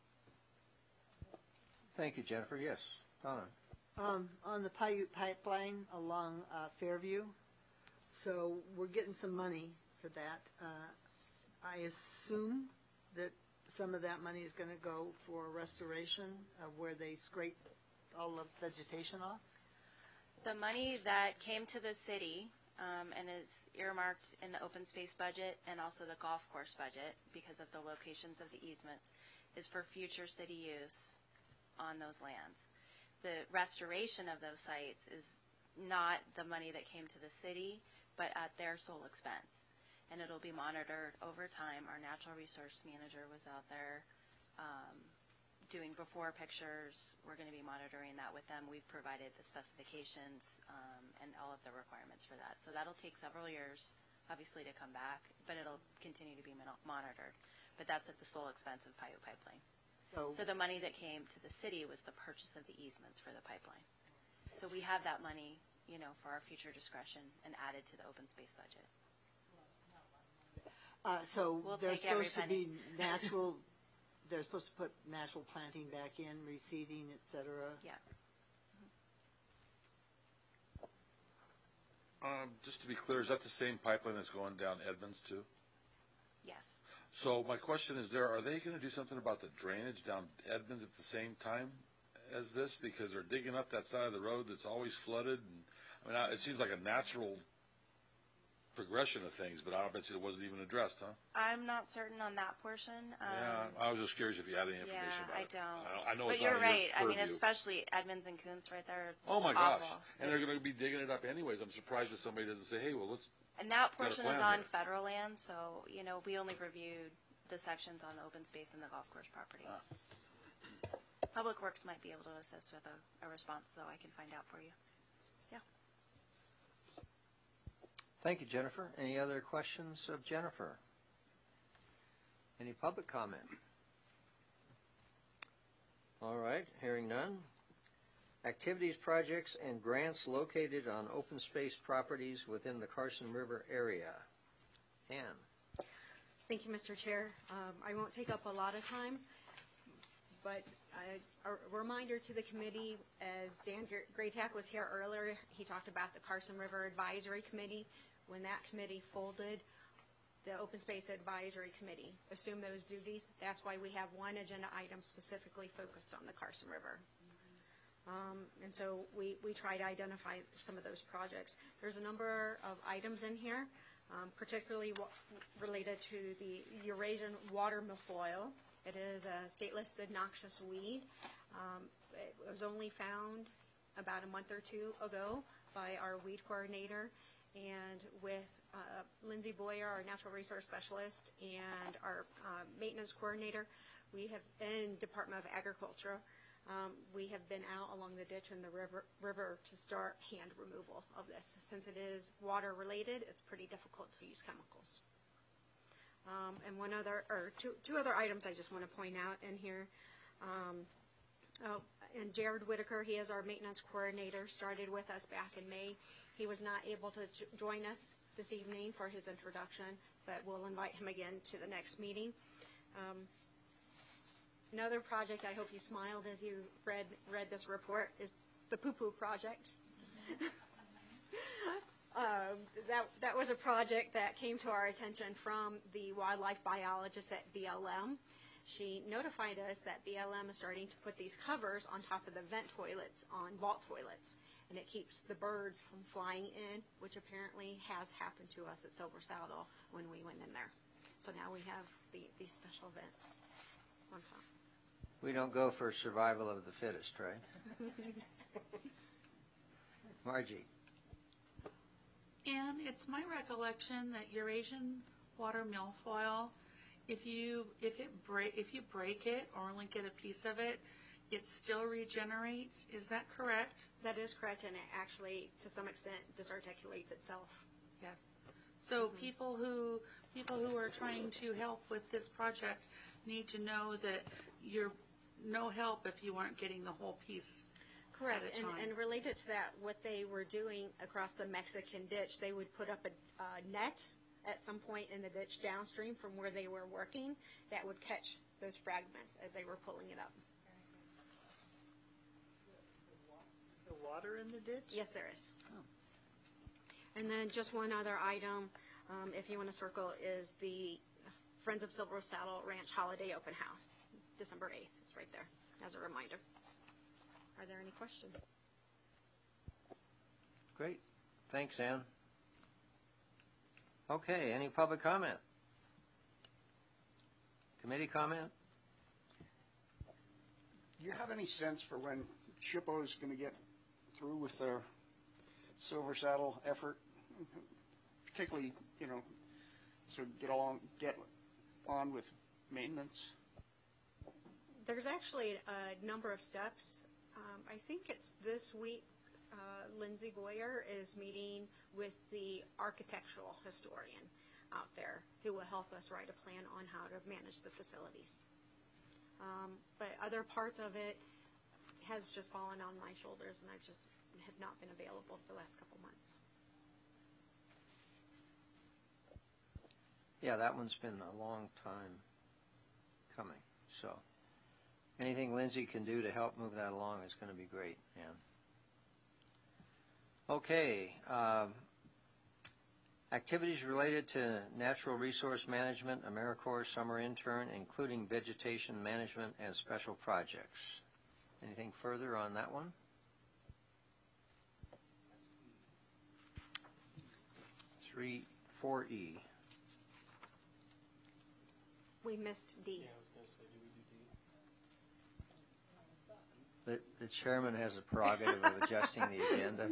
Thank you, Jennifer. Yes, Donna. On the Paiute pipeline along Fairview, so we're getting some money for that. I assume that some of that money is going to go for restoration of where they scrape all the vegetation off? The money that came to the city and is earmarked in the open space budget and also the golf course budget because of the locations of the easements is for future city use on those lands. The restoration of those sites is not the money that came to the city, but at their sole expense. And it'll be monitored over time. Our natural resource manager was out there doing before pictures. We're going to be monitoring that with them. We've provided the specifications and all of the requirements for that. So that'll take several years, obviously, to come back, but it'll continue to be monitored. But that's at the sole expense of Paiute Pipeline. So the money that came to the city was the purchase of the easements for the pipeline. So we have that money for our future discretion and added to the open space budget. So We'll they're take every supposed to penny. be natural, they're supposed to put natural planting back in, reseeding, et cetera? Yeah. Just to be clear, is that the same pipeline that's going down Edmonds too? Yes. So my question is are they going to do something about the drainage down Edmonds at the same time as this? Because they're digging up that side of the road that's always flooded. And, it seems like a natural progression of things, but I bet you it wasn't even addressed, huh? I'm not certain on that portion. Yeah, I was just curious if you had any information about it. I don't. I know but it's you're not right. in your purview. Especially Edmonds and Kuntz right there. It's Oh my gosh! awful. And they're going to be digging it up anyways. I'm surprised that somebody doesn't say, "Hey, well, let's." And that got a portion is plan on here. federal land, so we only reviewed the sections on the open space and the golf course property. Public Works might be able to assist with a response, though I can find out for you. Yeah. Thank you, Jennifer. Any other questions of Jennifer? Any public comment? All right, hearing none. Activities, projects, and grants located on open space properties within the Carson River area. Ann. Thank you, Mr. Chair. I won't take up a lot of time, but a reminder to the committee, as Dan Graytack was here earlier, he talked about the Carson River Advisory Committee. When that committee folded, the Open Space Advisory Committee assumed those duties. That's why we have one agenda item specifically focused on the Carson River. And so we try to identify some of those projects. There's a number of items in here, particularly related to the Eurasian water milfoil. It is a state-listed noxious weed. It was only found about a month or two ago by our weed coordinator, and with Lindsay Boyer, our natural resource specialist, and our maintenance coordinator, we have, in Department of Agriculture, we have been out along the ditch and the river to start hand removal of this. Since it is water related, it's pretty difficult to use chemicals. And two other items I just want to point out in here. And Jared Whitaker, he is our maintenance coordinator, started with us back in May. He was not able to join us this evening for his introduction, but we'll invite him again to the next meeting. Another project, I hope you smiled as you read this report, is the Poo Poo Project. That was a project that came to our attention from the wildlife biologist at BLM. She notified us that BLM is starting to put these covers on top of the vent toilets on vault toilets, and it keeps the birds from flying in, which apparently has happened to us at Silver Saddle when we went in there. So now we have these special vents on top. We don't go for survival of the fittest, right? Margie. And it's my recollection that Eurasian water milfoil, if you break it or only get a piece of it, it still regenerates. Is that correct? That is correct, and it actually, to some extent, disarticulates itself. Yes. So people who are trying to help with this project need to know that you're no help if you aren't getting the whole piece. Correct, at a time. and related to that, what they were doing across the Mexican ditch, they would put up a net at some point in the ditch downstream from where they were working that would catch those fragments as they were pulling it up. The water in the ditch? Yes, there is. Oh. And then just one other item, if you want to circle, is the Friends of Silver Saddle Ranch Holiday Open House, December 8th. It's right there as a reminder. Are there any questions? Great. Thanks, Ann. Okay, any public comment? Committee comment? Do you have any sense for when SHPO is going to get through with their Silver Saddle effort? Particularly, so get on with maintenance? There's actually a number of steps. I think it's this week. Lindsay Boyer is meeting with the architectural historian out there who will help us write a plan on how to manage the facilities. But other parts of it has just fallen on my shoulders, and I've just have not been available the last couple months. Yeah, that one's been a long time coming. So anything Lindsay can do to help move that along is going to be great, Ann. Okay. Activities related to natural resource management, AmeriCorps summer intern, including vegetation management and special projects. Anything further on that one? Three, 4E. We missed D. The chairman has a prerogative of adjusting the agenda.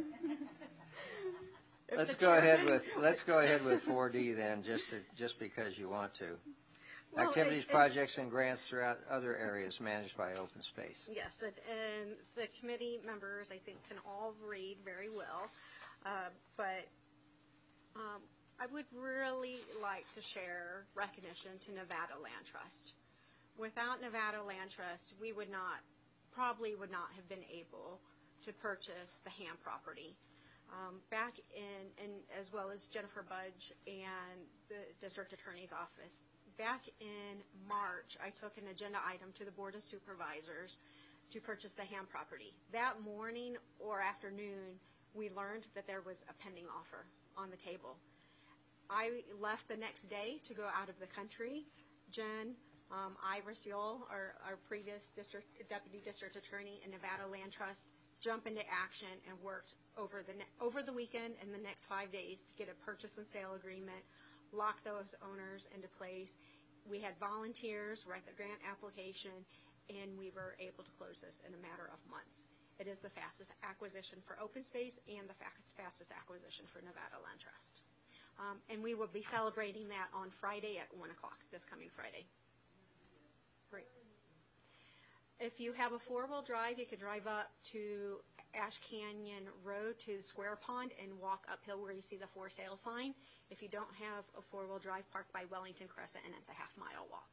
Let's go ahead with 4D then, just because you want to. Well, Activities, projects, and grants throughout other areas managed by open space. Yes, and the committee members, I think, can all read very well, but I would really like to share recognition to Nevada Land Trust. Without Nevada Land Trust, we probably would not have been able to purchase the Ham property. Back in, as well as Jennifer Budge and the district attorney's office, back in March, I took an agenda item to the Board of Supervisors to purchase the Ham property. That morning or afternoon, we learned that there was a pending offer on the table. I left the next day to go out of the country. Jen, Iris Yule, our previous deputy district attorney in Nevada Land Trust, jumped into action and worked over the weekend and the next 5 days to get a purchase and sale agreement, lock those owners into place. We had volunteers write the grant application, and we were able to close this in a matter of months. It is the fastest acquisition for open space and the fastest acquisition for Nevada Land Trust. And we will be celebrating that on Friday at 1 o'clock, this coming Friday. Great. If you have a four-wheel drive, you could drive up to Ash Canyon Road to the Square Pond and walk uphill where you see the for sale sign. If you don't have a four-wheel drive, park by Wellington Crescent, and it's a half-mile walk.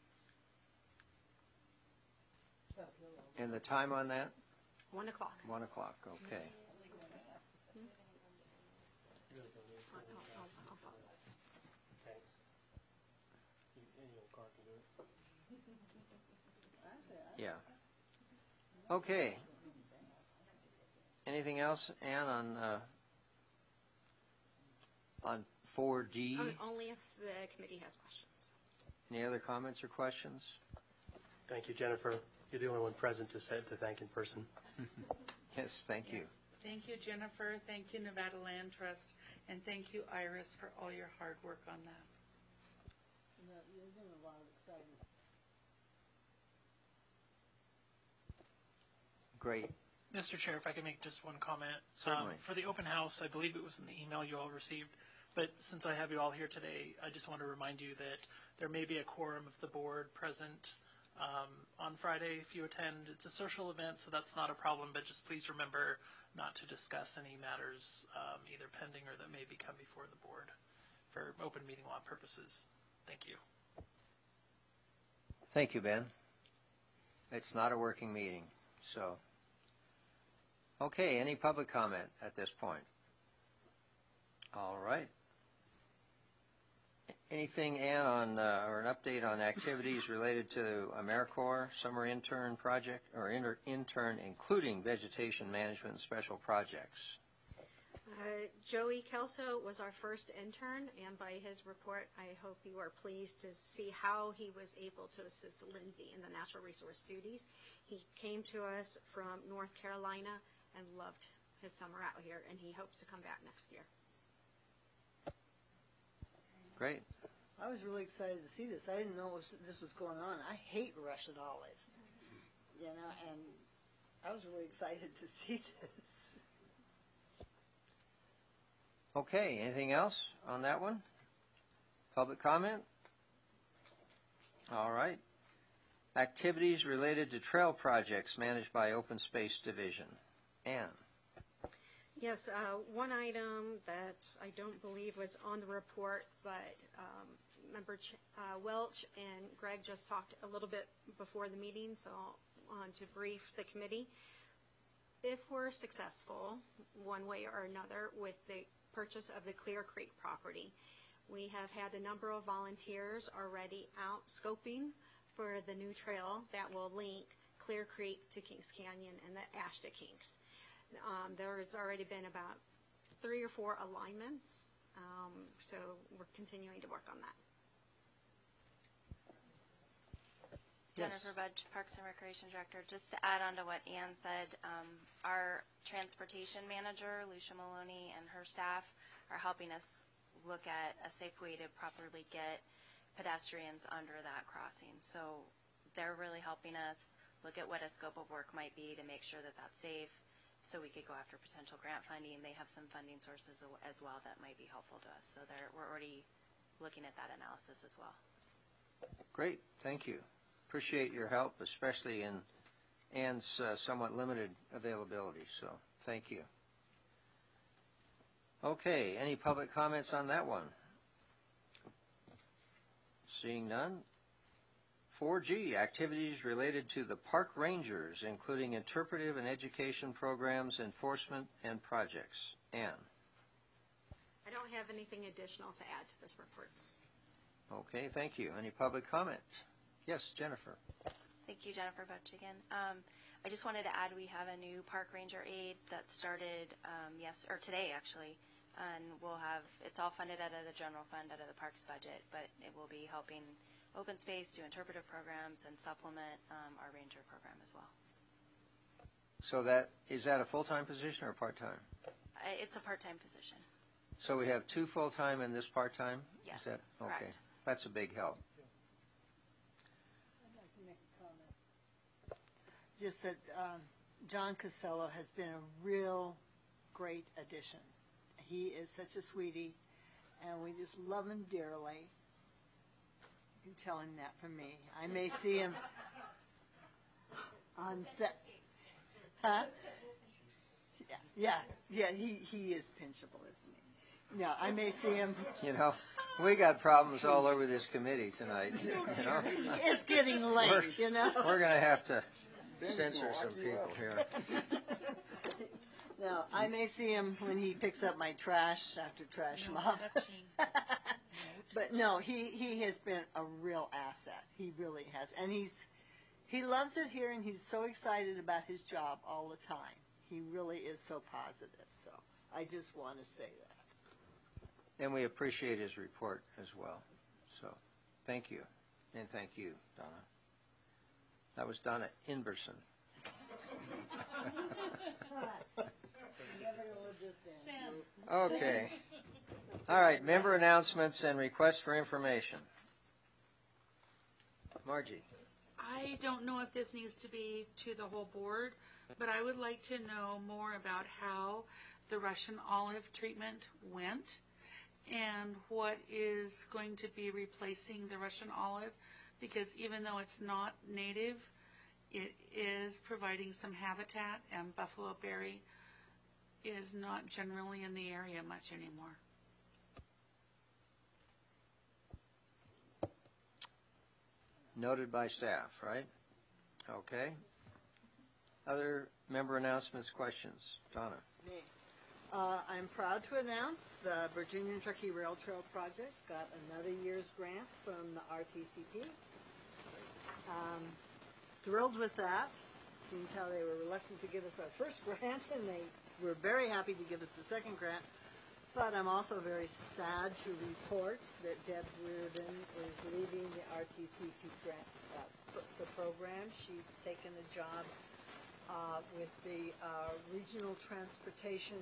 And the time on that? 1 o'clock. 1 o'clock, okay. Yeah. Okay. Anything else, Ann, on 4D? Only if the committee has questions. Any other comments or questions? Thank you, Jennifer. You're the only one present to thank in person. Yes, thank you. Thank you, Jennifer. Thank you, Nevada Land Trust. And thank you, Iris, for all your hard work on that. You're doing a lot of exciting stuff. Great. Mr. Chair, if I could make just one comment. Certainly. For the open house, I believe it was in the email you all received, but since I have you all here today, I just want to remind you that there may be a quorum of the board present on Friday if you attend. It's a social event, so that's not a problem, but just please remember not to discuss any matters either pending or that may come before the board for open meeting law purposes. Thank you. Thank you, Ben. It's not a working meeting, so. Okay, any public comment at this point? All right. Anything, Ann, on or an update on activities related to AmeriCorps summer intern project or intern, including vegetation management and special projects? Joey Kelso was our first intern, and by his report, I hope you are pleased to see how he was able to assist Lindsay in the natural resource duties. He came to us from North Carolina and loved his summer out here, and he hopes to come back next year. Great. I was really excited to see this. I didn't know this was going on. I hate Russian olive, and I was really excited to see this. Okay, anything else on that one? Public comment? All right. Activities related to trail projects managed by Open Space Division. Ann. Yes, one item that I don't believe was on the report, but Member Welch and Greg just talked a little bit before the meeting, so I want to brief the committee. if we're successful, one way or another, with the purchase of the Clear Creek property, we have had a number of volunteers already out scoping for the new trail that will link Clear Creek to Kings Canyon and the Ash to Kings. There has already been about 3 or 4 alignments, so we're continuing to work on that. Jennifer Budge, Parks and Recreation Director. Just to add on to what Ann said, our transportation manager, Lucia Maloney, and her staff are helping us look at a safe way to properly get pedestrians under that crossing. So they're really helping us look at what a scope of work might be to make sure that that's safe, so we could go after potential grant funding. They have some funding sources as well that might be helpful to us. So we're already looking at that analysis as well. Great, thank you. Appreciate your help, especially in Ann's somewhat limited availability, so thank you. Okay, any public comments on that one? Seeing none. 4G, activities related to the park rangers, including interpretive and education programs, enforcement, and projects. Ann. I don't have anything additional to add to this report. Okay, thank you. Any public comment? Yes, Jennifer. Thank you, Jennifer Butch again. I just wanted to add we have a new park ranger aid that started today actually, and it's all funded out of the general fund, out of the parks budget, but it will be helping open space do interpretive programs and supplement our ranger program as well. So is that a full-time position or part-time? It's a part-time position. So we have 2 full-time and this part-time? Yes, Is that, okay. correct. That's a big help. I'd like to make a comment. Just that John Costello has been a real great addition. He is such a sweetie, and we just love him dearly. You can tell him that from me. I may see him on set. Huh? Yeah, he is pinchable, isn't he? No, I may see him. You know, we got problems all over this committee tonight. You know? It's getting late, you know. We're going to have to censor some people here. No, I may see him when he picks up my trash after trash mob. But no, he has been a real asset. He really has. And he loves it here, and he's so excited about his job all the time. He really is so positive. So I just want to say that. And we appreciate his report as well. So thank you. And thank you, Donna. That was Donna Inverson. Okay. All right, member announcements and requests for information. Margie. I don't know if this needs to be to the whole board, but I would like to know more about how the Russian olive treatment went and what is going to be replacing the Russian olive, because even though it's not native, it is providing some habitat, and buffalo berry is not generally in the area much anymore. Noted by staff, right? Okay. Other member announcements, questions? Donna. Me. I'm proud to announce the Virginia and Truckee Rail Trail Project got another year's grant from the RTCP. Thrilled with that. Seems how they were reluctant to give us our first grant, and they were very happy to give us the second grant. But I'm also very sad to report that Deb Reardon is leaving the RTCP grant, the program. She's taken a job with the Regional Transportation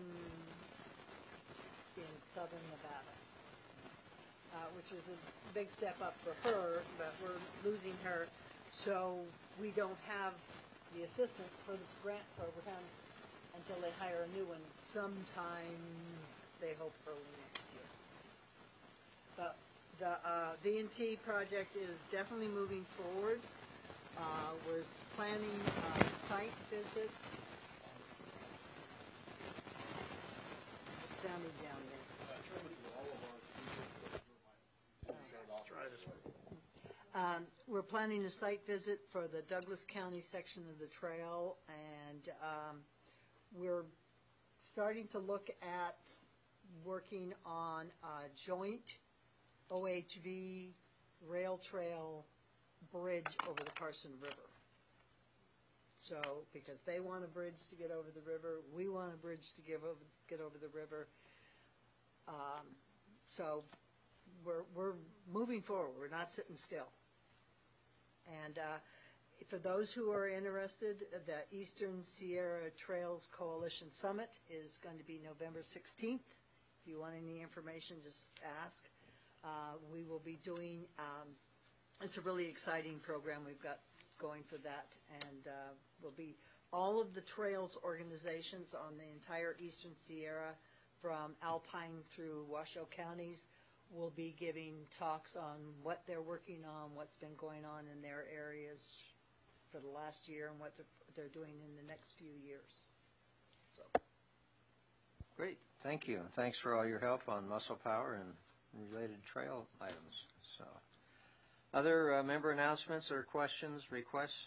in Southern Nevada, which was a big step up for her, but we're losing her. So we don't have the assistant for the grant program until they hire a new one sometime, they hope, early next year. But the V&T project is definitely moving forward. We're planning site visits. It's sounding down there. We're planning a site visit for the Douglas County section of the trail, and we're starting to look at working on a joint OHV rail trail bridge over the Carson River. So, because they want a bridge to get over the river, we want a bridge to get over the river. So, we're moving forward. We're not sitting still. And for those who are interested, the Eastern Sierra Trails Coalition Summit is going to be November 16th. If you want any information, just ask. We will be doing, it's a really exciting program we've got going for that, and will be all of the trails organizations on the entire Eastern Sierra from Alpine through Washoe counties will be giving talks on what they're working on, what's been going on in their areas for the last year, and what they're doing in the next few years. So. Great, thank you. Thanks for all your help on muscle power and related trail items. So, other member announcements or questions, requests?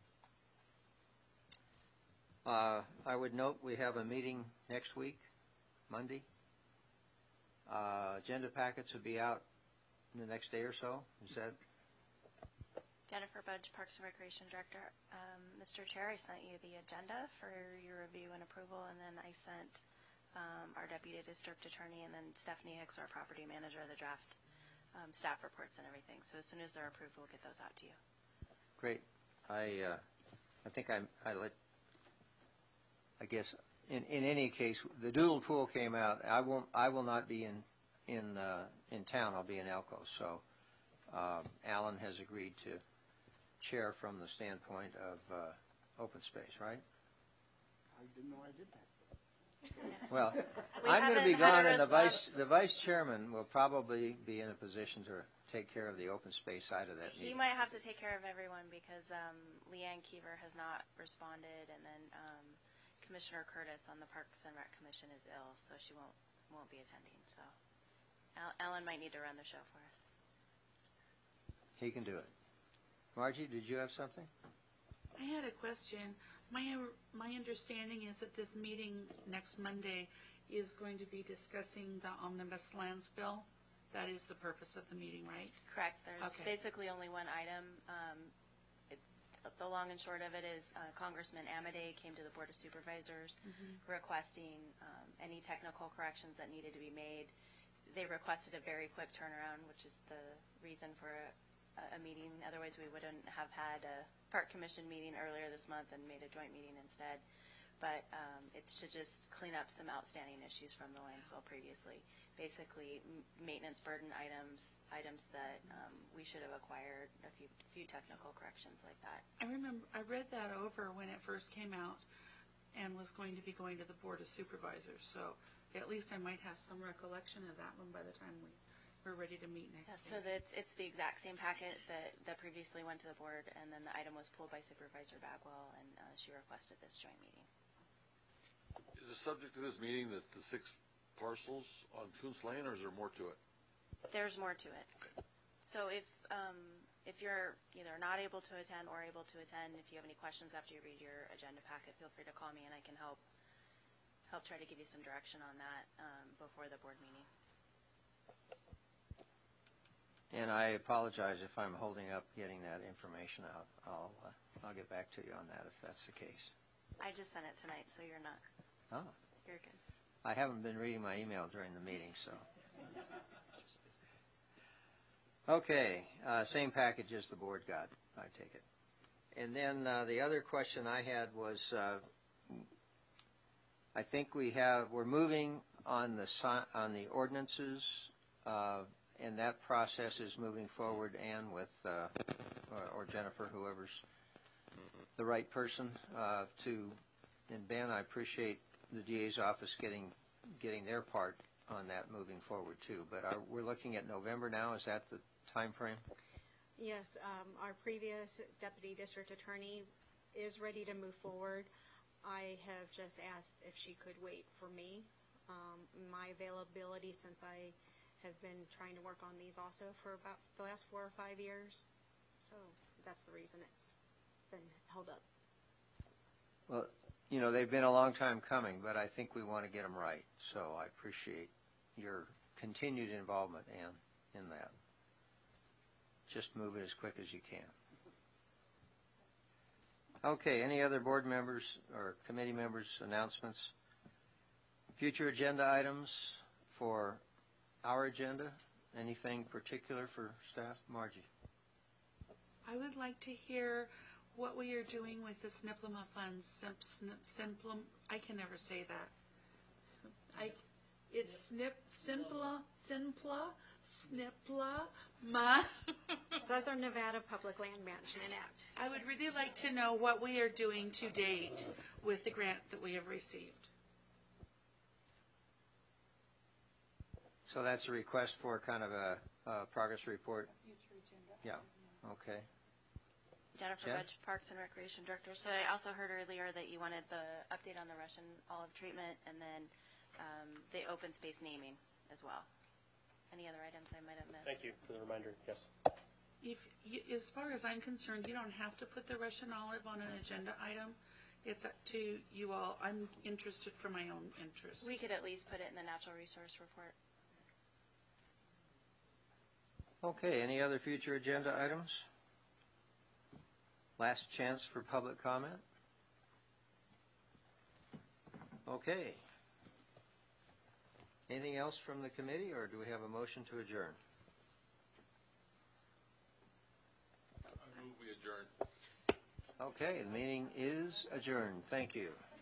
I would note we have a meeting next week, Monday. Agenda packets will be out in the next day or so. Is that? Jennifer Budge, Parks and Recreation Director. Mr. Chair, I sent you the agenda for your review and approval, and then I sent our Deputy District Attorney and then Stephanie Hicks, our Property Manager, the draft staff reports and everything. So as soon as they're approved, we'll get those out to you. Great. I think I guess in any case, the Doodle Pool came out. I will not be in town. I'll be in Elko. So Alan has agreed to chair from the standpoint of open space, right? I didn't know I did that. Well, I'm going to be gone, and the vice chairman will probably be in a position to take care of the open space side of that meeting. He might have to take care of everyone because Leanne Keever has not responded, and then Commissioner Curtis on the Parks and Rec Commission is ill, so she won't be attending. So Alan might need to run the show for us. He can do it. Margie, did you have something? I had a question. My understanding is that this meeting next Monday is going to be discussing the omnibus lands bill. That is the purpose of the meeting, right? Correct. There's basically only one item. The long and short of it is Congressman Amodei came to the Board of Supervisors requesting any technical corrections that needed to be made. They requested a very quick turnaround, which is the reason for a meeting. Otherwise, we wouldn't have had a Park Commission meeting earlier this month and made a joint meeting instead. But it's to just clean up some outstanding issues from the lands bill previously. Basically, maintenance burden items that we should have acquired, a few technical corrections like that. I remember I read that over when it first came out and was going to be going to the Board of Supervisors. So at least I might have some recollection of that one by the time we're ready to meet next week. So it's the exact same packet that previously went to the board, and then the item was pulled by Supervisor Bagwell, and she requested this joint meeting. Is the subject of this meeting the 6 parcels on Coons Lane, or is there more to it? There's more to it. Okay. So if you're either not able to attend or able to attend, if you have any questions after you read your agenda packet, feel free to call me, and I can help try to give you some direction on that before the board meeting. And I apologize if I'm holding up getting that information out. I'll get back to you on that if that's the case. I just sent it tonight, so you're not. Oh. You're good. I haven't been reading my email during the meeting, so. Okay, same package as the board got, I take it. And then the other question I had was, I think we're moving on the ordinances, and that process is moving forward, and with or Jennifer, whoever's the right person and Ben, I appreciate the DA's office getting their part on that moving forward too. But we're looking at November now. Is that the time frame? Yes, our previous Deputy District Attorney is ready to move forward. I have just asked if she could wait for me. My availability, since I have been trying to work on these also for about the last 4 or 5 years. So that's the reason it's been held up. Well, you know, they've been a long time coming, but I think we want to get them right. So I appreciate your continued involvement, Ann, in that. Just move it as quick as you can. Okay, any other board members or committee members' announcements? Future agenda items for our agenda? Anything particular for staff? Margie? I would like to hear what we are doing with the SNPLMA funds. I can never say that. It's SNPLMA. Southern Nevada Public Land Management Act. I would really like to know what we are doing to date with the grant that we have received. So that's a request for kind of a progress report? Future agenda. Yeah, okay. Jennifer Jen? Budge, Parks and Recreation Director. So I also heard earlier that you wanted the update on the Russian olive treatment and then the open space naming as well. Any other items I might have missed? Thank you for the reminder. Yes. As far as I'm concerned, you don't have to put the Russian olive on an agenda item. It's up to you all. I'm interested for my own interest. We could at least put it in the natural resource report. Okay, any other future agenda items? Last chance for public comment? Okay. Anything else from the committee, or do we have a motion to adjourn? I move we adjourn. Okay, the meeting is adjourned. Thank you.